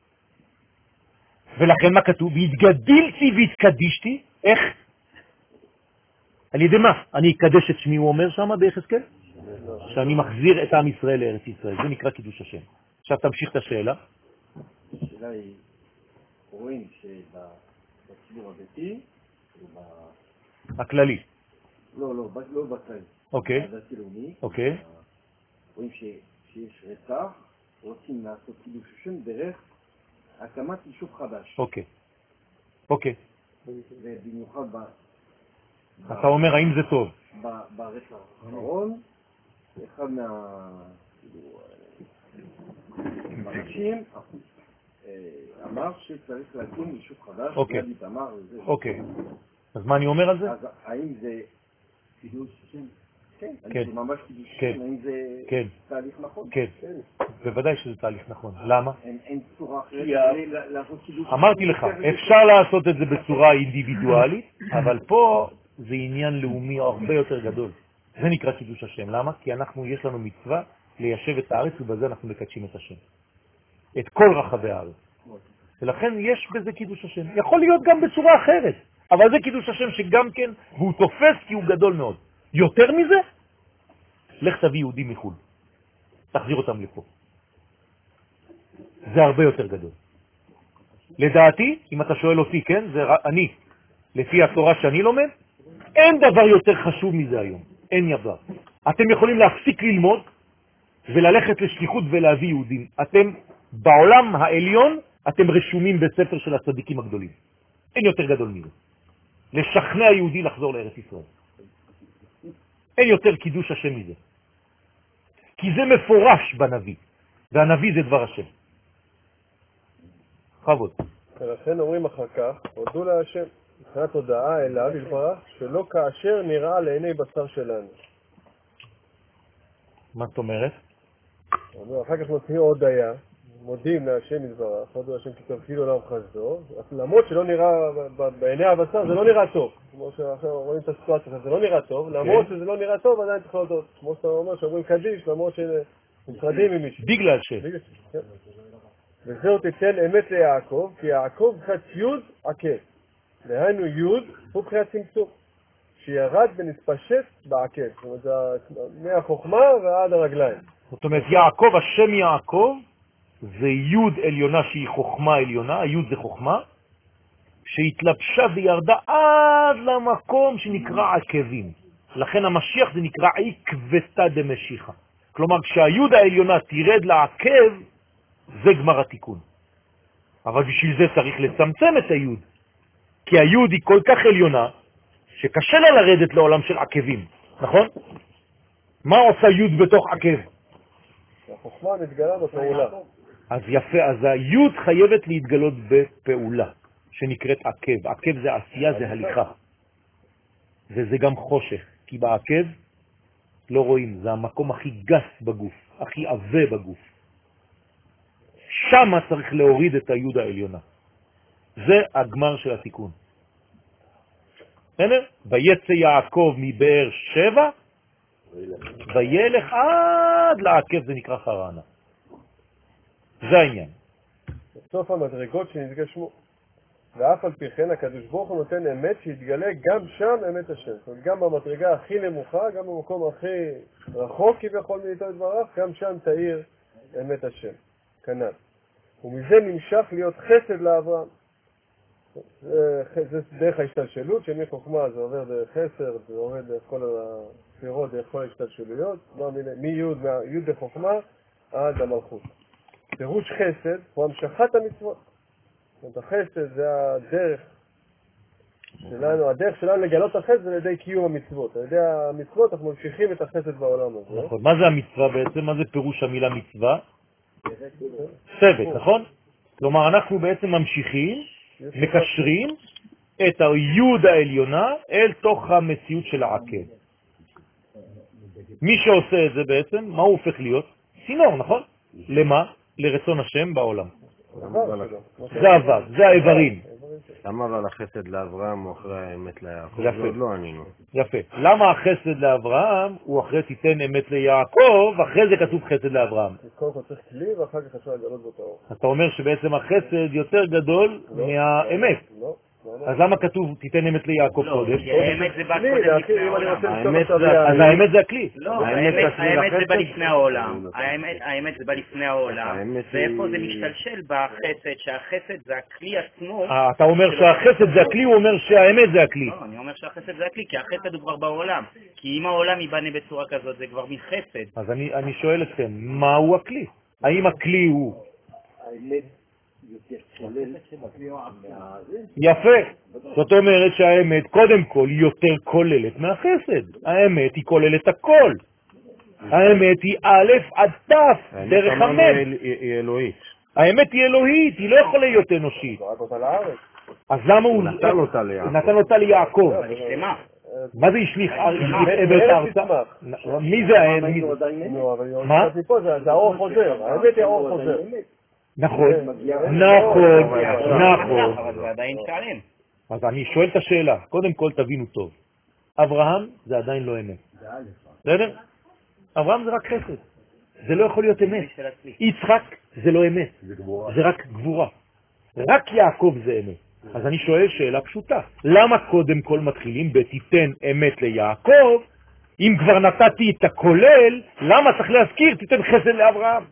ולכן מה כתוב? והתגדלתי והתקדישתי, איך? על ידי מה? אני אקדש את שמי, הוא אומר שם ביחזקאל? שאני מחזיר את עם ישראל לארץ ישראל. זה נקרא קידוש השם. עכשיו תמשיך את השאלה. השאלה היא, רואים שבציבור הדתי, הכללי. לא, לא, לא בכללי. אוקיי. הדתי לאומי. אוקיי. רואים שיש רצח, רוצים לעשות קידוש השם דרך הקמת יישוב חדש. אוקיי. אוקיי. ובמיוחד ב... אתה אומר, האם זה טוב? ברצח האחרון, אחד מה... מרשים אמר שצריך להקים יישוב חדש. אוקיי. אמר, אוקיי. אז מה אני אומר על זה? אז האם זה קידוש השם? כן. כן. זה ממש קידוש כן. השם, האם זה כן. תהליך נכון? כן. בוודאי שזה תהליך נכון. למה? אין צורה אחרת לעשות קידוש השם. אמרתי לך, אפשר לעשות את זה בצורה אינדיבידואלית, אבל פה זה עניין לאומי הרבה יותר גדול. זה נקרא קידוש השם. למה? כי אנחנו, יש לנו מצווה ליישב את הארץ, ובזה אנחנו מקדשים את השם. את כל רחבי הארץ. ולכן יש בזה קידוש השם. יכול להיות גם בצורה אחרת, אבל זה קידוש השם שגם כן, והוא תופס כי הוא גדול מאוד. יותר מזה, לך תביא יהודים מחול. תחזיר אותם לפה. זה הרבה יותר גדול. לדעתי, אם אתה שואל אותי, כן, זה אני, לפי התורה שאני לומד, אין דבר יותר חשוב מזה היום. אין יבר. אתם יכולים להפסיק ללמוד וללכת לשליחות ולהביא יהודים. אתם בעולם העליון, אתם רשומים בספר של הצדיקים הגדולים. אין יותר גדול מזה. לשכנע יהודי לחזור לארץ ישראל. אין יותר קידוש השם מזה. כי זה מפורש בנביא, והנביא זה דבר השם. חבוד. ולכן אומרים אחר כך, הודו להשם, מבחינת הודעה אליו יתברך, שלא כאשר נראה לעיני בשר שלנו. מה זאת אומרת? אחר כך מוציאים הודיה, מודים להשם יתברך, הודו להשם כי טוב כאילו לעם חסדו, למרות שלא נראה, בעיני הבשר זה לא נראה טוב, כמו שעכשיו רואים את הסיטואציה, זה לא נראה טוב, למרות שזה לא נראה טוב עדיין צריך להודות, כמו שאתה אומר שאומרים קדיש, למרות שנפרדים עם מישהו. בגלל ש... וזהו תיתן אמת ליעקב, כי יעקב בחיית יוד עקב, דהיינו יוד הוא בחיית צמצום, שירד ונתפשט בעקב, זאת אומרת זה מהחוכמה ועד הרגליים. זאת אומרת, יעקב, השם יעקב, זה יוד עליונה שהיא חוכמה עליונה, היוד זה חוכמה, שהתלבשה וירדה עד למקום שנקרא עקבים. לכן המשיח זה נקרא עקבתא דמשיחא. כלומר, כשהיוד העליונה תירד לעקב, זה גמר התיקון. אבל בשביל זה צריך לצמצם את היוד. כי היוד היא כל כך עליונה, שקשה לה לרדת לעולם של עקבים, נכון? מה עושה יוד בתוך עקב? החוכמה מתגלה בפעולה. אז יפה, אז היוד חייבת להתגלות בפעולה, שנקראת עקב. עקב זה עשייה, זה הליכה. וזה גם חושך, כי בעקב לא רואים, זה המקום הכי גס בגוף, הכי עבה בגוף. שם צריך להוריד את היוד העליונה. זה הגמר של התיקון. בסדר? ויצא יעקב מבאר שבע, וילך עד לעקב, זה נקרא חרנה. זה העניין. בסוף המדרגות שנתגשמו. ואף על פי כן הקדוש ברוך הוא נותן אמת שיתגלה גם שם אמת השם. זאת אומרת, גם במדרגה הכי נמוכה, גם במקום הכי רחוק כביכול מאיתו יתברך, גם שם תאיר אמת השם. כנ"ל. ומזה נמשך להיות חסד לאברהם. זה, זה דרך ההשתלשלות, שמחוכמה זה עובר דרך חסר, זה עובר דרך כל הספירות, דרך כל ההשתלשלויות, מיוד, מיוד בחוכמה עד המלכות. פירוש חסד הוא המשכת המצוות. זאת אומרת, החסד זה הדרך שלנו, הדרך שלנו לגלות החסד על ידי קיום המצוות. על ידי המצוות אנחנו ממשיכים את החסד בעולם הזה. נכון. מה זה המצווה בעצם? מה זה פירוש המילה מצווה? צוות, נכון? כלומר, אנחנו בעצם ממשיכים, מקשרים את היוד העליונה אל תוך המציאות של העקב. מי שעושה את זה בעצם, מה הוא הופך להיות? צינור, נכון? למה? לרצון השם בעולם. זה עבד, זה האיברים. למה אבל החסד לאברהם הוא אחרי האמת ליעקב? זה עוד לא ענינו. יפה. למה החסד לאברהם הוא אחרי תיתן אמת ליעקב, אחרי זה כתוב חסד לאברהם? קודם כל צריך כלי ואחר כך אפשר לגלות בו את האור. אתה אומר שבעצם החסד יותר גדול מהאמת. לא. אז למה כתוב תיתן אמת ליעקב קודם? כי האמת זה בא קודם לפני העולם. אז האמת זה הכלי. לא, האמת זה בא לפני העולם. האמת זה בא לפני העולם. ואיפה זה משתלשל בחסד, שהחסד זה הכלי עצמו. אתה אומר שהחסד זה הכלי, הוא אומר שהאמת זה הכלי. לא, אני אומר שהחסד זה הכלי, כי החסד הוא כבר בעולם. כי אם העולם ייבנה בצורה כזאת, זה כבר מחסד. אז אני שואל אתכם, מהו הכלי? האם הכלי הוא... האמת יפה. זאת אומרת שהאמת קודם כל היא יותר כוללת מהחסד. האמת היא כוללת הכל. האמת היא א' עד ת' דרך המד. היא אלוהית. האמת היא אלוהית, היא לא יכולה להיות אנושית. אז למה הוא נתן אותה ליעקב? נתן אותה ליעקב. למה? מה זה השליך את הארצה? מי זה האמת? מה? זה האור חוזר. האמת היא האור חוזר. נכון, נכון, נכון. אבל זה עדיין שלם. אז אני שואל את השאלה, קודם כל תבינו טוב. אברהם זה עדיין לא אמת. בסדר? אברהם זה רק חסד. זה לא יכול להיות אמת. יצחק זה לא אמת. זה רק גבורה. רק יעקב זה אמת. אז אני שואל שאלה פשוטה. למה קודם כל מתחילים בתיתן אמת ליעקב? אם כבר נתתי את הכולל, למה צריך להזכיר תיתן חסד לאברהם?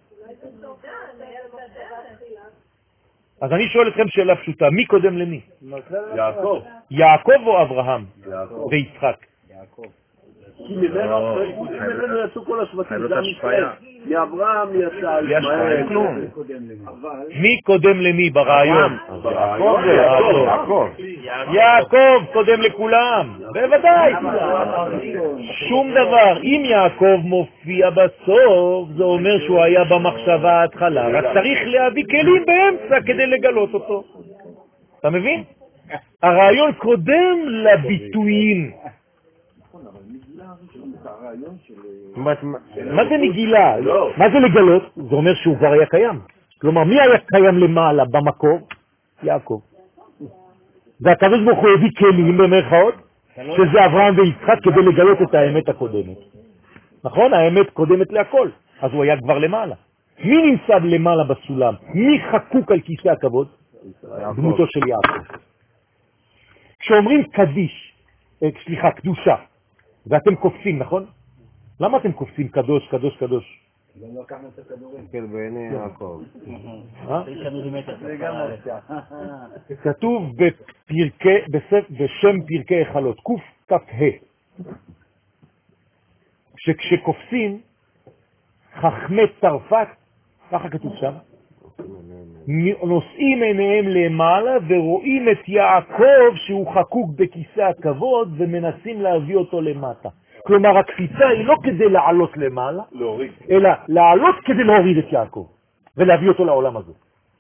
אז אני שואל אתכם שאלה פשוטה, מי קודם למי? יעקב. יעקב או אברהם? ויצחק. כי ממנו יצאו כל השבטים, גם ישראל. מאברהם יצא ישמעאל. מי קודם למי ברעיון? יעקב. יעקב קודם לכולם, בוודאי. שום דבר. אם יעקב מופיע בסוף, זה אומר שהוא היה במחשבה ההתחלה, רק צריך להביא כלים באמצע כדי לגלות אותו. אתה מבין? הרעיון קודם לביטויים. מה זה נגילה? מה זה לגלות? זה אומר שהוא כבר היה קיים. כלומר, מי היה קיים למעלה במקור? יעקב. והקדוש ברוך הוא הביא כלים במרכאות, שזה אברהם ויצחק כדי לגלות את האמת הקודמת. נכון? האמת קודמת להכל. אז הוא היה כבר למעלה. מי נמצא למעלה בסולם? מי חקוק על כיסא הכבוד? דמותו של יעקב. כשאומרים קדיש, סליחה, קדושה, ואתם קופצים, נכון? למה אתם קופצים קדוש, קדוש, קדוש? לא לקחנו את הכדורים. כן, בעיני יעקב. כתוב בשם פרקי החלות, קוף כף ה. שכשקופצים, חכמי צרפת, ככה כתוב שם, נושאים עיניהם למעלה ורואים את יעקב שהוא חקוק בכיסא הכבוד ומנסים להביא אותו למטה. כלומר, הקפיצה היא לא כדי לעלות למעלה, להוריד. אלא לעלות כדי להוריד את יעקב ולהביא אותו לעולם הזה.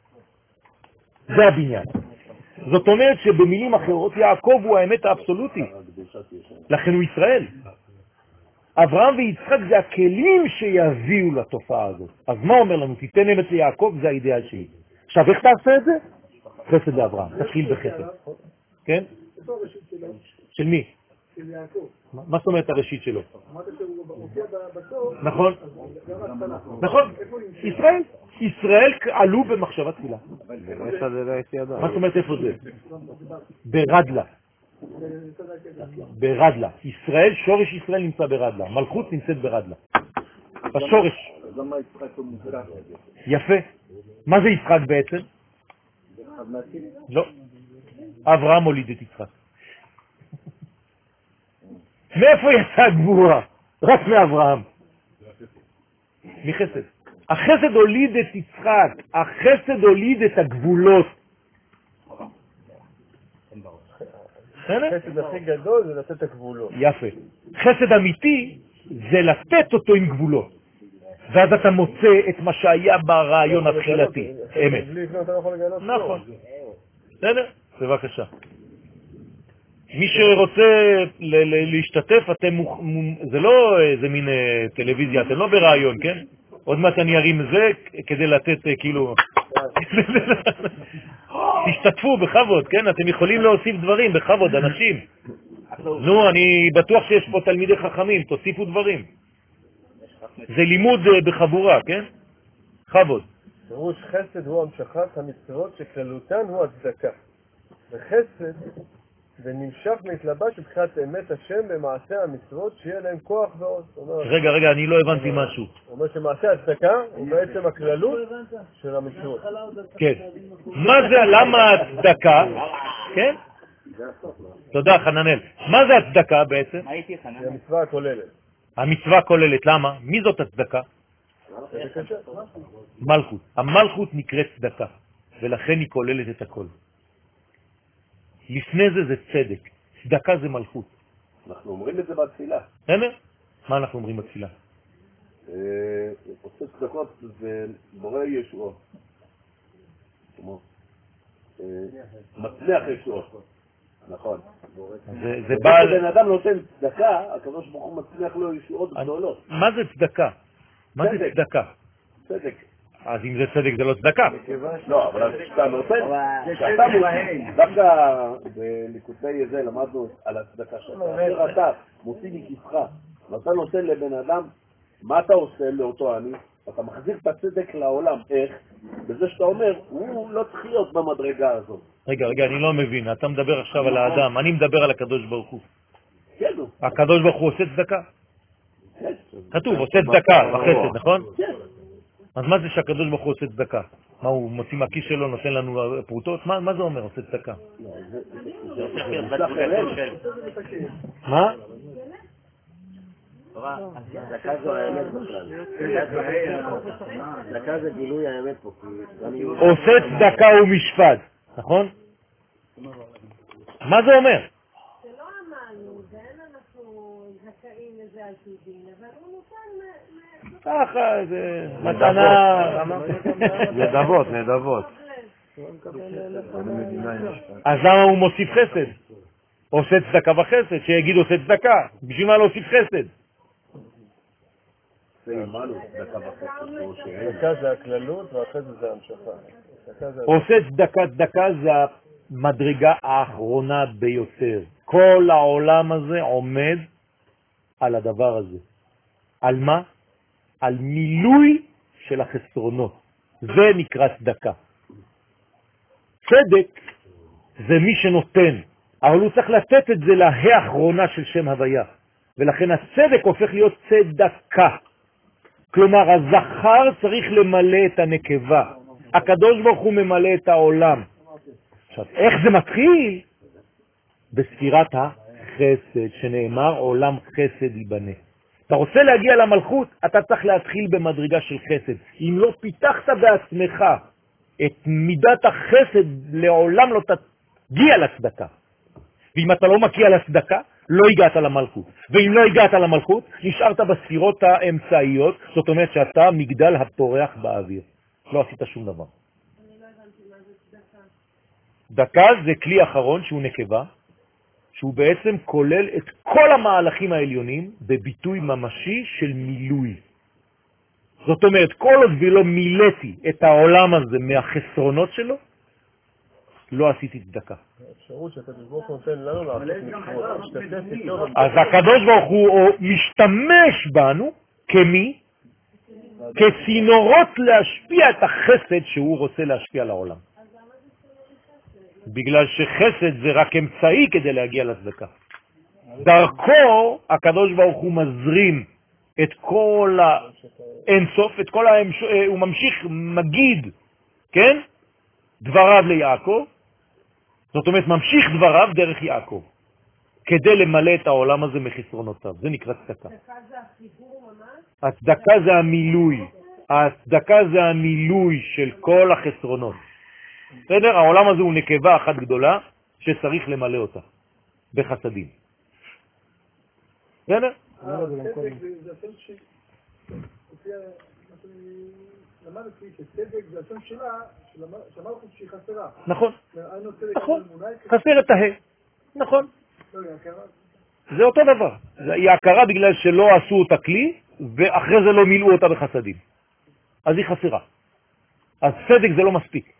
זה הבניין. זאת אומרת שבמילים אחרות יעקב הוא האמת האבסולוטית, לכן הוא ישראל. אברהם ויצחק זה הכלים שיביאו לתופעה הזאת. אז מה אומר לנו? תיתן אמת ליעקב, זה האידאל שלי. עכשיו, איך תעשה את זה? חסד לאברהם, תתחיל בחסד. כן? של מי? של יעקב. מה זאת אומרת הראשית שלו? אמרת שהוא מופיע בסוף. נכון. נכון. ישראל. ישראל עלו במחשבה תחילה. מה זאת אומרת איפה זה? ברדלה. ברדלה. ישראל, שורש ישראל נמצא ברדלה. מלכות נמצאת ברדלה. בשורש. יפה. מה זה יצחק בעצם? לא. אברהם הוליד את יצחק. מאיפה יצא הגבורה? רק מאברהם. מחסד. החסד הוליד את יצחק. החסד הוליד את הגבולות. החסד הכי גדול זה לתת את הגבולות. יפה. חסד אמיתי זה לתת אותו עם גבולות. ואז אתה מוצא את מה שהיה ברעיון התחילתי. אמת. נכון. בסדר? בבקשה. מי שרוצה להשתתף, אתם, זה לא איזה מין טלוויזיה, אתם לא ברעיון, כן? עוד מעט אני ארים זה כדי לתת כאילו... תשתתפו בכבוד, כן? אתם יכולים להוסיף דברים בכבוד, אנשים. נו, אני בטוח שיש פה תלמידי חכמים, תוסיפו דברים. זה לימוד בחבורה, כן? חבוד. פירוש חסד הוא המשכת המצוות שכללותן הוא הצדקה. וחסד זה נמשך להתלבש מבחינת אמת השם במעשה המצוות שיהיה להם כוח ועוד. רגע, רגע, אני לא הבנתי משהו. הוא אומר שמעשה הצדקה הוא בעצם הכללות של המצוות. כן. מה זה, למה הצדקה? כן? תודה, חננאל. מה זה הצדקה בעצם? זה המצווה הכוללת. המצווה כוללת, למה? מי זאת הצדקה? מלכות. המלכות נקראת צדקה, ולכן היא כוללת את הכל. לפני זה זה צדק. צדקה זה מלכות. אנחנו אומרים את זה בתפילה. הנה? מה אנחנו אומרים בתפילה? עושה צדקות זה בורא ישועות. מצליח ישועות. נכון. זה בא... כשבן אדם נותן צדקה, הקדוש ברוך הוא מצליח לו ישועות גדולות. מה זה צדקה? מה זה צדקה? צדק. אז אם זה צדק זה לא צדקה. לא, אבל כשאתה נותן, כשאתה מוציא, דווקא בליקוטי זה למדנו על הצדקה שלך. כאשר אתה מוציא מכיסך, ואתה נותן לבן אדם, מה אתה עושה לאותו עני? אתה מחזיר את הצדק לעולם. איך? בזה שאתה אומר, הוא לא צריך להיות במדרגה הזאת. רגע, רגע, אני לא מבין. אתה מדבר עכשיו על האדם, אני מדבר על הקדוש ברוך הוא. כן. הקדוש ברוך הוא עושה צדקה? כתוב, עושה צדקה בחסד, נכון? כן. אז מה זה שהקדוש ברוך הוא עושה צדקה? מה, הוא מוציא מהכיס שלו, נותן לנו פרוטות? מה, מה זה אומר, עושה צדקה? מה? צדקה זו האמת בכלל. צדקה זה גילוי האמת פה. עושה צדקה ומשפט, נכון? מה זה אומר? שלא אמרנו, ואין אנחנו זכאים לזה על פי דין, אבל הוא נותן... ככה, זה מתנה... נדבות, נדבות. אז למה הוא מוסיף חסד? עושה צדקה וחסד, שיגיד עושה צדקה. בשביל מה להוסיף חסד? צדקה זה הכללות והחסד זה המשכה. עושה צדקה, צדקה זה המדרגה האחרונה ביותר. כל העולם הזה עומד על הדבר הזה. על מה? על מילוי של החסרונות. זה נקרא צדקה. צדק זה מי שנותן, אבל הוא צריך לתת את זה להה האחרונה של שם הוויה. ולכן הצדק הופך להיות צדקה. כלומר, הזכר צריך למלא את הנקבה. הקדוש ברוך הוא ממלא את העולם. עכשיו, איך זה מתחיל? בספירת החסד, שנאמר עולם חסד ייבנה. אתה רוצה להגיע למלכות, אתה צריך להתחיל במדרגה של חסד. אם לא פיתחת בעצמך את מידת החסד, לעולם לא תגיע לצדקה. ואם אתה לא מגיע לצדקה, לא הגעת למלכות. ואם לא הגעת למלכות, נשארת בספירות האמצעיות, זאת אומרת שאתה מגדל הפורח באוויר. לא עשית שום דבר. אני לא הבנתי מה זה צדקה. דקה זה כלי אחרון שהוא נקבה, שהוא בעצם כולל את כל המהלכים העליונים בביטוי ממשי של מילוי. זאת אומרת, כל עוד ולא מילאתי את העולם הזה מהחסרונות שלו, לא עשיתי צדקה. האפשרות שהקדוש ברוך הוא נותן לנו לעשות מצוות, להשתתף איתו. אז הקדוש ברוך הוא משתמש בנו כמי? כצינורות להשפיע את החסד שהוא רוצה להשפיע לעולם. בגלל שחסד זה רק אמצעי כדי להגיע לצדקה. דרכו הקדוש ברוך הוא מזרים את כל האינסוף, את כל ההמש... הוא ממשיך מגיד, כן? דבריו ליעקב, זאת אומרת ממשיך דבריו דרך יעקב, כדי למלא את העולם הזה מחסרונותיו. זה נקרא צדקה. צדקה זה החיבור ממש? הצדקה זה המילוי. הצדקה זה המילוי של כל החסרונות. בסדר? העולם הזה הוא נקבה אחת גדולה שצריך למלא אותה בחסדים. בסדר? זה השם ש... למדתי שצדק זה השם שלה, שמלכות שהיא חסרה. נכון. נכון. חסר את ההא. נכון. זה אותו דבר. היא הכרה בגלל שלא עשו אותה כלי, ואחרי זה לא מילאו אותה בחסדים. אז היא חסרה. אז צדק זה לא מספיק.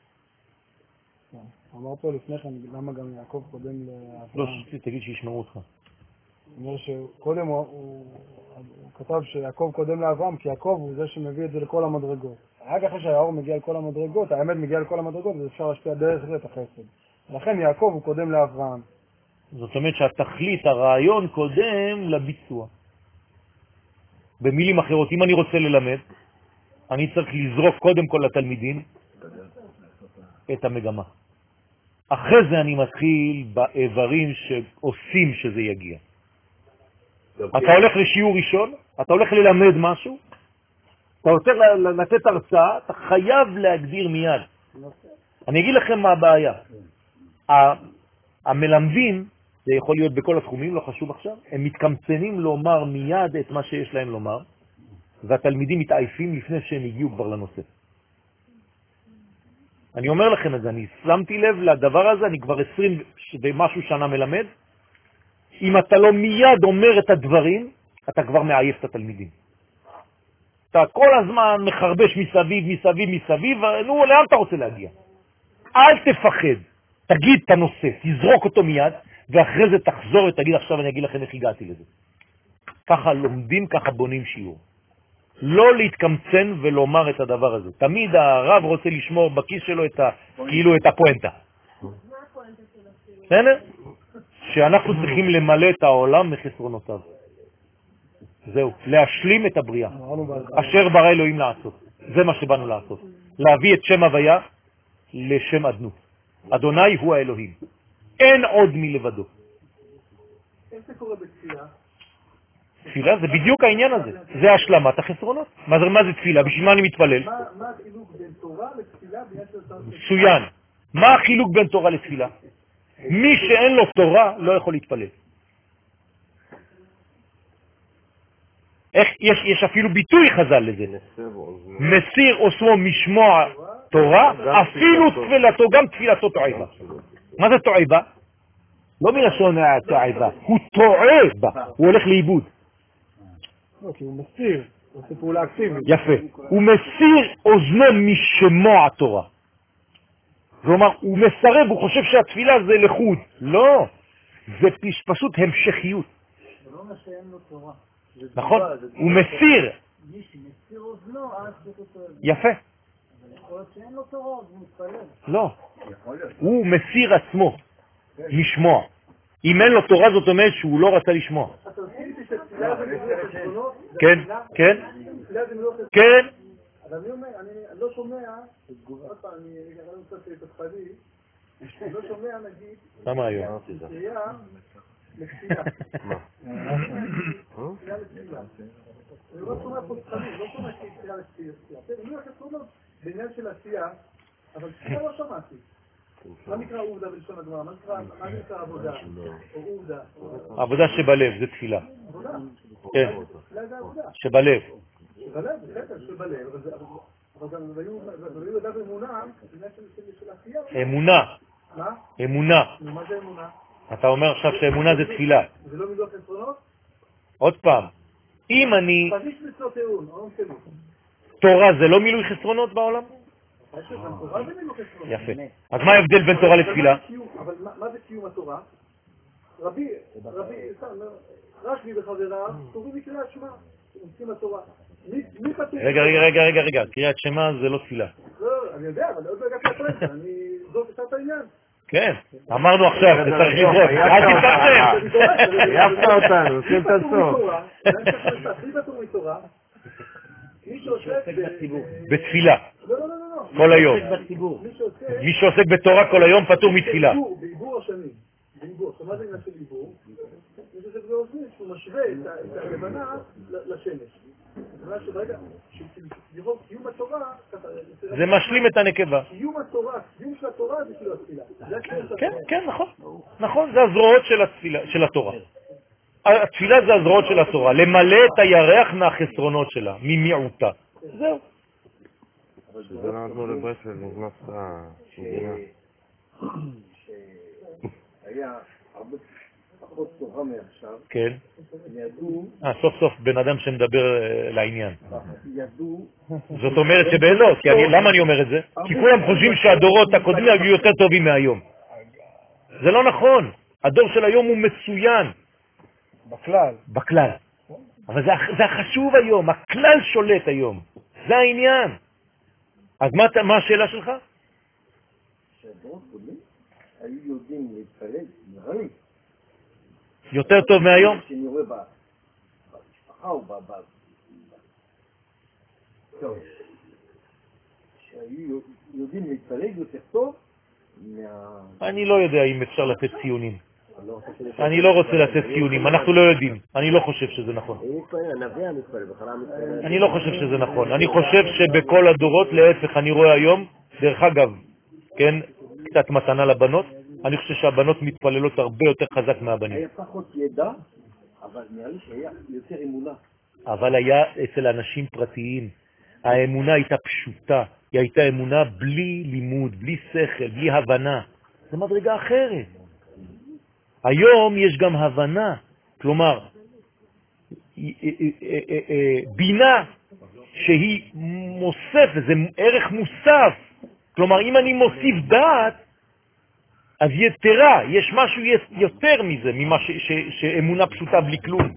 אמרת לפני כן, למה גם יעקב קודם לאברהם? לא, תגיד שישמעו אותך. אומר שקודם הוא, הוא, הוא כתב שיעקב קודם לאברהם, כי יעקב הוא זה שמביא את זה לכל המדרגות. רק אחרי שהאור מגיע לכל המדרגות, האמת מגיע לכל המדרגות, אז אפשר להשפיע דרך זה את החסד. לכן יעקב הוא קודם לאברהם. זאת אומרת שהתכלית, הרעיון קודם לביצוע. במילים אחרות, אם אני רוצה ללמד, אני צריך לזרוק קודם כל לתלמידים את המגמה. אחרי זה אני מתחיל באיברים שעושים שזה יגיע. אתה הולך לשיעור ראשון, אתה הולך ללמד משהו, אתה רוצה לתת הרצאה, אתה חייב להגדיר מיד. אני אגיד לכם מה הבעיה. המלמדים, זה יכול להיות בכל התחומים, לא חשוב עכשיו, הם מתקמצנים לומר מיד את מה שיש להם לומר, והתלמידים מתעייפים לפני שהם הגיעו כבר לנושא. אני אומר לכם את זה, אני שמתי לב לדבר הזה, אני כבר עשרים ומשהו שנה מלמד. אם אתה לא מיד אומר את הדברים, אתה כבר מעייף את התלמידים. אתה כל הזמן מחרבש מסביב, מסביב, מסביב, נו, לאן אתה רוצה להגיע? אל תפחד, תגיד את הנושא, תזרוק אותו מיד, ואחרי זה תחזור ותגיד, עכשיו אני אגיד לכם איך הגעתי לזה. ככה לומדים, ככה בונים שיעור. לא להתקמצן ולומר את הדבר הזה. תמיד הרב רוצה לשמור בכיס שלו את ה, כאילו את הפואנטה. מה הפואנטה של השיעור? בסדר? שאנחנו צריכים למלא את העולם מחסרונותיו. זהו, להשלים את הבריאה. אשר ברא אלוהים לעשות. זה מה שבאנו לעשות. להביא את שם הוויה לשם אדנות. אדוני הוא האלוהים. אין עוד מלבדו. איך זה קורה בתפילה? תפילה זה בדיוק העניין הזה. זה השלמת החסרונות. מה זה, מה זה תפילה? בשביל מה אני מתפלל? מה החילוק בין תורה לתפילה ביחס לתורה? מצוין. מה החילוק בין תורה לתפילה? מי שאין לו תורה לא יכול להתפלל. איך, יש, יש אפילו ביטוי חז"ל לזה. מסיר עושמו משמוע תורה, אפילו תפילתו, גם תפילתו תועבה. מה זה תועבה? לא מלשון תועבה, הוא טועה בה, הוא הולך לאיבוד. לא, כי הוא מסיר, הוא עושה פעולה אקטיבית. יפה, הוא מסיר אוזנו משמוע התורה. כלומר, הוא מסרב, הוא חושב שהתפילה זה לחוד. לא, זה פשוט המשכיות. זה לא אומר שאין לו תורה. נכון, הוא מסיר. מי שמסיר אוזנו, אז זה טועה. יפה. אבל יכול להיות שאין לו תורה, אז הוא מתפלל. לא, הוא מסיר עצמו משמוע. אם אין לו תורה זאת אומרת שהוא לא רצה לשמוע. אתה עושה לי שתפילה זה מילוי חשבונות? כן, כן, תפילה זה מילוי חשבונות? כן. אז אני אומר, אני לא שומע, עוד פעם, אני אגרם קצת תתפלי, אני לא שומע נגיד, למה היום? קריאה לתפילה. מה? קריאה לתפילה. אני לא שומע פה תפלים, לא שומע קריאה לתפילה. מילוי חשבונות בעניין של עשייה, אבל תפילה לא שמעתי. מה נקרא עובדה בלשון הגמרא? מה נקרא עבודה? או עובדה? עבודה שבלב, זה תפילה. עבודה? כן, תפילה זה עבודה. שבלב. שבלב, בסדר, שבלב, אבל גם היו לדעת אמונה, בעניין של עשייה. אמונה. מה? אמונה. מה זה אמונה? אתה אומר עכשיו שאמונה זה תפילה. זה לא מילוי חסרונות? עוד פעם, אם אני... פניש מצוות אמון, או שלי. תורה זה לא מילוי חסרונות בעולם? תורה זה מילוי חסרונות. יפה. אז מה ההבדל בין תורה לתפילה? אבל מה זה קיום התורה? רבי, רבי, רש"י וחבריו, קוראים מקריאת שמע, עושים התורה. מי כתוב? רגע, רגע, רגע, רגע, רגע, קריאת שמע זה לא תפילה. לא, אני יודע, אבל עוד לא הגעתי לפרנטה, אני זאת את העניין. כן, אמרנו עכשיו, אתה צריך לזרוק, אל תתפרסם. יפת אותנו, עושים את הסוף. הכי בטור מתורה, מי שעוסק בתפילה, לא, לא, לא, לא. כל היום. מי שעוסק... מי שעוסק בתורה כל היום פטור מתפילה. בעיבור השנים. בעיבור. זאת אומרת, זה של עיבור. מי שעוסק באוזנית, שהוא משווה את הלבנה לשמש. זאת אומרת שברגע, שכביכול קיום התורה... זה משלים את הנקבה. קיום התורה, קיום של התורה זה כאילו התפילה. כן, כן, נכון. נכון, זה הזרועות של התורה. התפילה זה הזרועות של התורה, למלא את הירח מהחסרונות שלה, ממיעוטה. זהו. שזה לא נתנו לברסלב, נכנס את המדינה. שהיה הרבה פחות תורה מעכשיו. כן. ידעו... אה, סוף סוף בן אדם שמדבר לעניין. ידעו... זאת אומרת שבאלו, כי למה אני אומר את זה? כי כולם חושבים שהדורות הקודמים היו יותר טובים מהיום. זה לא נכון. הדור של היום הוא מצוין. בכלל. בכלל. אבל זה, זה החשוב היום, הכלל שולט היום. זה העניין. אז מה, מה השאלה שלך? שהדורות קודמים היו יודעים להתפלל, נראים. יותר טוב מהיום? שאני רואה במשפחה או בבא. טוב. שהיו יודעים להתפלל יותר טוב מה... אני לא יודע אם אפשר לתת ציונים. אני לא רוצה לתת ציונים, אנחנו לא יודעים. אני לא חושב שזה נכון. אני לא חושב שזה נכון. אני חושב שבכל הדורות, להפך, אני רואה היום, דרך אגב, כן, קצת מתנה לבנות, אני חושב שהבנות מתפללות הרבה יותר חזק מהבנים. היה פחות ידע, אבל נראה לי שהיה יותר אמונה. אבל היה אצל אנשים פרטיים. האמונה הייתה פשוטה. היא הייתה אמונה בלי לימוד, בלי שכל, בלי הבנה. זה מדרגה אחרת. היום יש גם הבנה, כלומר, בינה שהיא מוספת, זה ערך מוסף. כלומר, אם אני מוסיף דעת, אז יתרה, יש משהו יותר מזה, ממה ש, ש, שאמונה פשוטה בלי כלום.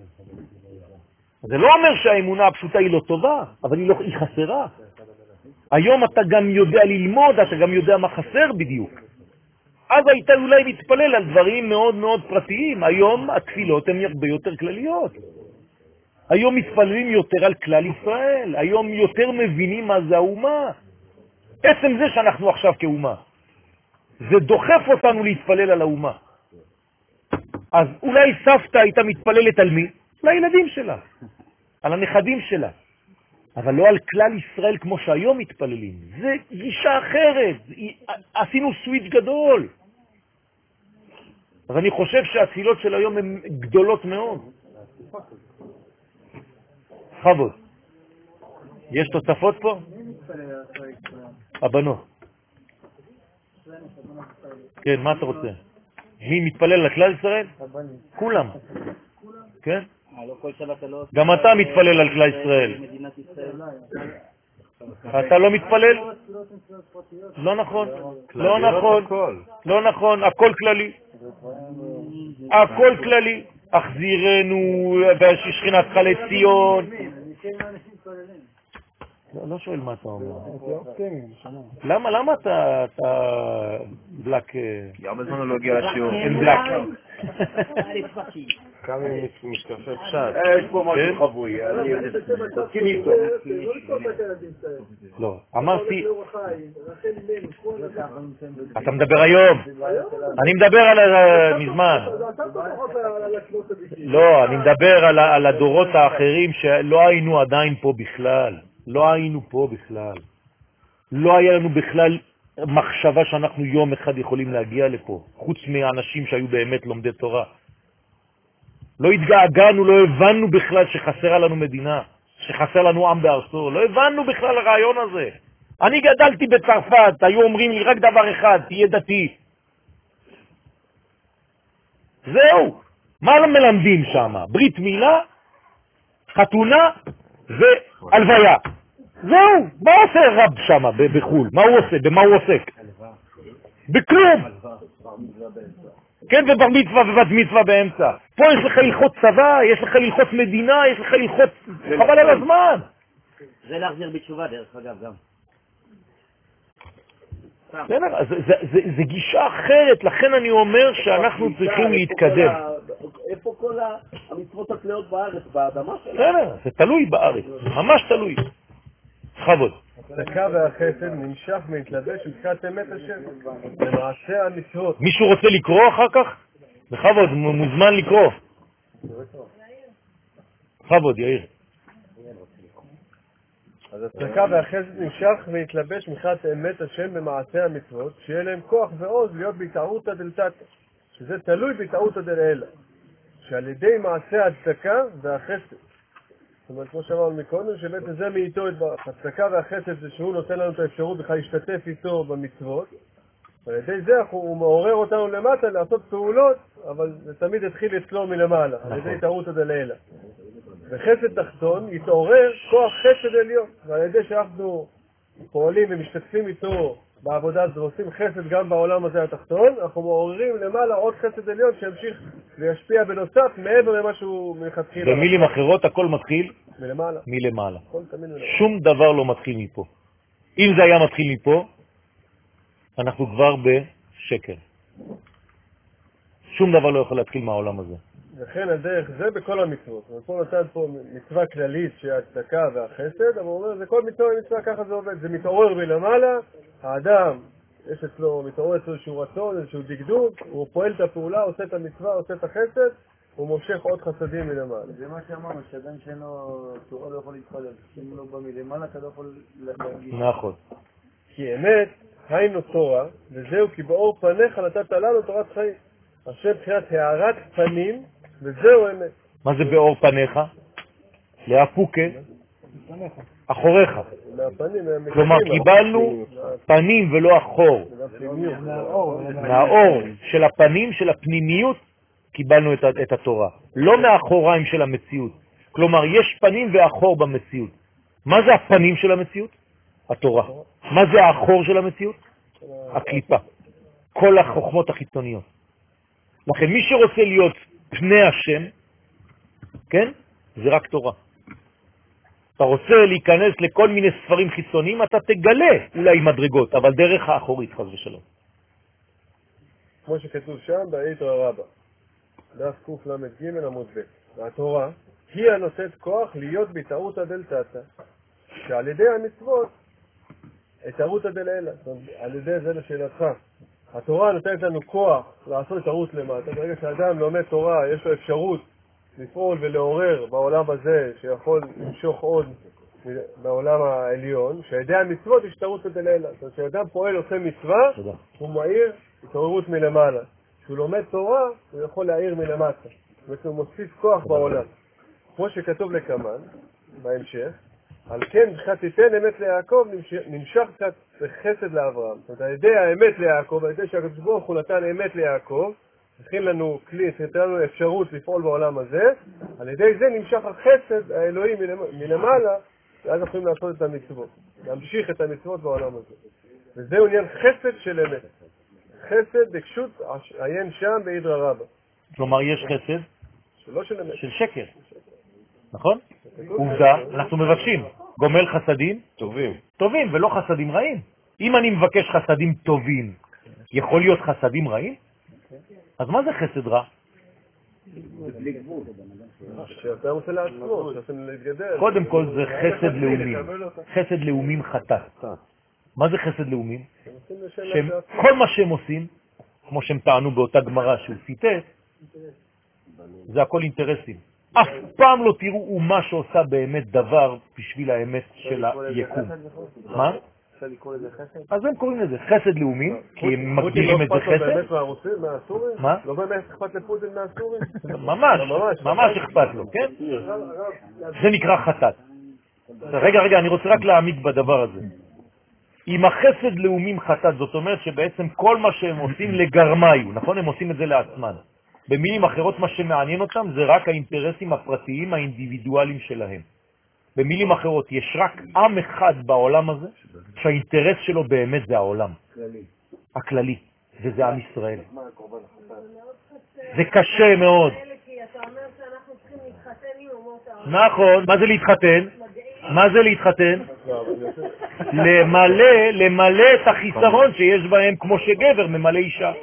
זה לא אומר שהאמונה הפשוטה היא לא טובה, אבל היא, לא, היא חסרה. היום אתה גם יודע ללמוד, אתה גם יודע מה חסר בדיוק. אז היית אולי מתפלל על דברים מאוד מאוד פרטיים. היום התפילות הן הרבה יותר כלליות. היום מתפללים יותר על כלל ישראל. היום יותר מבינים מה זה האומה. עצם זה שאנחנו עכשיו כאומה. זה דוחף אותנו להתפלל על האומה. אז אולי סבתא הייתה מתפללת על מי? לילדים שלה. על הנכדים שלה. אבל לא על כלל ישראל כמו שהיום מתפללים. זה גישה אחרת. עשינו סוויץ' גדול. אז אני חושב שהתפילות של היום הן גדולות מאוד. חבוד. יש תוספות פה? הבנות. כן, מה אתה רוצה? מי מתפלל לכלל ישראל? כולם. כן? גם אתה מתפלל על כלל ישראל. אתה לא מתפלל? לא נכון. לא נכון. לא נכון, הכל כללי. הכל כללי. אחזירנו ושכינתך לציון. לא שואל מה אתה אומר. למה, למה אתה בלק... כי הרבה זמן הוא לא הגיע לשיעור. אין בלק. כמה משקפי פשט. יש פה משהו חבוי, אני מסכים איתו. לא, אמרתי... אתה מדבר היום. אני מדבר על מזמן. לא, אני מדבר על הדורות האחרים שלא היינו עדיין פה בכלל. לא היינו פה בכלל. לא היה לנו בכלל מחשבה שאנחנו יום אחד יכולים להגיע לפה, חוץ מהאנשים שהיו באמת לומדי תורה. לא התגעגענו, לא הבנו בכלל שחסרה לנו מדינה, שחסר לנו עם בארצו. לא הבנו בכלל הרעיון הזה. אני גדלתי בצרפת, היו אומרים לי רק דבר אחד, תהיה דתי. זהו. מה מלמדים שם? ברית מילה, חתונה והלוויה. זהו. מה עושה רב שם בחול? מה הוא עושה? במה הוא עוסק? בכלום. כן, ובר מצווה ובת מצווה באמצע. פה יש לך הלכות צבא, יש לך הלכות מדינה, יש לך הלכות... חבל על הזמן. זה להחזיר בתשובה דרך אגב גם. זה גישה אחרת, לכן אני אומר שאנחנו צריכים להתקדם. איפה כל המצוות התלויות בארץ, באדמה שלנו? בסדר, זה תלוי בארץ, ממש תלוי. חבוד. הצדקה והחסד נמשך מהתלבש מבחינת אמת השם, למעשה המצוות. מישהו רוצה לקרוא אחר כך? בכבוד, מוזמן לקרוא. חבוד, יאיר. אז הצדקה והחסד נמשך והתלבש מבחינת אמת השם במעשה המצוות, שיהיה להם כוח ועוז להיות בהתערותא דלתתא, שזה תלוי בהתערותא דלעילא, שעל ידי מעשה הצדקה והחסד. זאת אומרת, כמו שאמרנו מקודם, שבעצם זה מאיתו את הצדקה והחסד, זה שהוא נותן לנו את האפשרות בכלל להשתתף איתו במצוות, ועל ידי זה הוא מעורר אותנו למטה לעשות פעולות, אבל זה תמיד התחיל אצלו מלמעלה, על ידי התערותא דלעילא. וחסד תחתון יתעורר כוח חסד עליון, ועל ידי שאנחנו פועלים ומשתתפים איתו בעבודה הזו ועושים חסד גם בעולם הזה התחתון, אנחנו מעוררים למעלה עוד חסד עליון שימשיך וישפיע בנוסף מעבר למה שהוא מלכתחילה. במילים אחרות הכל מתחיל מלמעלה. מלמעלה. מלמעלה. שום דבר לא מתחיל מפה. אם זה היה מתחיל מפה, אנחנו כבר בשקר. שום דבר לא יכול להתחיל מהעולם הזה. וכן הדרך זה בכל המצוות. ופה נתן פה מצווה כללית שהיא הצדקה והחסד, אבל הוא אומר, זה כל מצווה ומצווה ככה זה עובד. זה מתעורר מלמעלה, האדם, יש אצלו, מתעורר אצלו איזשהו רצון, איזשהו דקדוק, הוא פועל את הפעולה, עושה את המצווה, עושה את החסד, הוא מושך עוד חסדים מלמעלה. זה מה שאמרנו, שאדם שאינו תורה לא יכול להתפלל. אם לא בא מלמעלה, אתה לא יכול להגיע. נכון. כי אמת, היינו תורה, וזהו כי באור פניך נתת לנו תורת חיים. השם בחינת הערת פנים, וזהו אמת. מה זה באור פניך? להפוקה, אחוריך. כלומר, קיבלנו פנים ולא אחור. מהאור של הפנים, של הפנימיות, קיבלנו את התורה. לא מהאחוריים של המציאות. כלומר, יש פנים ואחור במציאות. מה זה הפנים של המציאות? התורה. מה זה האחור של המציאות? הקליפה. כל החוכמות החיצוניות. לכן מי שרוצה להיות פני השם, כן? זה רק תורה. אתה רוצה להיכנס לכל מיני ספרים חיצוניים, אתה תגלה אולי מדרגות, אבל דרך האחורית, חס ושלום. כמו שכתוב שם, באיתרא רבא, דף קל"ג עמוד ב', והתורה היא הנותנת כוח להיות בהתערותא דלתתא, שעל ידי המצוות התערותא דלעילא. על ידי זה לשאלתך. התורה נותנת לנו כוח לעשות התערות למטה. ברגע שאדם לומד תורה, יש לו אפשרות לפעול ולעורר בעולם הזה, שיכול למשוך עוד בעולם העליון, שעדי המצוות יש התערותא דלעילא. זאת אומרת, כשאדם פועל עושה מצווה, הוא מאיר התעוררות מלמעלה. כשהוא לומד תורה, הוא יכול להאיר מלמטה. זאת אומרת, הוא מוסיף כוח בעולם. כמו שכתוב לקמן, בהמשך, על כן, חתיתן אמת ליעקב נמשך קצת בחסד לאברהם. זאת אומרת, על ידי האמת ליעקב, על ידי שהקדוש ברוך הוא נתן אמת ליעקב, הכין לנו כלי, הכין לנו אפשרות לפעול בעולם הזה, על ידי זה נמשך החסד האלוהי מלמעלה, ואז אנחנו יכולים לעשות את המצוות, להמשיך את המצוות בעולם הזה. וזהו עניין חסד של אמת. חסד בקשות עיין שם בעידרא רבא. כלומר, יש חסד שלא של אמת. של שקר. נכון? עובדה, אנחנו מבקשים גומל חסדים טובים. טובים ולא חסדים רעים. אם אני מבקש חסדים טובים, יכול להיות חסדים רעים? אז מה זה חסד רע? שאתה רוצה לעצמו, שאתה להתגדל. קודם כל זה חסד לאומים. חסד לאומים חטא. מה זה חסד לאומים? כל מה שהם עושים, כמו שהם טענו באותה גמרא שהוא ציטט, זה הכל אינטרסים. אף פעם לא תראו אומה שעושה באמת דבר בשביל האמת של היקום. מה? אז הם קוראים לזה חסד לאומים, כי הם מגדירים את זה חסד. לא באמת מהרוסים, מהסורים? מה? לא באמת אכפת לפוטין מהסורים? ממש, ממש אכפת לו, כן? זה נקרא חטאת. רגע, רגע, אני רוצה רק להעמיק בדבר הזה. אם החסד לאומים חטאת, זאת אומרת שבעצם כל מה שהם עושים לגרמיו, נכון? הם עושים את זה לעצמן. במילים אחרות מה שמעניין אותם זה רק האינטרסים הפרטיים האינדיבידואליים שלהם. במילים אחרות יש רק עם אחד בעולם הזה שהאינטרס שלו באמת זה העולם. הכללי. וזה עם ישראל. זה קשה מאוד. נכון, מה זה להתחתן? מה זה להתחתן? למלא, למלא את החיסרון שיש בהם כמו שגבר ממלא אישה.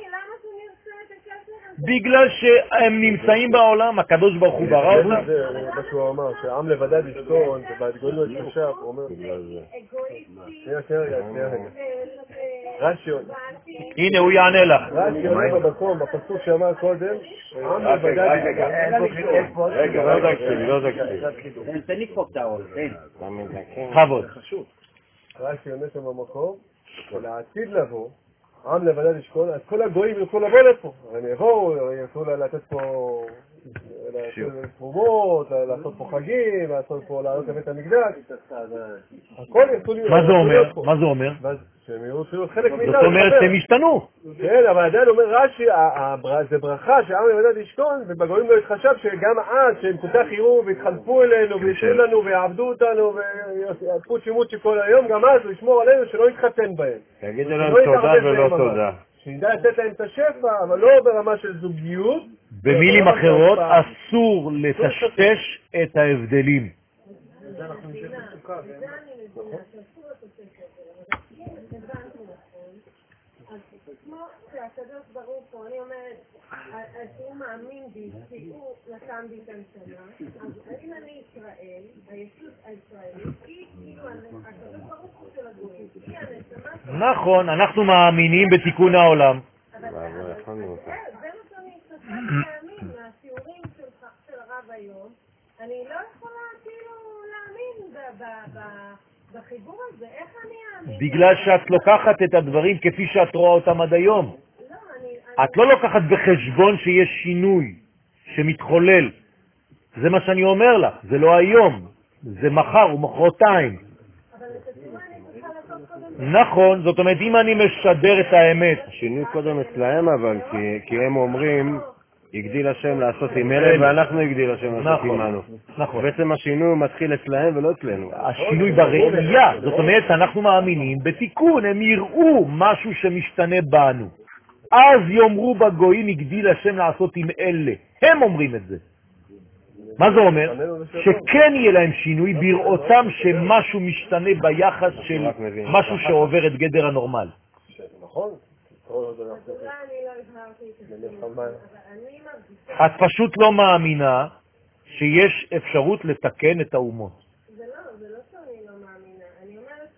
בגלל שהם נמצאים בעולם, הקדוש ברוך הוא ברא אותם. זה מה שהוא אמר, שהעם לבדד ישכון, ובהתגודל לו את שלושה, הוא אומר... שנייה, שנייה רגע, שנייה רגע. רש"י, הנה הוא יענה לך. רש"י עולה במקום, בפסוק שאמר קודם, העם לבדד ישכון. רגע, לא תקשיב, לא תקשיב. תן לקפוק את העול, תן. חבוד. רש"י עונה שם במקום, ולעתיד לבוא, עם לבדד ישכון, אז כל הגויים יוכלו לבוא לפה. הם יבואו, יוכלו לתת פה תרומות, לעשות פה חגים, לעשות פה, לעלות לבית המקדש. הכל יוכלו להיות. מה זה אומר? מה זה אומר? שהם יהיו חלק מאיתנו. זאת אומרת שהם השתנו. כן, אבל עדיין אומר רש"י, זה ברכה שהעם לבדד ישכון, ובגויים לא יתחשב שגם אז, שהם כל כך יראו והתחלפו אלינו וישאו לנו ויעבדו אותנו ויעשו שימות שכל היום, גם אז הוא ישמור עלינו שלא יתחתן בהם. תגידו להם תודה ולא תודה. שנדע לתת להם את השפע, אבל לא ברמה של זוגיות. במילים אחרות, אסור לטשטש את ההבדלים. זה אנחנו נשאר בסוכה. זה אני מבינה, שאסור לטשטש את זה. הבנתי נכון. אז כמו שהקדוש ברוך הוא, אני אומרת, אז הוא מאמין בי, כי הוא נתן בי את הנשמה, אז אם אני ישראל, הישות הישראלית, היא כאילו הקדוש ברוך הוא של הגויים, היא הנשמה. נכון, אנחנו מאמינים בתיקון העולם. אבל זה מה שאני צריכה להאמין מהשיעורים של הרב היום, אני לא יכולה כאילו להאמין בחיבור הזה, איך אני אאמין? בגלל שאת לוקחת את הדברים כפי שאת רואה אותם עד היום. לא, אני... את לא לוקחת בחשבון שיש שינוי שמתחולל. זה מה שאני אומר לך, זה לא היום, זה מחר ומחרתיים. אבל את התשובה אני צריכה לעשות קודם. נכון, זאת אומרת, אם אני משדר את האמת... השינוי קודם אצלהם אבל, כי, כי הם אומרים, הגדיל השם לעשות עם אלה, ואנחנו הגדיל השם לעשות עמנו. נכון. בעצם השינוי מתחיל אצלהם ולא אצלנו. השינוי בראייה, זאת אומרת, אנחנו מאמינים בתיקון, הם יראו משהו שמשתנה בנו. אז יאמרו בגויים, הגדיל השם לעשות עם אלה. הם אומרים את זה. מה זה אומר? שכן יהיה להם שינוי בראותם שמשהו משתנה ביחס של משהו שעובר את גדר הנורמל. נכון? אולי אני לא הבהרתי את זה, אבל אני מרגישה... את פשוט לא מאמינה שיש אפשרות לתקן את האומות. זה לא, זה לא שאני לא מאמינה. אני אומרת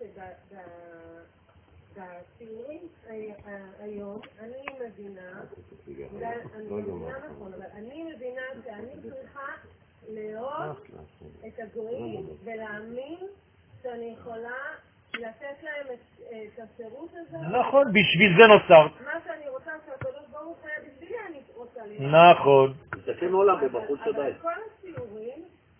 שבציורים היום אני מבינה, אני מבינה נכון, אבל אני מבינה שאני צריכה לאהוב את הגויים ולהאמין שאני יכולה לתת להם את השירות הזה. נכון, בשביל זה נוצר. מה שאני רוצה שהקדוש ברוך הוא היה בשבילי, אני רוצה להיות. נכון. תסתכלים עולם בבחוץ אבל שדאי. כל הציורים,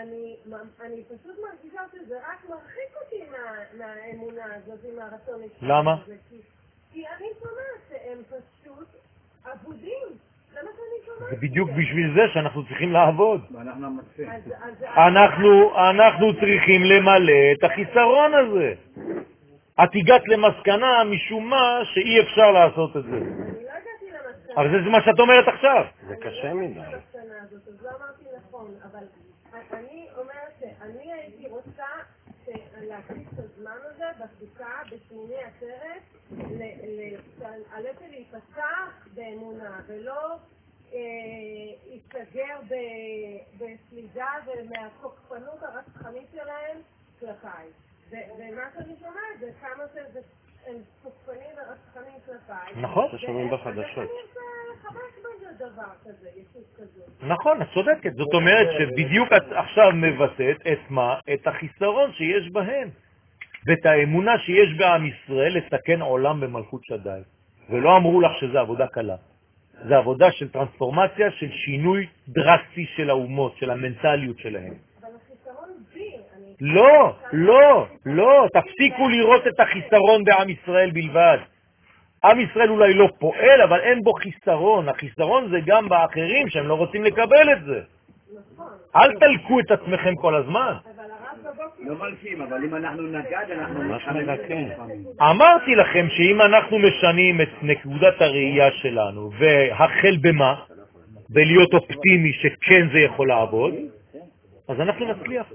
אני, אני פשוט מרגישה שזה רק מרחיק אותי מה, מהאמונה הזאת, מהרצון לשמוע. למה? כי, כי אני שומעת שהם פשוט עבודים. זה מה שאני שומעת. זה בדיוק בשביל זה שאנחנו צריכים לעבוד. ואנחנו המצפן. אנחנו, אנחנו צריכים למלא את החיסרון הזה. את הגעת למסקנה משום מה שאי אפשר לעשות את זה. אני לא הגעתי למסקנה. אבל זה מה שאת אומרת עכשיו. זה קשה מדי. אני לא הגעתי למסקנה הזאת, אז לא אמרתי נכון, אבל אני אומרת שאני הייתי רוצה להקדיש את הזמן הזה בבדיקה, בשמיני עצרת, הלב שלי ייפתח באמונה, ולא יסתגר בסלידה ומהתוקפנות הרצחנית שלהם כלפיי. ומה שאני שומעת זה כמה שהם תוקפנים ורצחנים כלפיי. נכון. זה שומעים בחדשות. אז אני רוצה לחבק בזה דבר כזה, ישות כזאת. נכון, את צודקת. זאת אומרת שבדיוק את עכשיו מבטאת את מה? את החיסרון שיש בהם. ואת האמונה שיש בעם ישראל לתקן עולם במלכות שדי. ולא אמרו לך שזה עבודה קלה. זה עבודה של טרנספורמציה, של שינוי דרסטי של האומות, של המנטליות שלהם. אבל החיסרון בי, אני... לא, לא, לא. תפסיקו לראות את החיסרון בעם ישראל בלבד. עם ישראל אולי לא פועל, אבל אין בו חיסרון. החיסרון זה גם באחרים שהם לא רוצים לקבל את זה. אל תלקו את עצמכם כל הזמן. לא מלכים, אבל אם אנחנו נגד, אנחנו מתחלקים. אמרתי לכם שאם אנחנו משנים את נקודת הראייה שלנו, והחל במה? בלהיות אופטימי שכן זה יכול לעבוד, אז אנחנו נצליח.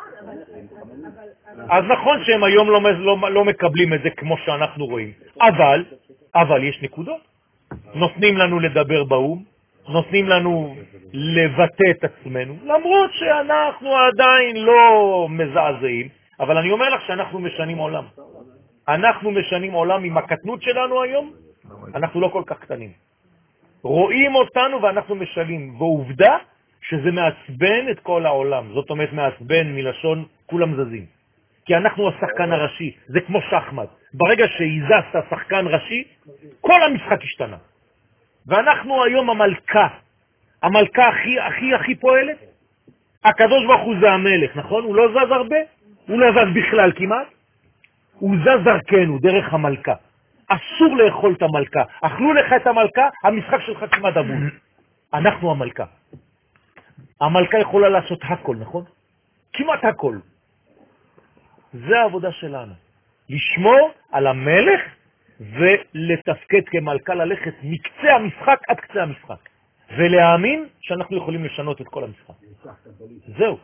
אז נכון שהם היום לא, לא, לא מקבלים את זה כמו שאנחנו רואים, אבל, אבל יש נקודות. נותנים לנו לדבר באום, נותנים לנו לבטא את עצמנו, למרות שאנחנו עדיין לא מזעזעים, אבל אני אומר לך שאנחנו משנים עולם. אנחנו משנים עולם עם הקטנות שלנו היום, אנחנו לא כל כך קטנים. רואים אותנו ואנחנו משלים, ועובדה שזה מעצבן את כל העולם. זאת אומרת מעצבן מלשון כולם זזים. כי אנחנו השחקן הראשי, זה כמו שחמט. ברגע שהזזת שחקן ראשי, כל המשחק השתנה. ואנחנו היום המלכה, המלכה הכי הכי הכי פועלת. הקדוש ברוך הוא זה המלך, נכון? הוא לא זז הרבה, הוא לא זז בכלל כמעט. הוא זז דרכנו, דרך המלכה. אסור לאכול את המלכה. אכלו לך את המלכה, המשחק שלך כמעט אבוד. אנחנו המלכה. המלכה יכולה לעשות הכל, נכון? כמעט הכל. זה העבודה שלנו. לשמור על המלך ולתפקד כמלכה, ללכת מקצה המשחק עד קצה המשחק. ולהאמין שאנחנו יכולים לשנות את כל המשחק. זהו.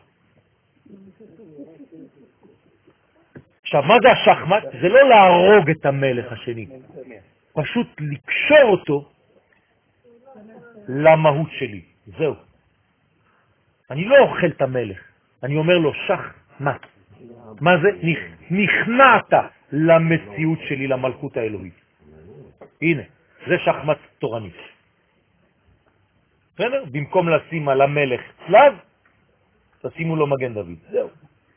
עכשיו, מה זה השחמט? זה לא להרוג את המלך השני. פשוט לקשור אותו למהות שלי. זהו. אני לא אוכל את המלך. אני אומר לו, שחמט. מה זה? נכנעת למציאות שלי, למלכות האלוהית. הנה, זה שחמט תורני. בסדר? במקום לשים על המלך צלב, תשימו לו מגן דוד. זהו.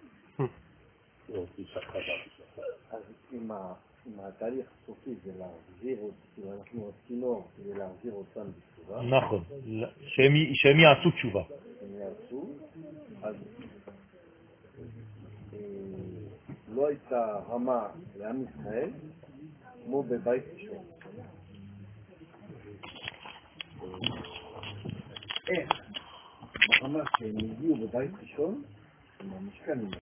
אז אם התהליך הסופי זה להחזיר, אנחנו הצינור כדי להחזיר אותם בתשובה. נכון, שהם יעשו תשובה. הם יעשו, אז לא הייתה רמה לעם ישראל כמו בבית ראשון. איך? הרמה שהם הגיעו בבית ראשון, עם המשכן